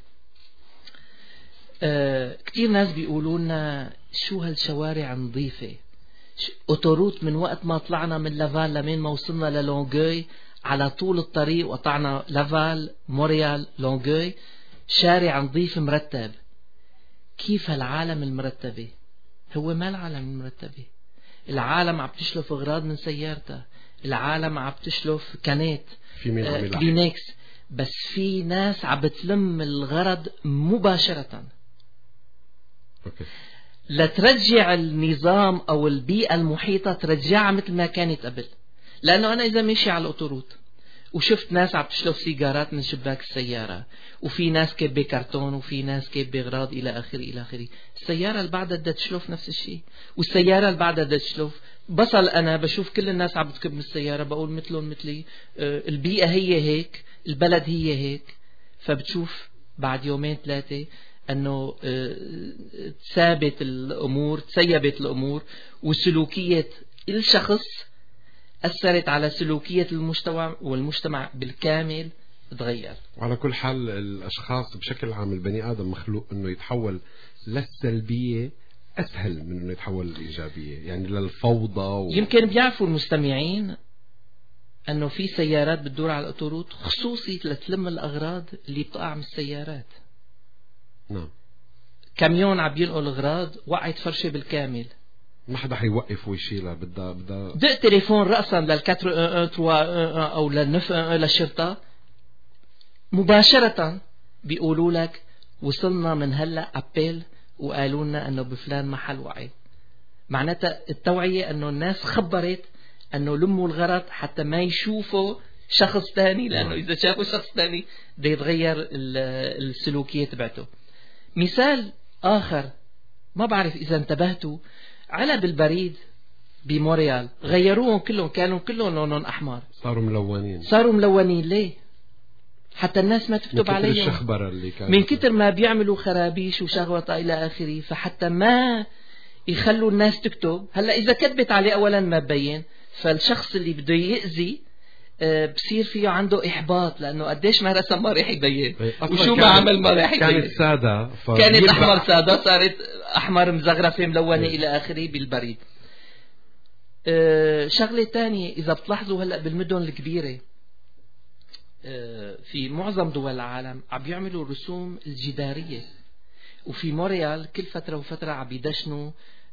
كتير ناس بيقولوا لنا شو هالشوارع نظيفة، أوتوروت من وقت ما طلعنا من لافال لمين ما وصلنا للونغوي، على طول الطريق وطعنا لافال مونريال لونغوي، شارع نظيف مرتب. كيف العالم المرتبة؟ هو ما العالم المرتبة. العالم عم تشلف أغراض من سيارتها، العالم عم تشلف كانات كلينكس، بس في ناس عم بتلم الغرض مباشرة. لترجع النظام أو البيئة المحيطة ترجعها مثل ما كانت قبل. لأنه أنا إذا ماشي على الأوتوروت وشفت ناس عم تشلف سيجارات من شباك السيارة، وفي ناس كبة كرتون، وفي ناس كبة أغراض إلى آخره إلى آخره، السيارة اللي بعدها بدها تشلف نفس الشيء، والسيارة اللي بعدها بدها تشلف. بصل أنا بشوف كل الناس عم بتكب من السيارة، بقول مثلهم مثلي، البيئة هي هيك، البلد هي هيك. فبتشوف بعد يومين ثلاثة أنه تسيبت الأمور، وسلوكية الشخص أثرت على سلوكية المجتمع، والمجتمع بالكامل تغير. وعلى كل حال الأشخاص بشكل عام، البني آدم مخلوق أنه يتحول للسلبية أسهل من أنه يتحول للإيجابية، يعني للفوضى يمكن بيعرفوا المستمعين أنه في سيارات بتدور على الأوتوروت خصوصي لتلم الأغراض اللي بتقع من السيارات. نعم. كاميون عم ينقل أغراض، وقعت فرشة بالكامل، ما حدا حيوقف ويشيلها، بدها دق تليفون رأسا لل411 أو لل911 للشرطة، مباشرة بيقولوا لك وصلنا من هلأ أبيل وقالوا لنا أنه بفلان محل وقع. معناتها التوعية أنه الناس خبرت أنه لموا الغرض حتى ما يشوفوا شخص تاني، لأنه إذا شافوا شخص تاني ده يتغير السلوكية تبعته. مثال آخر، ما بعرف إذا انتبهتوا، علب البريد بمونريال غيروهم كلهم، كانوا كلهم لونهم أحمر، صاروا ملونين. ليه؟ حتى الناس ما تكتب عليهم، من كتر ما بيعملوا خرابيش وشغوطة إلى آخره، فحتى ما يخلوا الناس تكتب. هلأ إذا كتبت عليه أولا ما بين، فالشخص اللي بده يأذي بصير فيه عنده إحباط، لأنه قديش ما رسم ما رح يبين، وشو ما عمل ما رح يبين. كانت سادة، كانت أحمر سادة، صارت أحمر مزغرفة ملونة إلى آخره بالبريد. شغلة تانية، إذا بتلاحظوا هلأ بالمدن الكبيرة في معظم دول العالم عم يعملوا الرسوم الجدارية، وفي مونريال كل فترة وفترة عم يدشنوا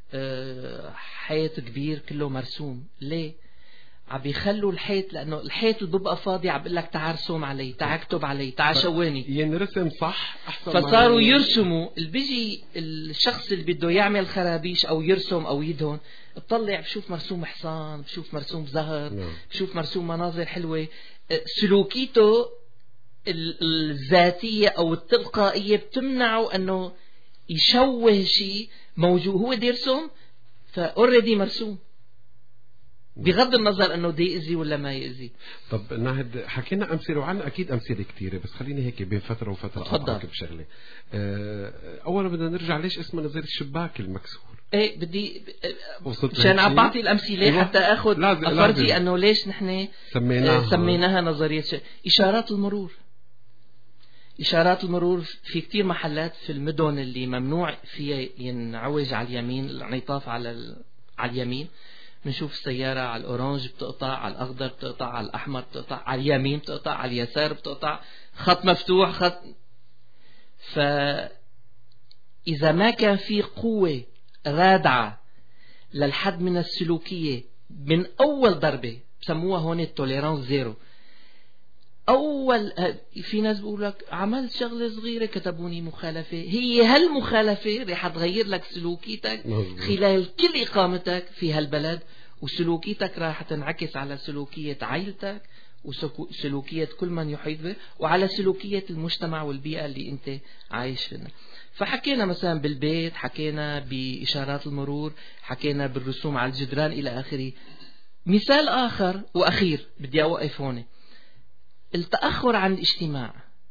حيط كبير كله مرسوم. ليه؟ عم بيخلوا الحيط، لأنه الحيط اللي بيبقى فاضي عم بيقول لك تعال ارسم علي، تعال اكتب علي، تعال شواني، ينرسم صح أحسن. فصاروا يرسموا. اللي بيجي الشخص اللي بده يعمل خرابيش أو يرسم أو يدهن، بطلع بشوف مرسوم حصان، بشوف مرسوم زهر، بشوف مرسوم مناظر حلوة. سلوكيته الذاتية أو التلقائية بتمنعه أنه يشوه شيء موجود. هو دي يرسم فأوريدي مرسوم، بغض النظر أنه دي يأذي ولا ما يأذي. طب ناهد حكينا أمثلة وعنا أكيد أمثلة كتيرة، بس خليني هيك بين فترة وفترة أقطعك بشغلة. أولا بدنا نرجع ليش اسمه نظرية الشباك المكسور. ايه بدي عشان عم بعطي الأمثلة حتى أخذ أفرجي أنه ليش نحن سميناها نظرية إشارات المرور. إشارات المرور في كتير محلات في المدن اللي ممنوع فيها ينعوج على اليمين، الانعطاف على اليمين. بنشوف السيارة على الأورانج بتقطع، على الأخضر بتقطع، على الأحمر بتقطع، على اليمين بتقطع، على اليسار بتقطع، خط مفتوح خط. فإذا ما كان في قوة رادعة للحد من السلوكية من أول ضربة، بسموها هون التوليرانس زيرو. أول في ناس بيقول لك عملت شغلة صغيرة كتبوني مخالفة، هي هالمخالفة رح تغير لك سلوكيتك خلال كل إقامتك في هالبلد، وسلوكيتك راح تنعكس على سلوكية عائلتك وسلوكية كل من يحيط به، وعلى سلوكية المجتمع والبيئة اللي أنت عايش فيها. فحكينا مثلا بالبيت، حكينا بإشارات المرور، حكينا بالرسوم على الجدران إلى آخره. مثال آخر وأخير بدي أوقف هون، التأخر عن الاجتماع.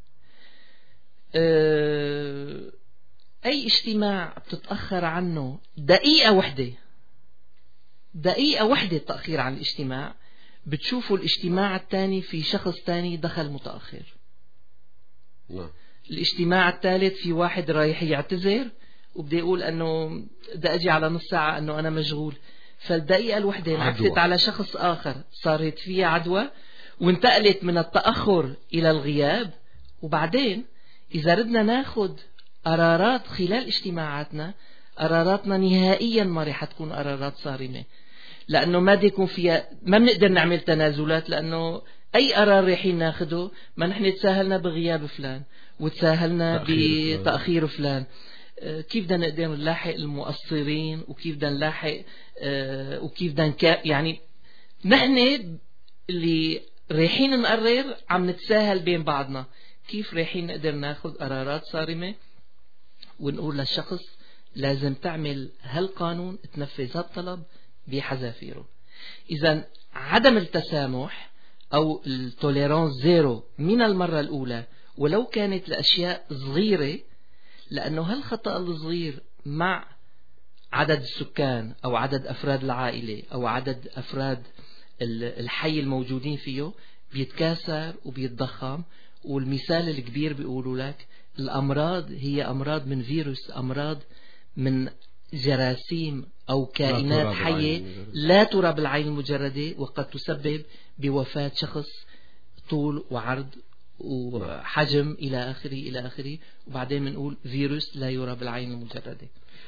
أي اجتماع بتتأخر عنه دقيقة واحدة التأخير عن الاجتماع، بتشوفوا الاجتماع الثاني في شخص ثاني دخل متأخر. الاجتماع الثالث في واحد رايح يعتذر وبدي يقول أنه بدي أجي على نص ساعة أنه أنا مشغول، فالدقيقة الوحدة انعكست على شخص آخر، صارت فيها عدوى وانتقلت من التأخر إلى الغياب. وبعدين إذا ردنا ناخد قرارات خلال اجتماعاتنا، قراراتنا نهائيا ما رح تكون قرارات صارمة، لأنه ما دي يكون فيها، ما بنقدر نعمل تنازلات، لأنه أي قرار رايحين ناخده ما نحن تساهلنا بغياب فلان وتساهلنا بتأخير فلان. كيف بدنا نقدر نلاحق المقصرين، وكيف بدنا نلاحق وكيف بدنا يعني نحن اللي رايحين نقرر عم نتساهل بين بعضنا. كيف رايحين نقدر ناخذ قرارات صارمة ونقول للشخص لازم تعمل هالقانون، تنفذ هالطلب بحذافيره. إذا عدم التسامح أو التوليرانس زيرو من المرة الأولى، ولو كانت الأشياء صغيرة، لأنه هالخطأ الصغير مع عدد السكان أو عدد أفراد العائلة أو عدد أفراد الحي الموجودين فيه بيتكاثر وبيتضخم. والمثال الكبير بيقولوا لك الأمراض هي أمراض من فيروس، أمراض من جراثيم أو كائنات حية لا ترى بالعين المجردة، وقد تسبب بوفاة شخص طول وعرض وحجم إلى آخره إلى آخره. وبعدين بنقول فيروس لا يرى بالعين المجردة.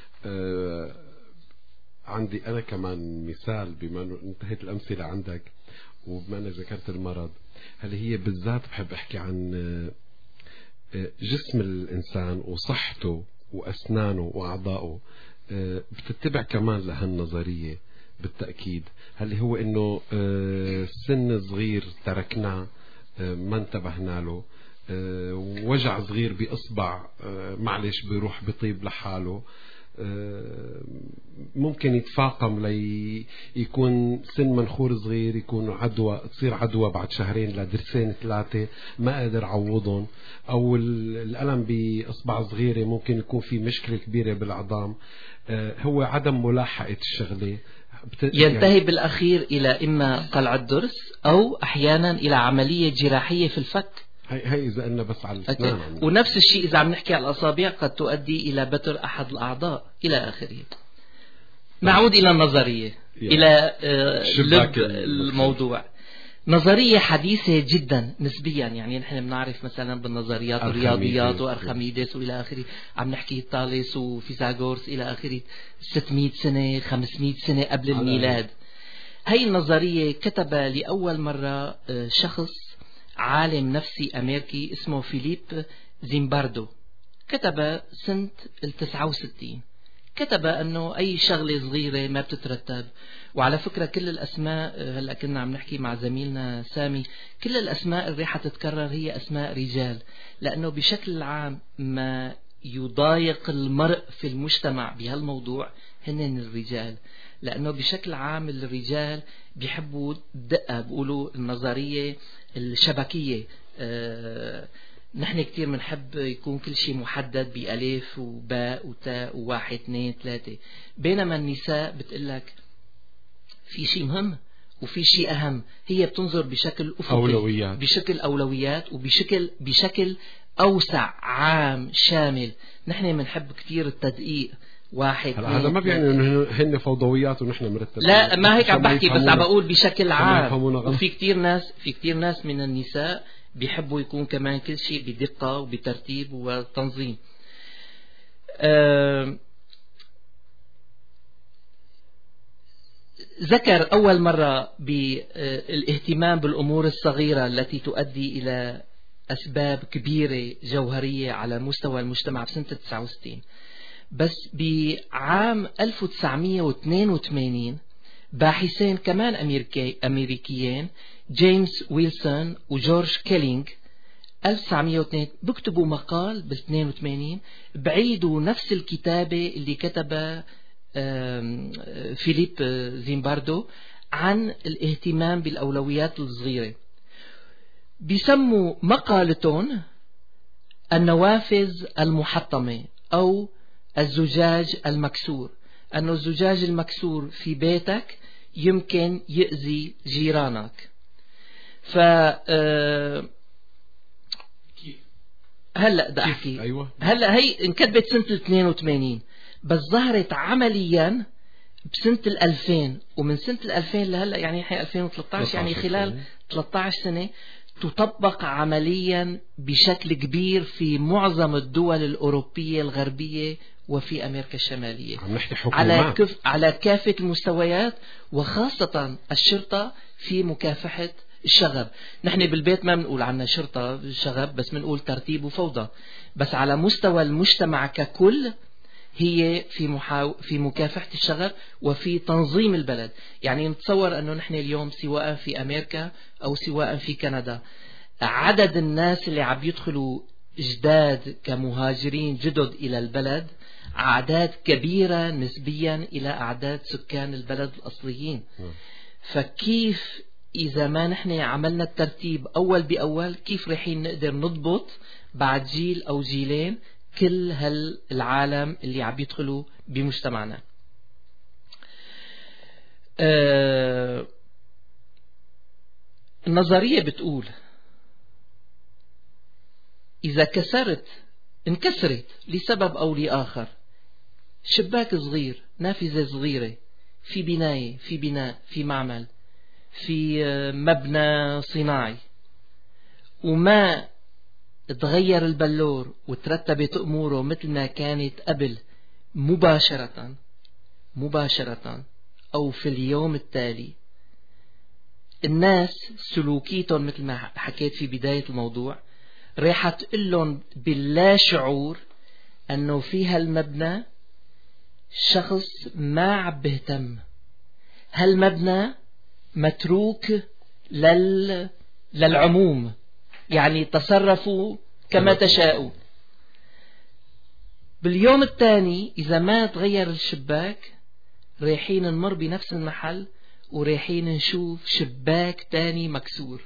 عندي أنا كمان مثال، بما أنه انتهت الأمثلة عندك وبما أنك ذكرت المرض، هل هي بالذات بحب أحكي عن جسم الإنسان وصحته وأسنانه وأعضائه، بتتبع كمان لهالنظرية بالتأكيد. هل هو إنه سن صغير تركناه ما انتبهنا له، وجع صغير بإصبع معلش بيروح بيطيب لحاله، ممكن يتفاقم يكون سن منخور صغير يكون عدوى، تصير عدوى بعد شهرين لدرسين ثلاثة ما قادر عوضهم، أو الألم بإصبع صغيرة ممكن يكون في مشكلة كبيرة بالعظام. هو عدم ملاحقة الشغلة ينتهي بالأخير إلى إما قلع الضرس أو أحيانا إلى عملية جراحية في الفك. هي إذا قلنا بس على الأسنان. ونفس الشيء إذا عم نحكي على الأصابع قد تؤدي إلى بتر أحد الأعضاء إلى آخره. نعود إلى النظرية، إلى لب الموضوع. نظرية حديثة جدا نسبيا. يعني نحن بنعرف مثلا بالنظريات الرياضيات وأرخميدس وإلى آخره، عم نحكي طالس وفيثاغورس إلى آخره 600 سنة 500 سنة قبل الميلاد. هاي النظرية كتب لأول مرة شخص عالم نفسي أمريكي اسمه فيليب زيمباردو، كتب سنة 69. كتب أنه أي شغلة صغيرة ما بتترتب. وعلى فكرة كل الأسماء، هلأ كنا عم نحكي مع زميلنا سامي، كل الأسماء اللي راح تتكرر هي أسماء رجال، لأنه بشكل عام ما يضايق المرء في المجتمع بهالموضوع هن الرجال، لأنه بشكل عام الرجال بيحبوا الدقة، بيقولوا النظرية الشبكية. نحن كتير منحب يكون كل شيء محدد بألف وباء وتاء وواحد اثنين ثلاثة، بينما النساء بتقلك في شيء مهم وفي شيء أهم. هي بتنظر بشكل أفقي، بشكل أولويات، وبشكل أوسع عام شامل. نحن منحب كتير التدقيق، واحد هذا ما بيعني انه هن فوضويات ونحن مرتبين، لا ما هيك عم بحكي، بس عم بقول بشكل عام. وفي كتير ناس من النساء بيحبوا يكون كمان كل شيء بدقة وبترتيب وتنظيم. ذكر أول مرة بالاهتمام بالأمور الصغيرة التي تؤدي إلى أسباب كبيرة جوهرية على مستوى المجتمع بسنة 69. بس بعام 1982 باحثين كمان أمريكيين، جيمس ويلسون وجورج كيلينج، 1902 بكتبوا مقال بال82 بعيدوا نفس الكتابة اللي كتبها فيليب زيمباردو عن الاهتمام بالأولويات الصغيرة. بيسموا مقالتهم النوافذ المحطمة أو الزجاج المكسور، أنه الزجاج المكسور في بيتك يمكن يؤذي جيرانك. هلأ بدي أحكي، أيوة. هلأ هي انكتبت سنة 82 بس ظهرت عمليا بسنة 2000، ومن سنة 2000 لهلأ يعني هي 2013 يعني خلال 13 سنة تطبق عمليا بشكل كبير في معظم الدول الأوروبية الغربية وفي أمريكا الشمالية، على كافة المستويات، وخاصة الشرطة في مكافحة الشغب. نحن بالبيت ما بنقول عنا شرطة شغب، بس بنقول ترتيب وفوضى. بس على مستوى المجتمع ككل هي في مكافحة الشغب وفي تنظيم البلد. يعني نتصور أنه نحن اليوم سواء في أمريكا أو سواء في كندا، عدد الناس اللي عم يدخلوا جداد كمهاجرين جدد إلى البلد أعداد كبيرة نسبيا إلى أعداد سكان البلد الأصليين. فكيف إذا ما نحن عملنا الترتيب أول بأول، كيف رحين نقدر نضبط بعد جيل أو جيلين كل هالعالم اللي عم يدخلوا بمجتمعنا؟ النظرية بتقول إذا انكسرت لسبب أو لآخر شباك صغير، نافذة صغيرة في بناء في معمل في مبنى صناعي، وما تغير البلور وترتبت أموره مثل ما كانت قبل مباشرة أو في اليوم التالي، الناس سلوكيتهم مثل ما حكيت في بداية الموضوع راح تقلهم باللا شعور أنه في هالمبنى شخص ما عم بيهتم، هالمبنى متروك للعموم، يعني تصرفوا كما تشاءوا. باليوم الثاني إذا ما تغير الشباك رايحين نمر بنفس المحل ورايحين نشوف شباك تاني مكسور.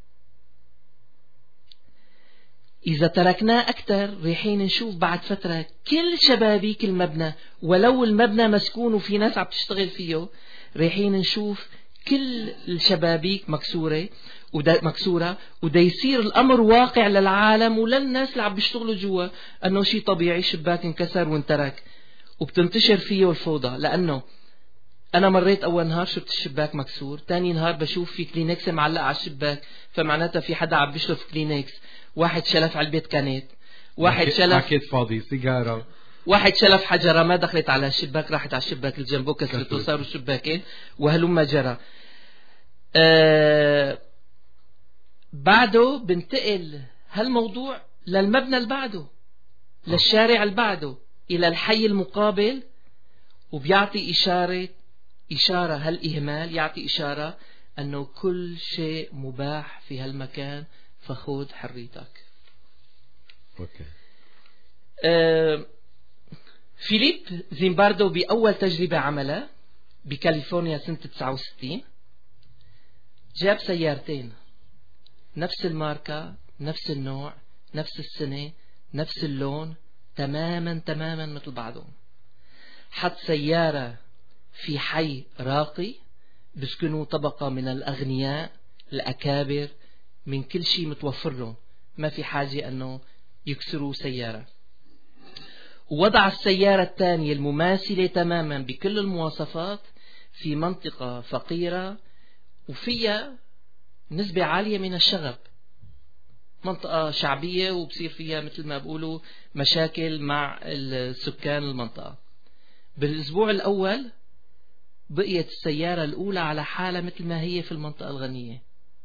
إذا تركناه أكتر رايحين نشوف بعد فترة كل شبابيك المبنى ولو المبنى مسكون وفي ناس عم تشتغل فيه، رايحين نشوف كل الشبابيك مكسورة ودا يصير الأمر واقع للعالم وللناس اللي عم بيشتغلوا جوا أنه شيء طبيعي، شباك انكسر وانترك، وبتنتشر فيه الفوضى. لأنه أنا مريت أول نهار شفت الشباك مكسور، تاني نهار بشوف في كلينكس معلقة على الشباك، فمعناتها في حدا عم بيشرب كلينكس. واحد شلف علبة كانت، واحد شلف باكيت فاضي، سيجارة، واحد شلف حجرة ما دخلت على الشباك راحت على الشباك اللي جنبه كسرته، صاروا الشباكين وهلما جرى. بعده بنتقل هالموضوع للمبنى اللي بعده، للشارع اللي بعده، إلى الحي المقابل، وبيعطي إشارة هالإهمال يعطي إشارة أنه كل شيء مباح في هالمكان، فخذ حريتك. أوكي. فيليب زيمباردو بأول تجربة عملها بكاليفورنيا سنة 69 جاب سيارتين نفس الماركة، نفس النوع، نفس السنة، نفس اللون، تماما مثل بعضهم. حط سيارة في حي راقي بسكنوا طبقة من الأغنياء الأكابر، من كل شيء متوفر لهم، ما في حاجة أنه يكسروا سيارة. ووضع السيارة الثانية المماثلة تماما بكل المواصفات في منطقة فقيرة وفيها نسبة عالية من الشغب، منطقة شعبية وبصير فيها مثل ما بقولوا مشاكل مع السكان المنطقة. بالأسبوع الأول بقيت السيارة الأولى على حالة مثل ما هي في المنطقة الغنية.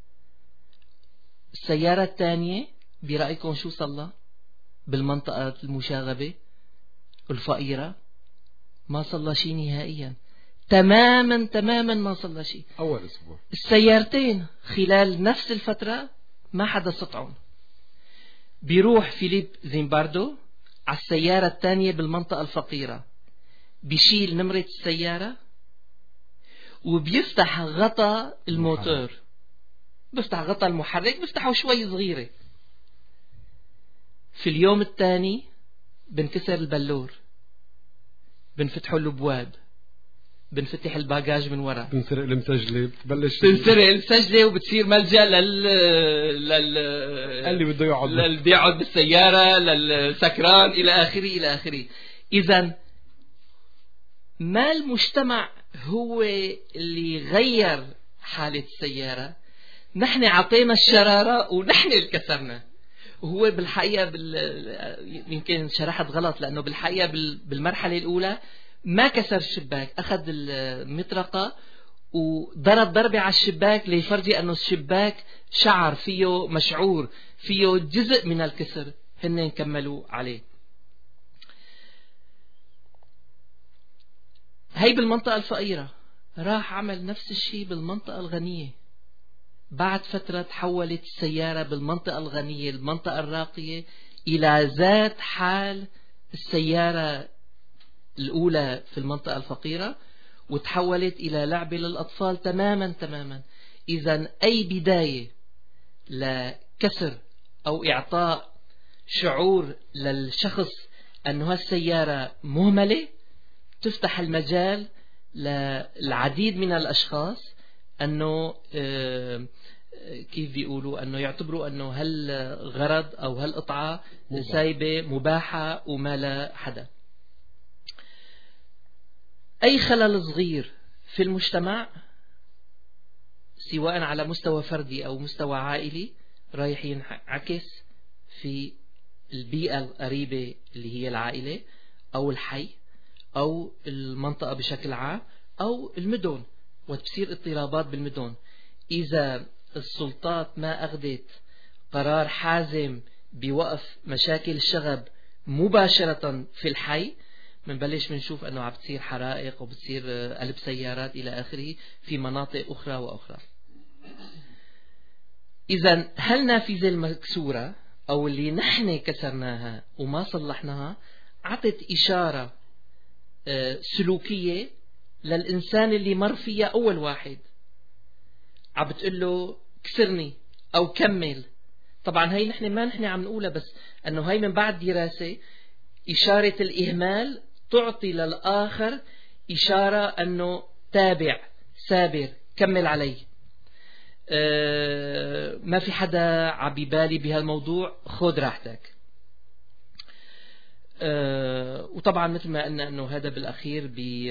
السيارة الثانية برأيكم شو صلى بالمنطقة المشاغبة الفقيرة؟ ما صلى شيء نهائيا، تماما ما صلى شيء. أول أسبوع السيارتين خلال نفس الفترة ما حدا سطعهم. بيروح فيليب زيمباردو على السيارة الثانية بالمنطقة الفقيرة، بيشيل نمرة السيارة وبيفتح غطاء الموتور، بيفتح غطاء المحرك، بيفتحه شوي صغيرة. في اليوم الثاني بنكسر البلور، بنفتحوا الابواب، بنفتح الباجاج من ورا، بنسرق المسجلة، بتبلش تنسرق المسجلة وبتصير ملجأ اللي بده يقعد اللي بيقعد بالسيارة، للسكران، إلى آخره. إذن ما المجتمع هو اللي غير حالة السيارة، نحن عطينا الشرارة ونحن اللي كسرنا. وهو بالحقيقة يمكن شرحت غلط، لأنه بالحقيقة بالمرحلة الأولى ما كسر الشباك، أخذ المطرقة وضرب ضربة على الشباك ليفرجي أنه الشباك شعر فيه، مشعور فيه جزء من الكسر، هن كملوا عليه. هي بالمنطقة الفقيرة. راح عمل نفس الشيء بالمنطقة الغنية. بعد فترة تحولت السيارة بالمنطقة الغنية، المنطقة الراقية، إلى ذات حال السيارة الأولى في المنطقة الفقيرة، وتحولت إلى لعبة للأطفال تماما. إذن أي بداية لكسر أو إعطاء شعور للشخص أنه هالسيارة مهملة تفتح المجال للعديد من الأشخاص أنه كيف بيقولوا أنه يعتبروا أنه هالغرض أو هالقطعة سايبة مباحة وما لا حدا. أي خلل صغير في المجتمع سواء على مستوى فردي أو مستوى عائلي رايح ينعكس في البيئة القريبة اللي هي العائلة أو الحي أو المنطقة بشكل عام أو المدن، وتصير اضطرابات بالمدن. إذا السلطات ما أخذت قرار حازم بوقف مشاكل الشغب مباشرة في الحي، منبلش منشوف أنه عم بتصير حرائق وبتصير قلب سيارات إلى آخره في مناطق أخرى وأخرى. إذن هالنافذة المكسورة أو اللي نحن كسرناها وما صلحناها عطت إشارة سلوكية للإنسان اللي مر فيها أول واحد، عم بتقول له كسرني أو كمل. طبعا هاي نحن عم نقولها، بس أنه هاي من بعد دراسة إشارة الإهمال تعطي للآخر إشارة أنه تابع، سابر، كمل علي، ما في حدا عم ببالي بهالموضوع، خذ راحتك. وطبعا مثل ما قلنا أنه هذا بالأخير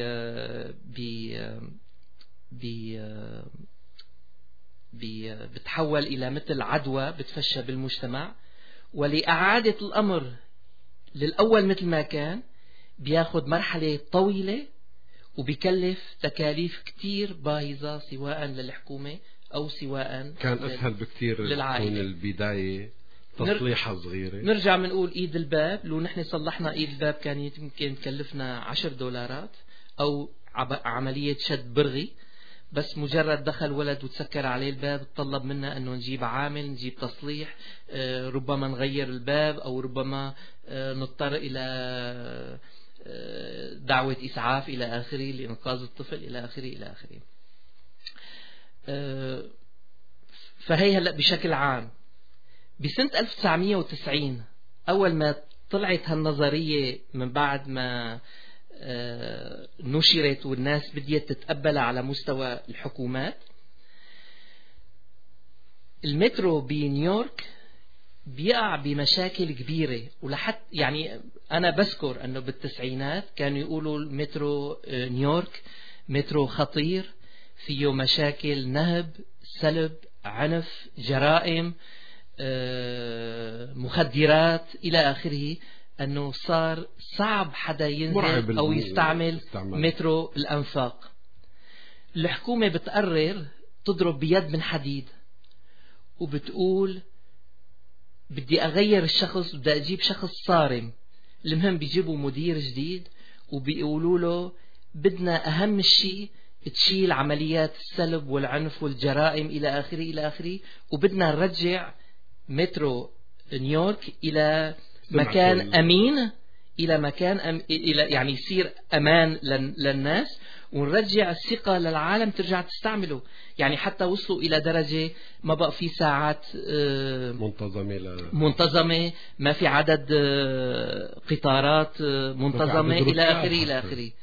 بتحول إلى مثل عدوى بتفشى بالمجتمع. ولإعادة الأمر للأول مثل ما كان بياخد مرحلة طويلة وبيكلف تكاليف كتير باهظة سواء للحكومة أو سواء كان أسهل بكتير تكون البداية تصليحة صغيرة. نرجع منقول إيد الباب، لو نحن صلحنا إيد الباب كان يمكن تكلفنا $10 أو عملية شد برغي، بس مجرد دخل ولد وتسكر عليه الباب طلب منا أنه نجيب عامل، نجيب تصليح، ربما نغير الباب أو ربما نضطر إلى دعوة إسعاف إلى آخره لإنقاذ الطفل إلى آخره إلى آخره. فهي هلأ بشكل عام بسنة 1990 أول ما طلعت هالنظرية من بعد ما نشرت والناس بديت تتقبلها على مستوى الحكومات، المترو بنيويورك بيقع بمشاكل كبيرة. ولحد يعني أنا بذكر أنه بالتسعينات كانوا يقولوا المترو نيويورك مترو خطير، فيه مشاكل نهب، سلب، عنف، جرائم، مخدرات إلى آخره، أنه صار صعب حدا ينزل أو يستعمل مترو الأنفاق. الحكومة بتقرر تضرب بيد من حديد وبتقول بدي أغير الشخص، بدي أجيب شخص صارم. المهم بيجيبوا مدير جديد وبيقولوا له بدنا أهم شيء تشيل عمليات السلب والعنف والجرائم إلى آخره إلى آخره، وبدنا نرجع مترو نيويورك إلى مكان أمين، إلى مكان إلى يعني يصير أمان للناس، ونرجع الثقة للعالم ترجع تستعمله. يعني حتى وصلوا إلى درجة ما بقى في ساعات منتظمة، ما في عدد قطارات منتظمة إلى آخره إلى آخره.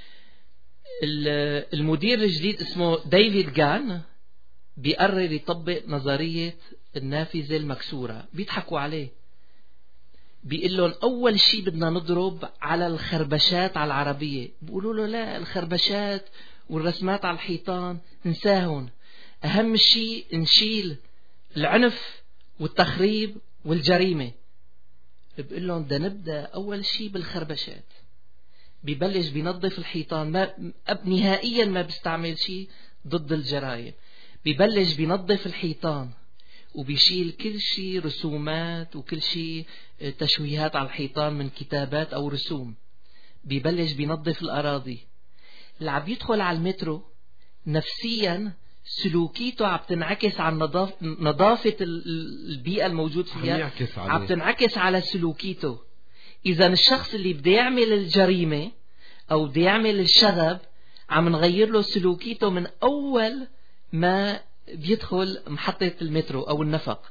المدير الجديد اسمه ديفيد جان بيقرر يطبق نظرية النافذة المكسورة. بيضحكوا عليه، بيقول لهم أول شيء بدنا نضرب على الخربشات على العربية. بيقولوا له لا، الخربشات والرسمات على الحيطان ننساهن، أهم شيء نشيل العنف والتخريب والجريمة. بيقول لهم بدنا نبدأ أول شيء بالخربشات. بيبلش بينظف الحيطان، ما نهائيا ما بيستعمل شيء ضد الجرائم. بيبلش بينظف الحيطان وبيشيل كل شيء رسومات وكل شيء تشويهات على الحيطان من كتابات أو رسوم. بيبلش بينظف الأراضي. اللي عم يدخل على المترو نفسيا سلوكيته عم تنعكس على نظافة البيئة الموجود فيها، عم تنعكس على سلوكيته. إذا الشخص اللي بده يعمل الجريمة أو بده يعمل الشغب عم نغير له سلوكيته من أول ما بيدخل محطة المترو أو النفق.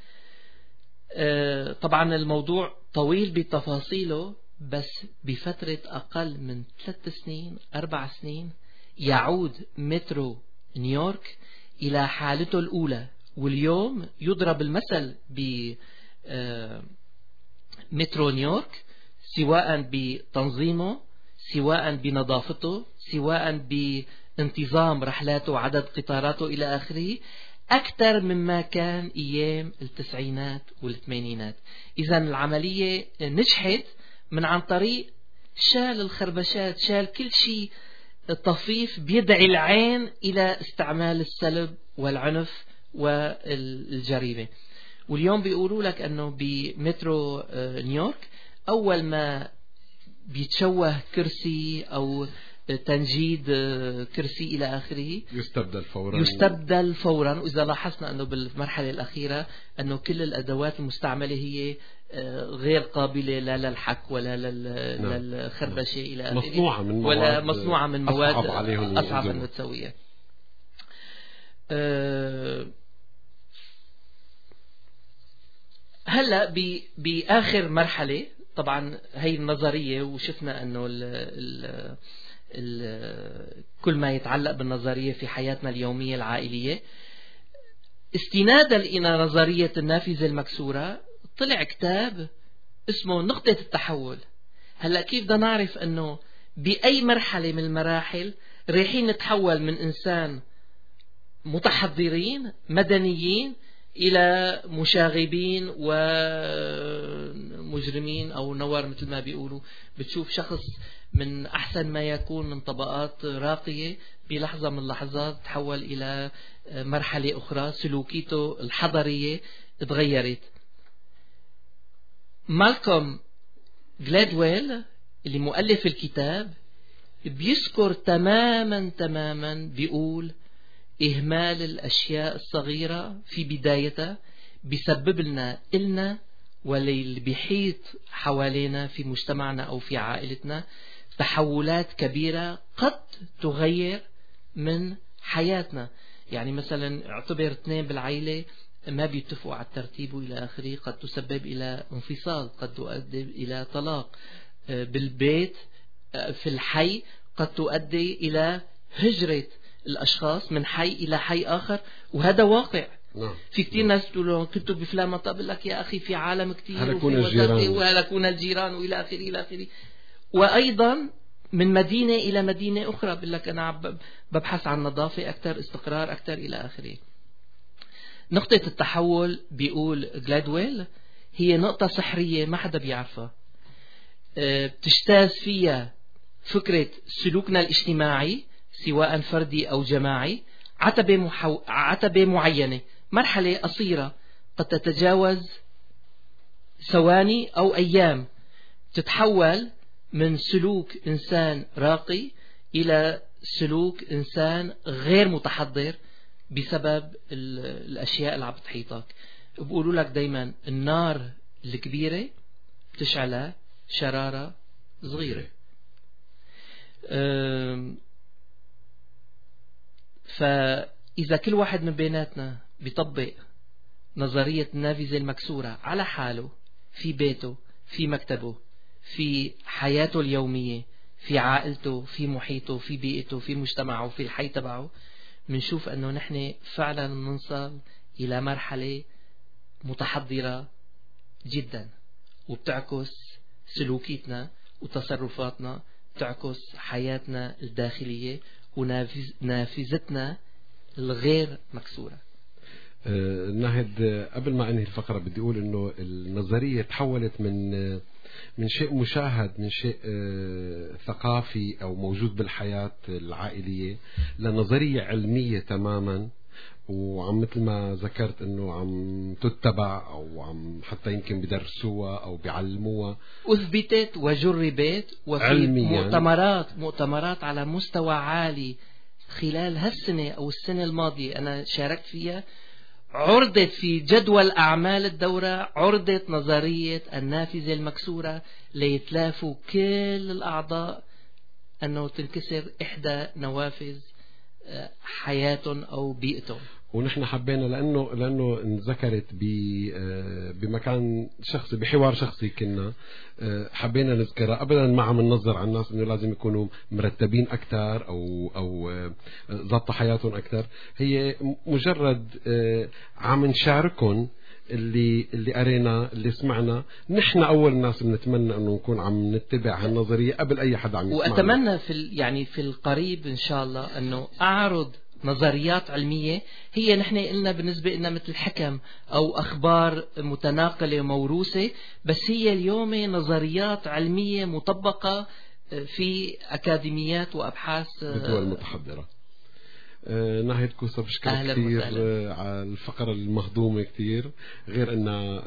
طبعا الموضوع طويل بتفاصيله، بس بفترة أقل من 3 سنين 4 سنين يعود مترو نيويورك إلى حالته الأولى. واليوم يضرب المثل بمترو نيويورك سواء بتنظيمه، سواء بنظافته، سواء بانتظام رحلاته وعدد قطاراته إلى آخره، أكثر مما كان أيام التسعينات والثمانينات. إذا العملية نجحت من عن طريق شال الخربشات، شال كل شيء طفيف بيدعي العين إلى استعمال السلب والعنف والجريمة. واليوم بيقولوا لك أنه بمترو نيويورك أول ما بيتشوه كرسي أو تنجيد كرسي إلى آخره يستبدل فورا. وإذا لاحظنا أنه بالمرحلة الأخيرة أنه كل الأدوات المستعملة هي غير قابلة لا للحك ولا للخربشة إلى آخره، ولا مصنوعة من مواد أصعب أن تسويها. هلأ بآخر مرحلة طبعا هي النظرية، وشفنا أنه كل ما يتعلق بالنظرية في حياتنا اليومية العائلية. استنادا إلى نظرية النافذة المكسورة طلع كتاب اسمه نقطة التحول هلأ كيف بدنا نعرف أنه بأي مرحلة من المراحل رايحين نتحول من إنسان متحضرين مدنيين إلى مشاغبين ومجرمين أو نور مثل ما بيقولوا. بتشوف شخص من أحسن ما يكون من طبقات راقية بلحظة من اللحظات تحول إلى مرحلة أخرى، سلوكيته الحضرية تغيرت. مالكوم جلادويل اللي مؤلف الكتاب بيذكر تماما بيقول إهمال الأشياء الصغيرة في بدايتها بيسبب لنا إلنا واللي بيحيط حوالينا في مجتمعنا أو في عائلتنا تحولات كبيرة قد تغير من حياتنا. يعني مثلا اعتبر اثنين بالعائلة ما بيتفقوا على الترتيب وإلى آخره، قد تسبب إلى انفصال، قد تؤدي إلى طلاق. بالبيت في الحي قد تؤدي إلى هجرة الأشخاص من حي إلى حي آخر، وهذا واقع. في كتير ناس تقولوا كنتوا بفلان منطقة، بقول لك يا أخي في عالم كتير وهلكون الجيران وإلى آخره إلى آخره. وأيضا من مدينة إلى مدينة أخرى، بقول لك أنا ببحث عن نظافة أكثر، استقرار أكثر إلى آخره. نقطة التحول بيقول جلادويل هي نقطة سحرية ما حدا بيعرفها، بتجتاز فيها فكرة سلوكنا الاجتماعي سواء فردي أو جماعي، عتبة معينة، مرحلة قصيرة قد تتجاوز ثواني أو أيام، تتحول من سلوك إنسان راقي إلى سلوك إنسان غير متحضر بسبب الأشياء اللي عم بتحيطك. بقولوا لك دايما النار الكبيرة بتشعلها شرارة صغيرة. فإذا كل واحد من بيناتنا بيطبق نظرية النافذة المكسورة على حاله في بيته، في مكتبه، في حياته اليومية، في عائلته، في محيطه، في بيئته، في مجتمعه، في الحي تبعه، منشوف أنه نحن فعلا ننصل إلى مرحلة متحضرة جدا، وبتعكس سلوكيتنا وتصرفاتنا، بتعكس حياتنا الداخلية ونافذتنا الغير مكسورة. ناهد، قبل ما أنهي الفقرة بدي أقول أنه النظرية تحولت من شيء مشاهد، من شيء ثقافي أو موجود بالحياة العائلية، لنظرية علمية تماما، وعم مثل ما ذكرت انه عم تتبع او عم حتى يمكن بدرسوها او بيعلموها، اثبتت وجربت، وفي مؤتمرات على مستوى عالي خلال هالسنة او السنة الماضية انا شاركت فيها، عرضت في جدول أعمال الدورة، عرضت نظرية النافذة المكسورة ليتلافوا كل الأعضاء أنه تنكسر إحدى نوافذ حياتهم أو بيئتهم. ونحن حبينا لأنه انذكرت بمكان شخصي، بحوار شخصي كنا حبينا نذكرها. أبدا ما عم ننظر على الناس إنه لازم يكونوا مرتبين أكثر أو ضبط حياتهم أكثر، هي مجرد عم نشاركهم اللي قرينا، اللي سمعنا. نحن أول ناس بنتمنى أنه نكون عم نتبع هالنظرية قبل أي حدا عم يسمعنا. وأتمنى في القريب إن شاء الله أنه أعرض نظريات علمية هي نحن قلنا بالنسبة لنا مثل حكم أو أخبار متناقلة موروثة، بس هي اليوم نظريات علمية مطبقة في أكاديميات وأبحاث بالدول المتحضرة. ناهد كوسا، بشكرك كثير على الفقرة المهضومة كثير، غير أنها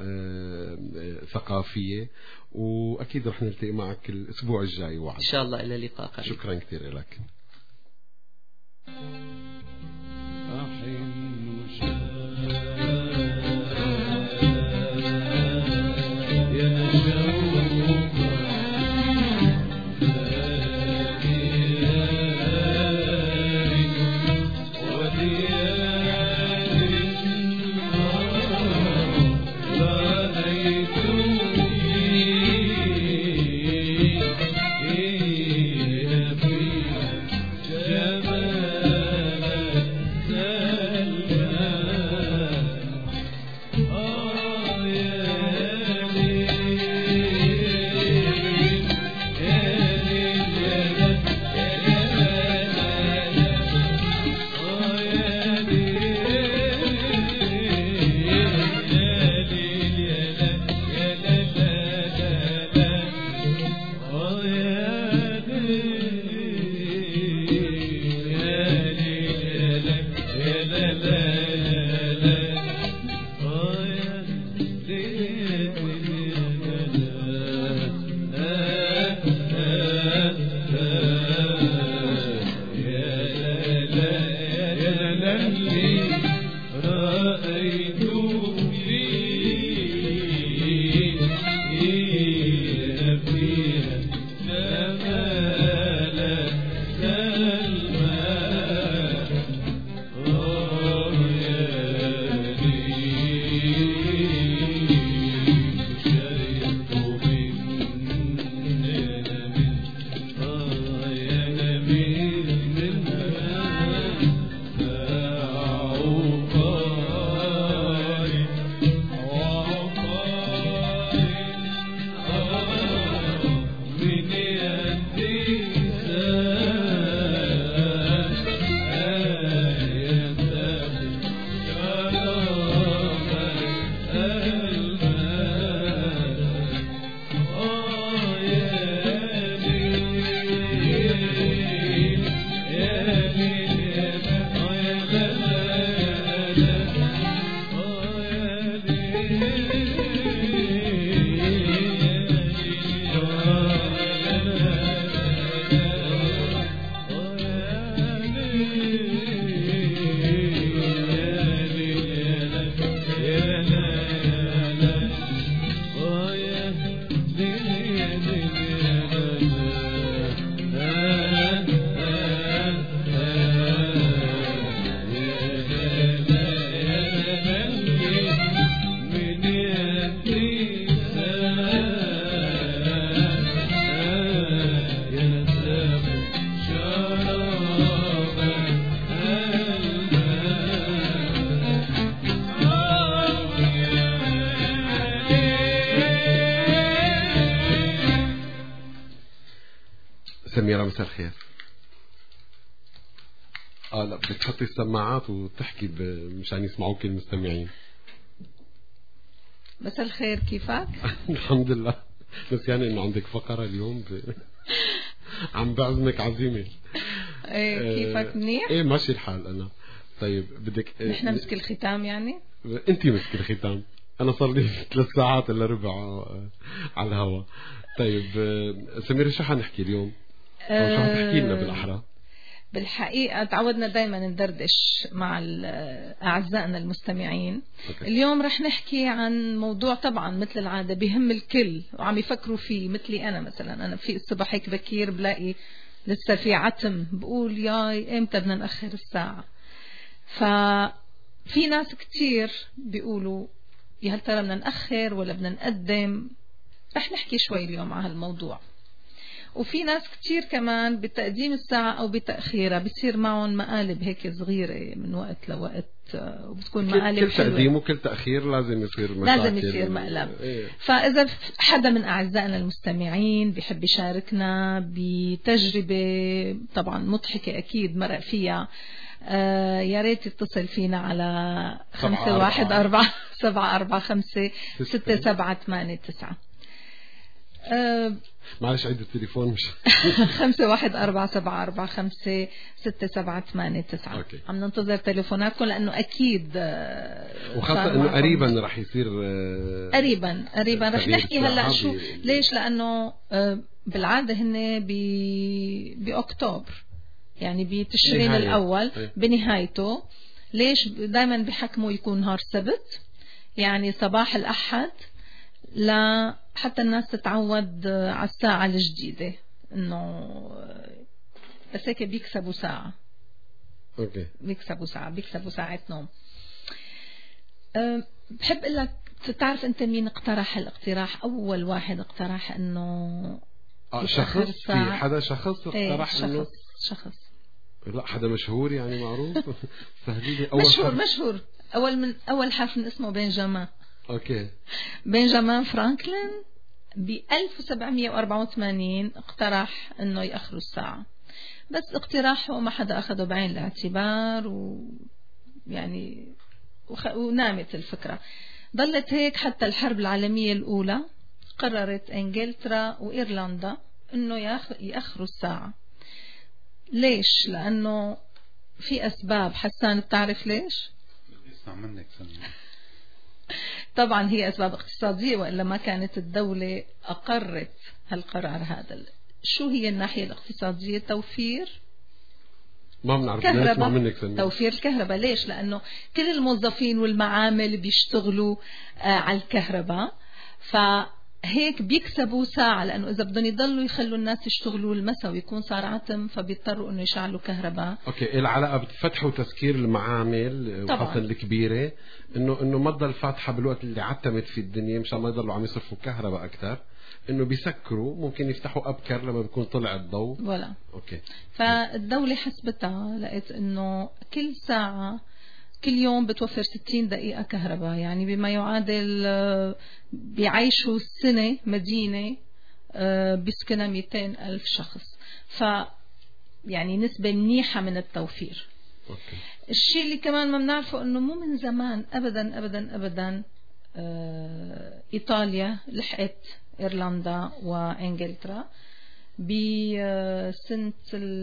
ثقافية، وأكيد رح نلتقي معك الأسبوع الجاي وعد إن شاء الله. إلى اللقاء قريب. شكرا كثير لك. جمال سميرة مساء الخير. لا بدك تحطي السماعات وتحكي مشان يسمعوك المستمعين. مساء الخير، كيفك؟ الحمد لله، بس يعني انه عندك فقرة اليوم عم بعزمك عزيمة. ايه كيفك؟ منيح؟ ايه ماشي الحال انا. طيب بدك نحن مسك الختام يعني؟ انت مسك الختام، انا صار لي 3 ساعات الا ربع على الهواء. طيب سميرة شو حنحكي اليوم؟ شو حتحكي لنا بالأحرى؟ بالحقيقة تعودنا دايما ندردش مع أعزائنا المستمعين. اليوم رح نحكي عن موضوع طبعا مثل العادة بهم الكل وعم يفكروا فيه، مثلي أنا مثلا. أنا في الصبح هيك بكير بلاقي لسه في عتم، بقول ياي إمتى بدنا نأخر الساعة. ففي ناس كتير بيقولوا يا هل ترى بدنا نأخر ولا بدنا نقدم. رح نحكي شوي اليوم عن هالموضوع. وفي ناس كتير كمان بتقديم الساعة أو بتأخيرها بيصير معهم مقالب هيك صغيرة من وقت لوقت، وبتكون مقالب كل تقديم وكل تأخير لازم يصير مشاكل، لازم يصير مقلب. فإذا حدا من أعزائنا المستمعين بيحب يشاركنا بتجربة طبعا مضحكة أكيد مرق فيها، يا ريت يتصل فينا على 514-745-6789. معلش عيد التليفون مش 514-745-6789. عم ننتظر تليفوناتكم لأنه أكيد وخاصة أنه قريبا رح يصير قريبا رح نحكي هلأ شو ليش. لأنه بالعادة هن بأكتوبر يعني بتشرين الأول بنهايته. ليش دايما بحكموا يكون نهار سبت يعني صباح الأحد، لا حتى الناس تتعود على الساعة الجديدة، انه بس هيك بيكسبوا ساعة. اوكي بيكسبوا ساعة نوم. بحب اقول لك، تعرف انت مين اقترح الاقتراح؟ اول واحد اقترح انه شخص، في حدا شخص اقترح انه شخص لا حدا مشهور يعني معروف. سهلي مشهور اول حرف من اسمه بنجامين. اوكي. بنجامين فرانكلين ب 1784 اقترح انه يأخروا الساعة، بس اقتراحه ما حدا اخذه بعين الاعتبار ويعني ونامت الفكرة. ضلت هيك حتى الحرب العالمية الأولى، قررت انجلترا وايرلندا انه يأخروا الساعة. ليش؟ لانه في اسباب. حسان بتعرف ليش؟ اسمع منك طبعا هي أسباب اقتصادية، وإلا ما كانت الدولة أقرت هالقرار هذا. شو هي الناحية الاقتصادية؟ توفير ما بنعرف نسمع منك توفير الكهرباء. ليش؟ لأنه كل الموظفين والمعامل بيشتغلوا على الكهرباء، فهيك بيكسبوا ساعة، لأنه إذا بدهم يضلوا يخلوا الناس يشتغلوا المساء ويكون صار عتم فبيضطروا إنه يشعلوا كهرباء. أوكي، العلاقة بتفتحوا تسكير المعامل وخاصة الكبيرة إنه ما تضل فاتحة بالوقت اللي عتمت في الدنيا مشان ما يضلوا عم يصرفوا كهرباء أكتر، إنه بيسكروا ممكن يفتحوا أبكر لما بيكون طلع الضوء. ولا أوكي. فالدولة حسبتها لقيت إنه كل ساعة كل يوم بتوفر 60 دقيقة كهرباء، يعني بما يعادل بيعيشوا السنة مدينة بسكنها 200,000 شخص، يعني نسبة منيحة من التوفير. أوكي. الشيء اللي كمان ما بنعرفه إنه مو من زمان أبدا أبدا أبدا إيطاليا لحقت إيرلندا وإنجلترا بسنة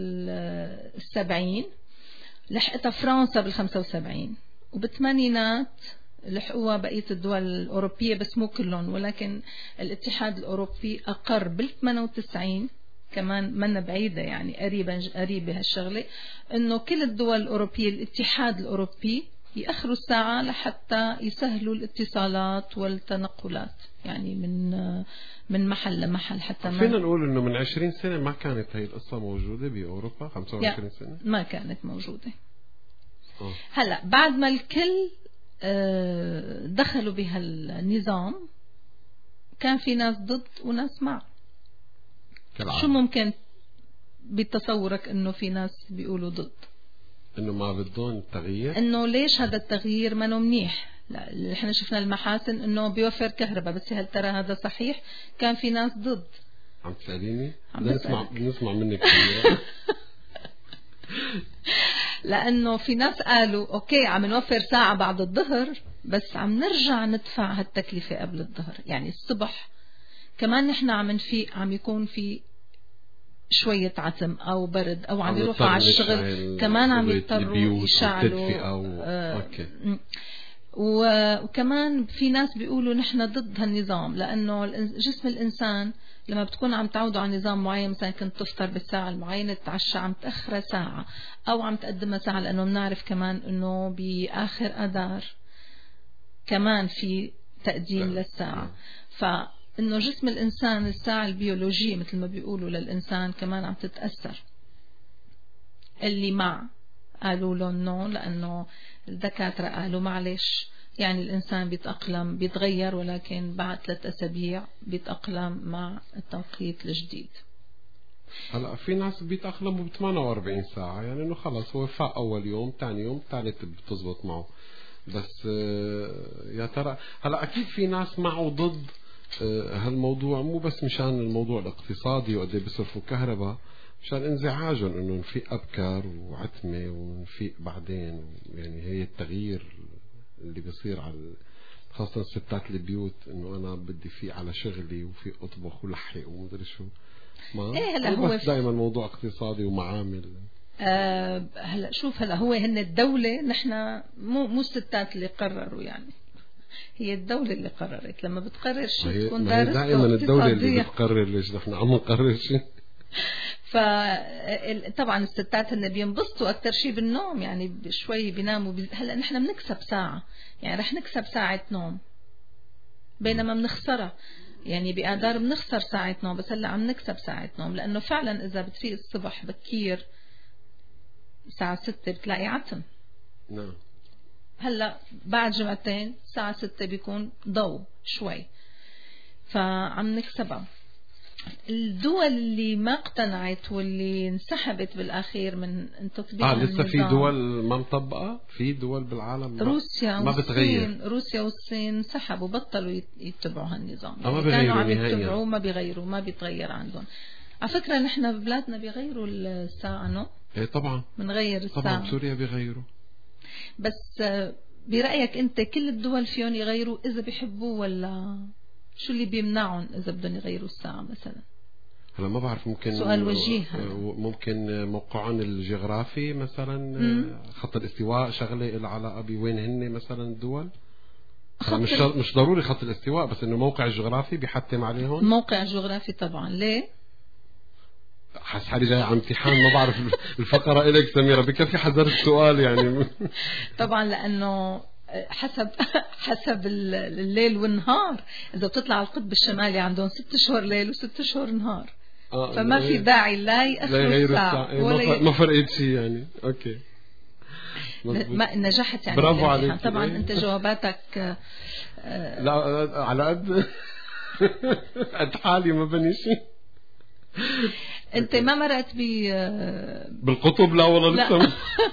70، لحقتها فرنسا بال75، وبالثمانينات لحقوها بقية الدول الأوروبية بس مو كلهم، ولكن الاتحاد الأوروبي أقر بال98 كمان منا بعيدة يعني قريبة هالشغلة، إنه كل الدول الأوروبية الاتحاد الأوروبي يأخروا الساعة لحتى يسهلوا الاتصالات والتنقلات، يعني من محل لمحل. حتى فينا نقول إنه من 20 سنة ما كانت هاي القصة موجودة بأوروبا. 25 سنة ما كانت موجودة. هلا بعد ما الكل دخلوا بهالنظام كان في ناس ضد وناس مع. شو ممكن بتصورك إنه في ناس بيقولوا ضد؟ إنه ما بدون تغيير، إنه ليش هذا التغيير ما منيح؟ لا، احنا شفنا المحاسن إنه بيوفر كهرباء، بس هل ترى هذا صحيح؟ كان في ناس ضد. عم تسأليني؟ نسمع منك. لأنه في ناس قالوا أوكي عم نوفر ساعة بعد الظهر، بس عم نرجع ندفع هالتكلفة قبل الظهر، يعني الصبح كمان نحن عم يكون في شوية عتم أو برد أو عم يروحوا على الشغل، كمان عم يضطروا يشعلوا. وكمان في ناس بيقولوا نحن ضد هالنظام، لأنه جسم الإنسان لما بتكون عم تعودوا على نظام معين، مثلا كنت تفطر بالساعة المعينة تتعشى عم تأخر ساعة أو عم تقدمها ساعة، لأنه بنعرف كمان أنه بآخر أدار كمان في تقديم للساعة، فإنه جسم الإنسان الساعة البيولوجية مثل ما بيقولوا للإنسان كمان عم تتأثر. اللي قالوا له نو، لأنه الدكاترة قالوا معلش يعني الإنسان بيتأقلم بيتغير، ولكن بعد 3 أسابيع بيتأقلم مع التوقيت الجديد. هلا في ناس بيتأقلموا ب 48 ساعة، يعني إنه خلص هو فاق أول يوم ثاني يوم ثالث بتزبط معه. بس يا ترى هلا أكيد في ناس معه ضد هالموضوع، مو بس مشان الموضوع الاقتصادي وقد ايه بيصرفوا كهرباء، مشان انزعاجهم انه نفيق ابكر وعتمه ونفيق بعدين. يعني هي التغيير اللي بيصير على خاصة الستات البيوت، انه انا بدي فيق على شغلي وفي اطبخ ولحق ومدري شو، ما هلا هو بس دائما موضوع اقتصادي ومعامل. هلا شوف، هلا هو هن الدولة، نحن مو الستات اللي قرروا، يعني هي الدولة اللي قررت. لما بتقرر شيء تكون دارسة دائما الدولة اللي بتقرر، ليش نحن عم نقرر شيء؟ فطبعا الستات هن بينبسطوا أكتر شيء بالنوم، يعني شوي بيناموا. هلا نحن بنكسب ساعة، يعني رح نكسب ساعة نوم بينما بنخسرها، يعني بآدار بنخسر ساعة نوم، بس هلا عم نكسب ساعة نوم، لأنه فعلا إذا بتفيق الصبح بكير الساعة 6 بتلاقي عتم. نعم. هلا بعد جمعتين الساعة 6 بيكون ضوء شوي، فعم نكسبها. الدول اللي ما اقتنعت واللي انسحبت بالأخير من تطبيق لسه في دول ما مطبقة، في دول بالعالم روسيا ما بتغير. روسيا والصين انسحبوا، بطلوا يتبعوا هالنظام، ما كانوا عم يتبعوا ما بيغيروا، ما بيتغير عندهم. على فكرة نحن ببلادنا بيغيروا الساعة، نو؟ ايه طبعا بنغير الساعة، طبعا بسوريا بيغيروا. بس برأيك أنت كل الدول فيهم يغيروا إذا بيحبوا، ولا شو اللي بيمنعهم إذا بدهم يغيروا الساعة مثلا؟ هلا ما بعرف، ممكن سؤال وجيه. ممكن موقعهم الجغرافي مثلا، خط الاستواء شغله له علاقه بوين هن مثلا الدول. مش ضروري خط الاستواء، بس انه موقع الجغرافي بيحتم عليهم. موقع الجغرافي طبعا. ليه؟ حس حالي جاي على امتحان ما بعرف الفقرة إلك سميرة، بكفي حذرت السؤال يعني. طبعا لأنه حسب الليل والنهار. إذا بتطلع على القطب الشمالي عندهم 6 شهور ليل و6 شهور نهار، فما في داعي لا يأخروا الساعة ولا ما فرقت شيء يعني. أوكي ما نجحت يعني. برافو عليك. طبعا أنت جواباتك لا على قد حالي ما بني شيء. أنت ما مرقت بالقطب؟ لا والله لسه.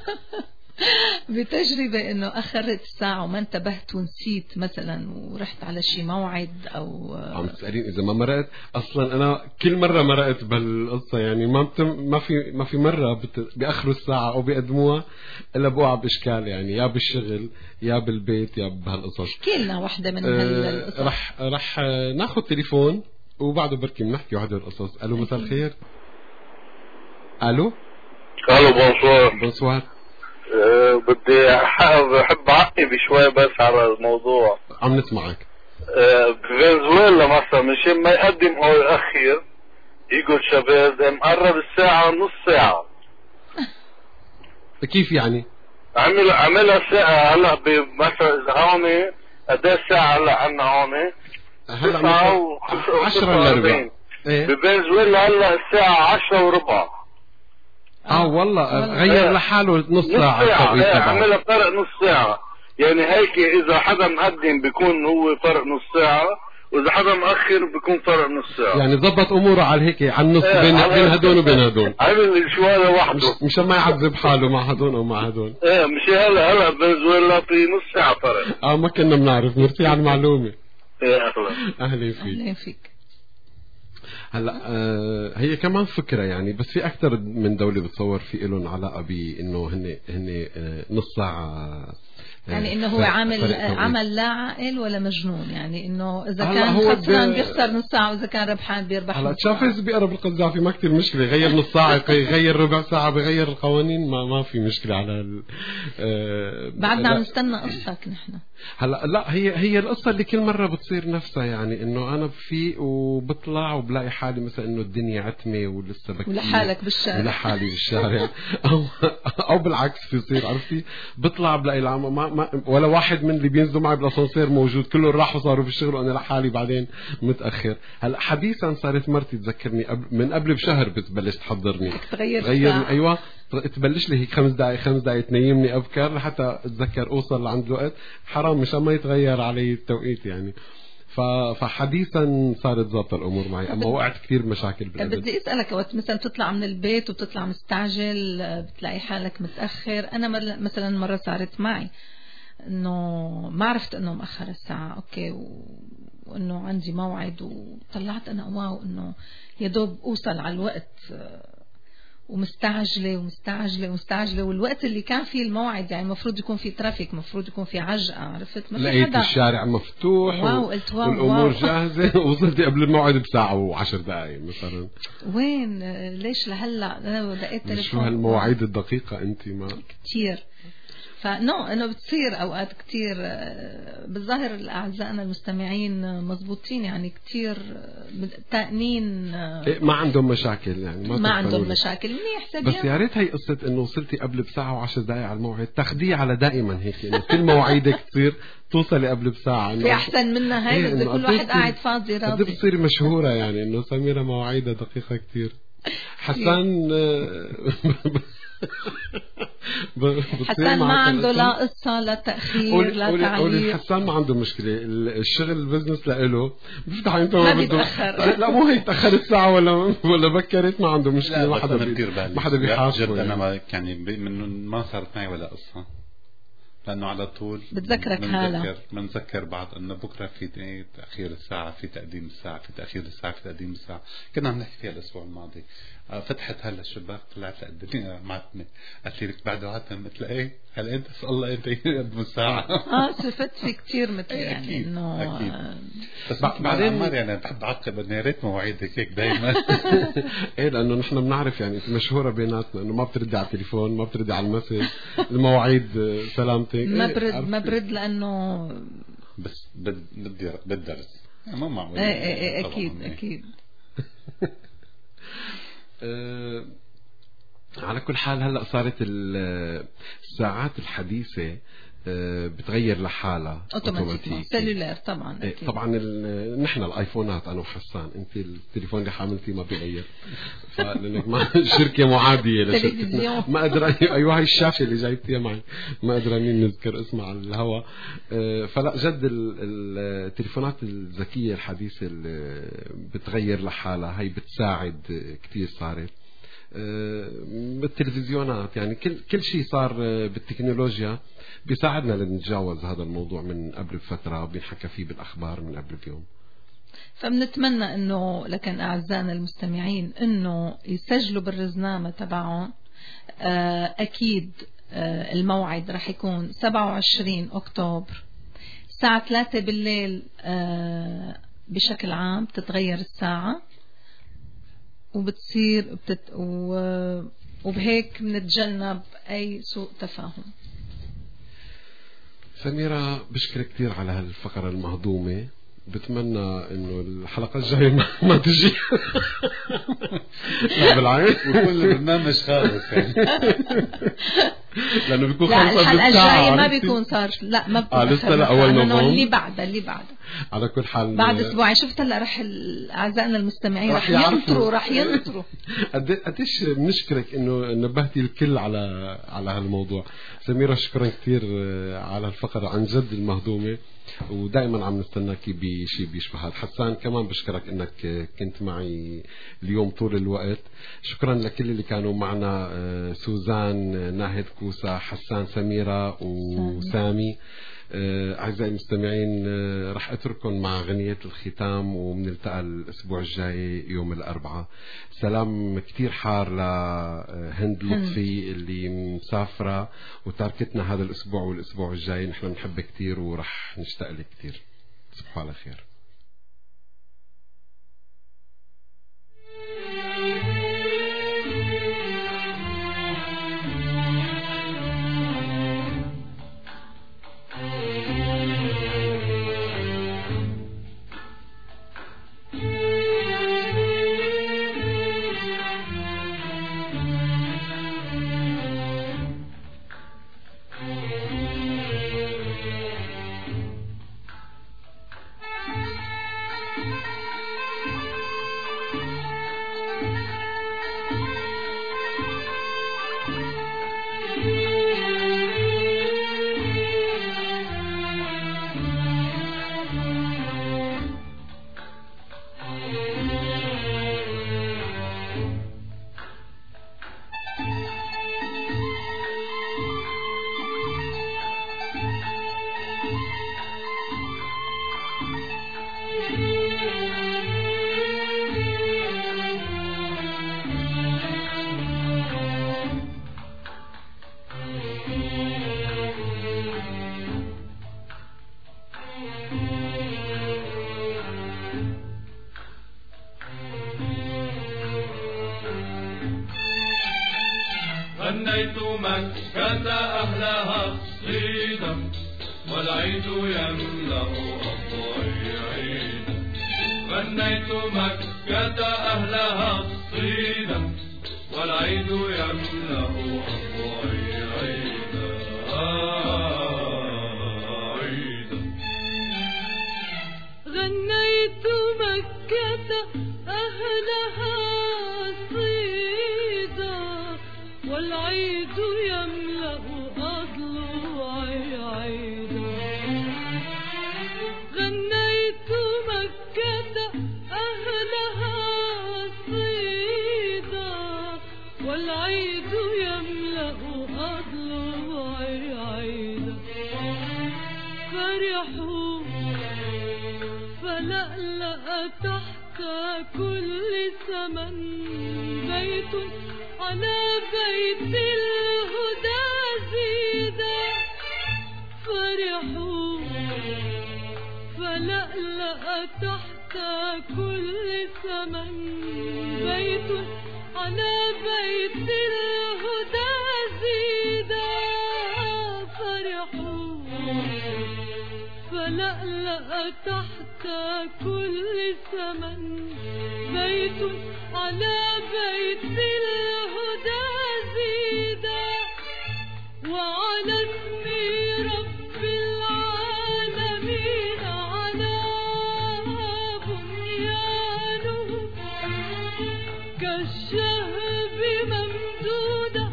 بتجربة انه اخرت الساعة وما انتبهت ونسيت مثلا ورحت على شي موعد او عم تسألين اذا ما مرقت؟ اصلا انا كل مرة مرقت بالقصة يعني ما في مرة بيأخروا الساعة او بيقدموها الا بوقع باشكال يعني، يا بالشغل يا بالبيت يا بهالقصص. احكي لنا واحدة من هالقصص. رح ناخذ تليفون وبعده بركي بنحكي واحدة القصص. الو مساء الخير. الو بونسوار. بدي بحب اعقب شوي بس على الموضوع. عم نسمعك. بفنزويلا مثلا مشان ما يقدم او يأخر يقول شباب مقرب الساعة نص ساعة. كيف يعني؟ عملها ساعة هلا مثلا اذا هون قد ايه الساعة هلا عنا هون؟ هلا 10:15. بفنزويلا هلا الساعة 10:15. والله غير لحاله نص ساعة. عملها فرق نص ساعة يعني. هيك إذا حدا مقدم بيكون هو فرق نص ساعة، وإذا حدا مؤخر بيكون فرق نص ساعة. يعني ضبط أموره على هيك على النص بين هدول وبين هدول. عمل شو هذا وحده مشان ما يعذب حاله مع هدول أو مع هدول. مش هلا فنزويلا في نص ساعة فرق. ما كنا بنعرف. ميرسي على المعلومة. أهلا فيك. هلا هي كمان فكرة يعني، بس في أكثر من دولة بتصور في إلهم علاقة بإنه هن نص ساعة يعني إنه هو عمل لا عاقل ولا مجنون يعني. إنه إذا كان خسران بيخسر نص ساعة وإذا كان ربحان بيربح. هلا تشافيز بيقرب القذافي ما كتير مشكلة، يغير نص ساعة يغير ربع ساعة بيغير القوانين ما في مشكلة على بعدنا عم نستنى قصتك نحن. هلا لا هي القصة اللي كل مرة بتصير نفسها يعني، إنه أنا بفيق وبطلع وبلاقي حالي مثلا إنه الدنيا عتمة ولسه بكتير ولحالك بالشارع لحالي بالشارع أو بالعكس بيصير عرفتي، بطلع بلاقي ولا واحد من اللي بينزلوا معي بالأسانسير موجود، كله راحوا صاروا بالشغل وأنا لحالي بعدين متأخر. هلا حديثا صارت مرتي تذكرني من قبل بشهر بتبلش تحضرني تغير أيوة تبلش لي هيك 5 دقائق تنيمني أبكر لحتى أتذكر أوصل لعند الوقت. حرام مشان ما يتغير علي التوقيت يعني. فحديثا صارت ضابطة الأمور معي، أما وقعت كثير مشاكل بالأبد. بدي أسألك وقت مثلا تطلع من البيت وبتطلع مستعجل بتلاقي حالك متأخر. أنا مثلا مرة صارت معي إنه ما عرفت إنه مأخر الساعة أوكي وإنه عندي موعد وطلعت أنا واو إنه يدوب أوصل على الوقت ومستعجلة والوقت اللي كان فيه الموعد يعني المفروض يكون في ترافيك، المفروض يكون في عجقة. عرفت لقيت الشارع مفتوح والأمور جاهزة ووصلت قبل الموعد بساعة و10 دقائق مثلا. وين ليش لهلا أنا لقيت تليفون؟ شو هالمواعيد الدقيقة أنت ما كتير. إنه بتصير أوقات كتير. بالظاهر أعزائنا المستمعين مضبوطين يعني كتير تأنين. ما عندهم مشاكل يعني ما عندهم مشاكل منيح. بس يا ريت هي قصة إنه وصلتي قبل بساعة و10 دقائق على الموعد تاخديه على دائما هيك إنه كل مواعيدك تصير توصلي قبل بساعة. في أحسن منها هاي إذا كل واحد قاعد فاضي راضي. قد بتصير مشهورة يعني إنه سميرة مواعيدها دقيقة كتير. حسان حسان ما عنده لا قصة لا تأخير لا تعليق. حسان ما عنده مشكلة، الشغل البزنس لإله بفتح انت ما بيتأخر. لا مو هي تأخرت ساعة ولا بكرت ما عنده مشكلة. ما حدا بيحاسبه أنا يعني من ما صارت معي ولا قصة لأنه على طول بتذكرك حالة منذكر بعض أنه بكرة في تأخير الساعة، في تقديم الساعة، في تأخير الساعة، في تقديم الساعة. كنا عم نحكي فيها الأسبوع الماضي. فتحت هلا الشباك طلعت الدنيا معتمة. قلت لك بعده عتم مثل ايه هل انت اسال الله انت قد الساعة. شفت في كتير مثل يعني انه بس بعدين يعني بحب اعقب انه يا ريت مواعيدك هيك دائما. ايه لانه نحن بنعرف يعني انت مشهورة بيناتنا انه ما بتردي على التليفون، ما بتردي على المسج، المواعيد سلامتك. ما برد لانه بس بالدرس مو معقول. اكيد. على كل حال هلأ صارت الساعات الحديثة بتغير لحالها اوتوماتيك سيلولار طبعا أكيد. طبعا نحن الايفونات انا وحسان انت التليفون اللي حاملتيه ما بيغير لانك ما شركه معاديه لشركتنا ما قادرين ايوه هاي الشاشه اللي جايبتيها معي ما قادرين نذكر اسمها على الهواء. فلا جد التليفونات الذكيه الحديثه اللي بتغير لحالها هي بتساعد كتير. صارت بالتلفزيونات يعني كل شيء صار بالتكنولوجيا بيساعدنا لنتجاوز هذا الموضوع من قبل فترة بينحكى فيه بالأخبار من قبل بيوم. فبنتمنى انه لكن اعزائنا المستمعين انه يسجلوا بالرزنامة تبعهم. اكيد الموعد رح يكون 27 اكتوبر الساعة 3 بالليل. بشكل عام بتتغير الساعة وبتصير وبهيك بنتجنب اي سوء تفاهم. سميرة بشكرك كتير على هالفقرة المهضومة. بتمنى انه الحلقة الجاية ما تجي لا بالعين وكل البرنامج خالص يعني لانه بيكون لا الحلقة الجاية ما بيكون صار لا ما بيكون لسه لا اول نوفمبر اللي بعده على كل حال بعد اسبوعين. شفت هلا رح اعزائنا المستمعين رح ينطروا قديش بنشكرك انه نبهتي الكل على هالموضوع. سميرة شكرا كثير على الفقرة عن جد المهضومة ودائما عم نستناكي بشيء بيشبه هذا. حسان كمان بشكرك انك كنت معي اليوم طول الوقت. شكرا لكل اللي كانوا معنا سوزان ناهد كوسا حسان سميرة وسامي. أعزائي المستمعين رح أترككم مع غنية الختام ومنلتقى الأسبوع الجاي يوم الأربعاء. سلام كتير حار لهند لطفي اللي مسافرة وتاركتنا هذا الأسبوع والأسبوع الجاي. نحن بنحبك كتير ورح نشتاق لك كتير. تصبحوا على خير. غنيت مكة أهلها صيدا والعيد يملأ أضواء عيدا. غنيت مكة أهلها صيدا والعيد يملأ أضواء عيدا. غنيت مكة أهلها والعيد يملأ أضلوعي عيدا. غنيت مكة أهلها صيدا والعيد يملأ أضلوعي عيدا. فرحوا فلألأ تحت كل سمن بيت على بيت الهدى زيدا. فرحوا فلألأ تحت كل سمن بيت على بيت الهدى زيدا. فرحوا تلألأ تحت كل سمن بيت على بيت الهدى زيدا وعلى اسم رب العالمين على بنيانه كالشهب ممدودة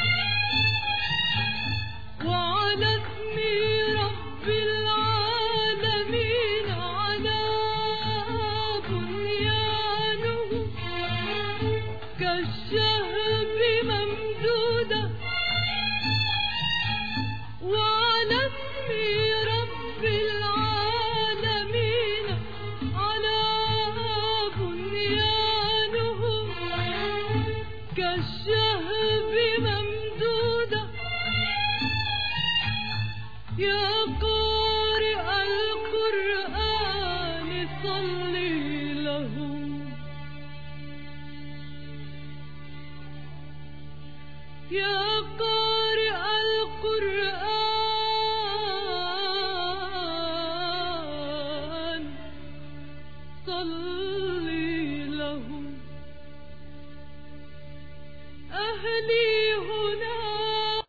وعلى اسم رب العالمين على بنيانه كالشهب ممدودة وعلى اسم رب العالمين على بنيانه كالشهب ممدودة يا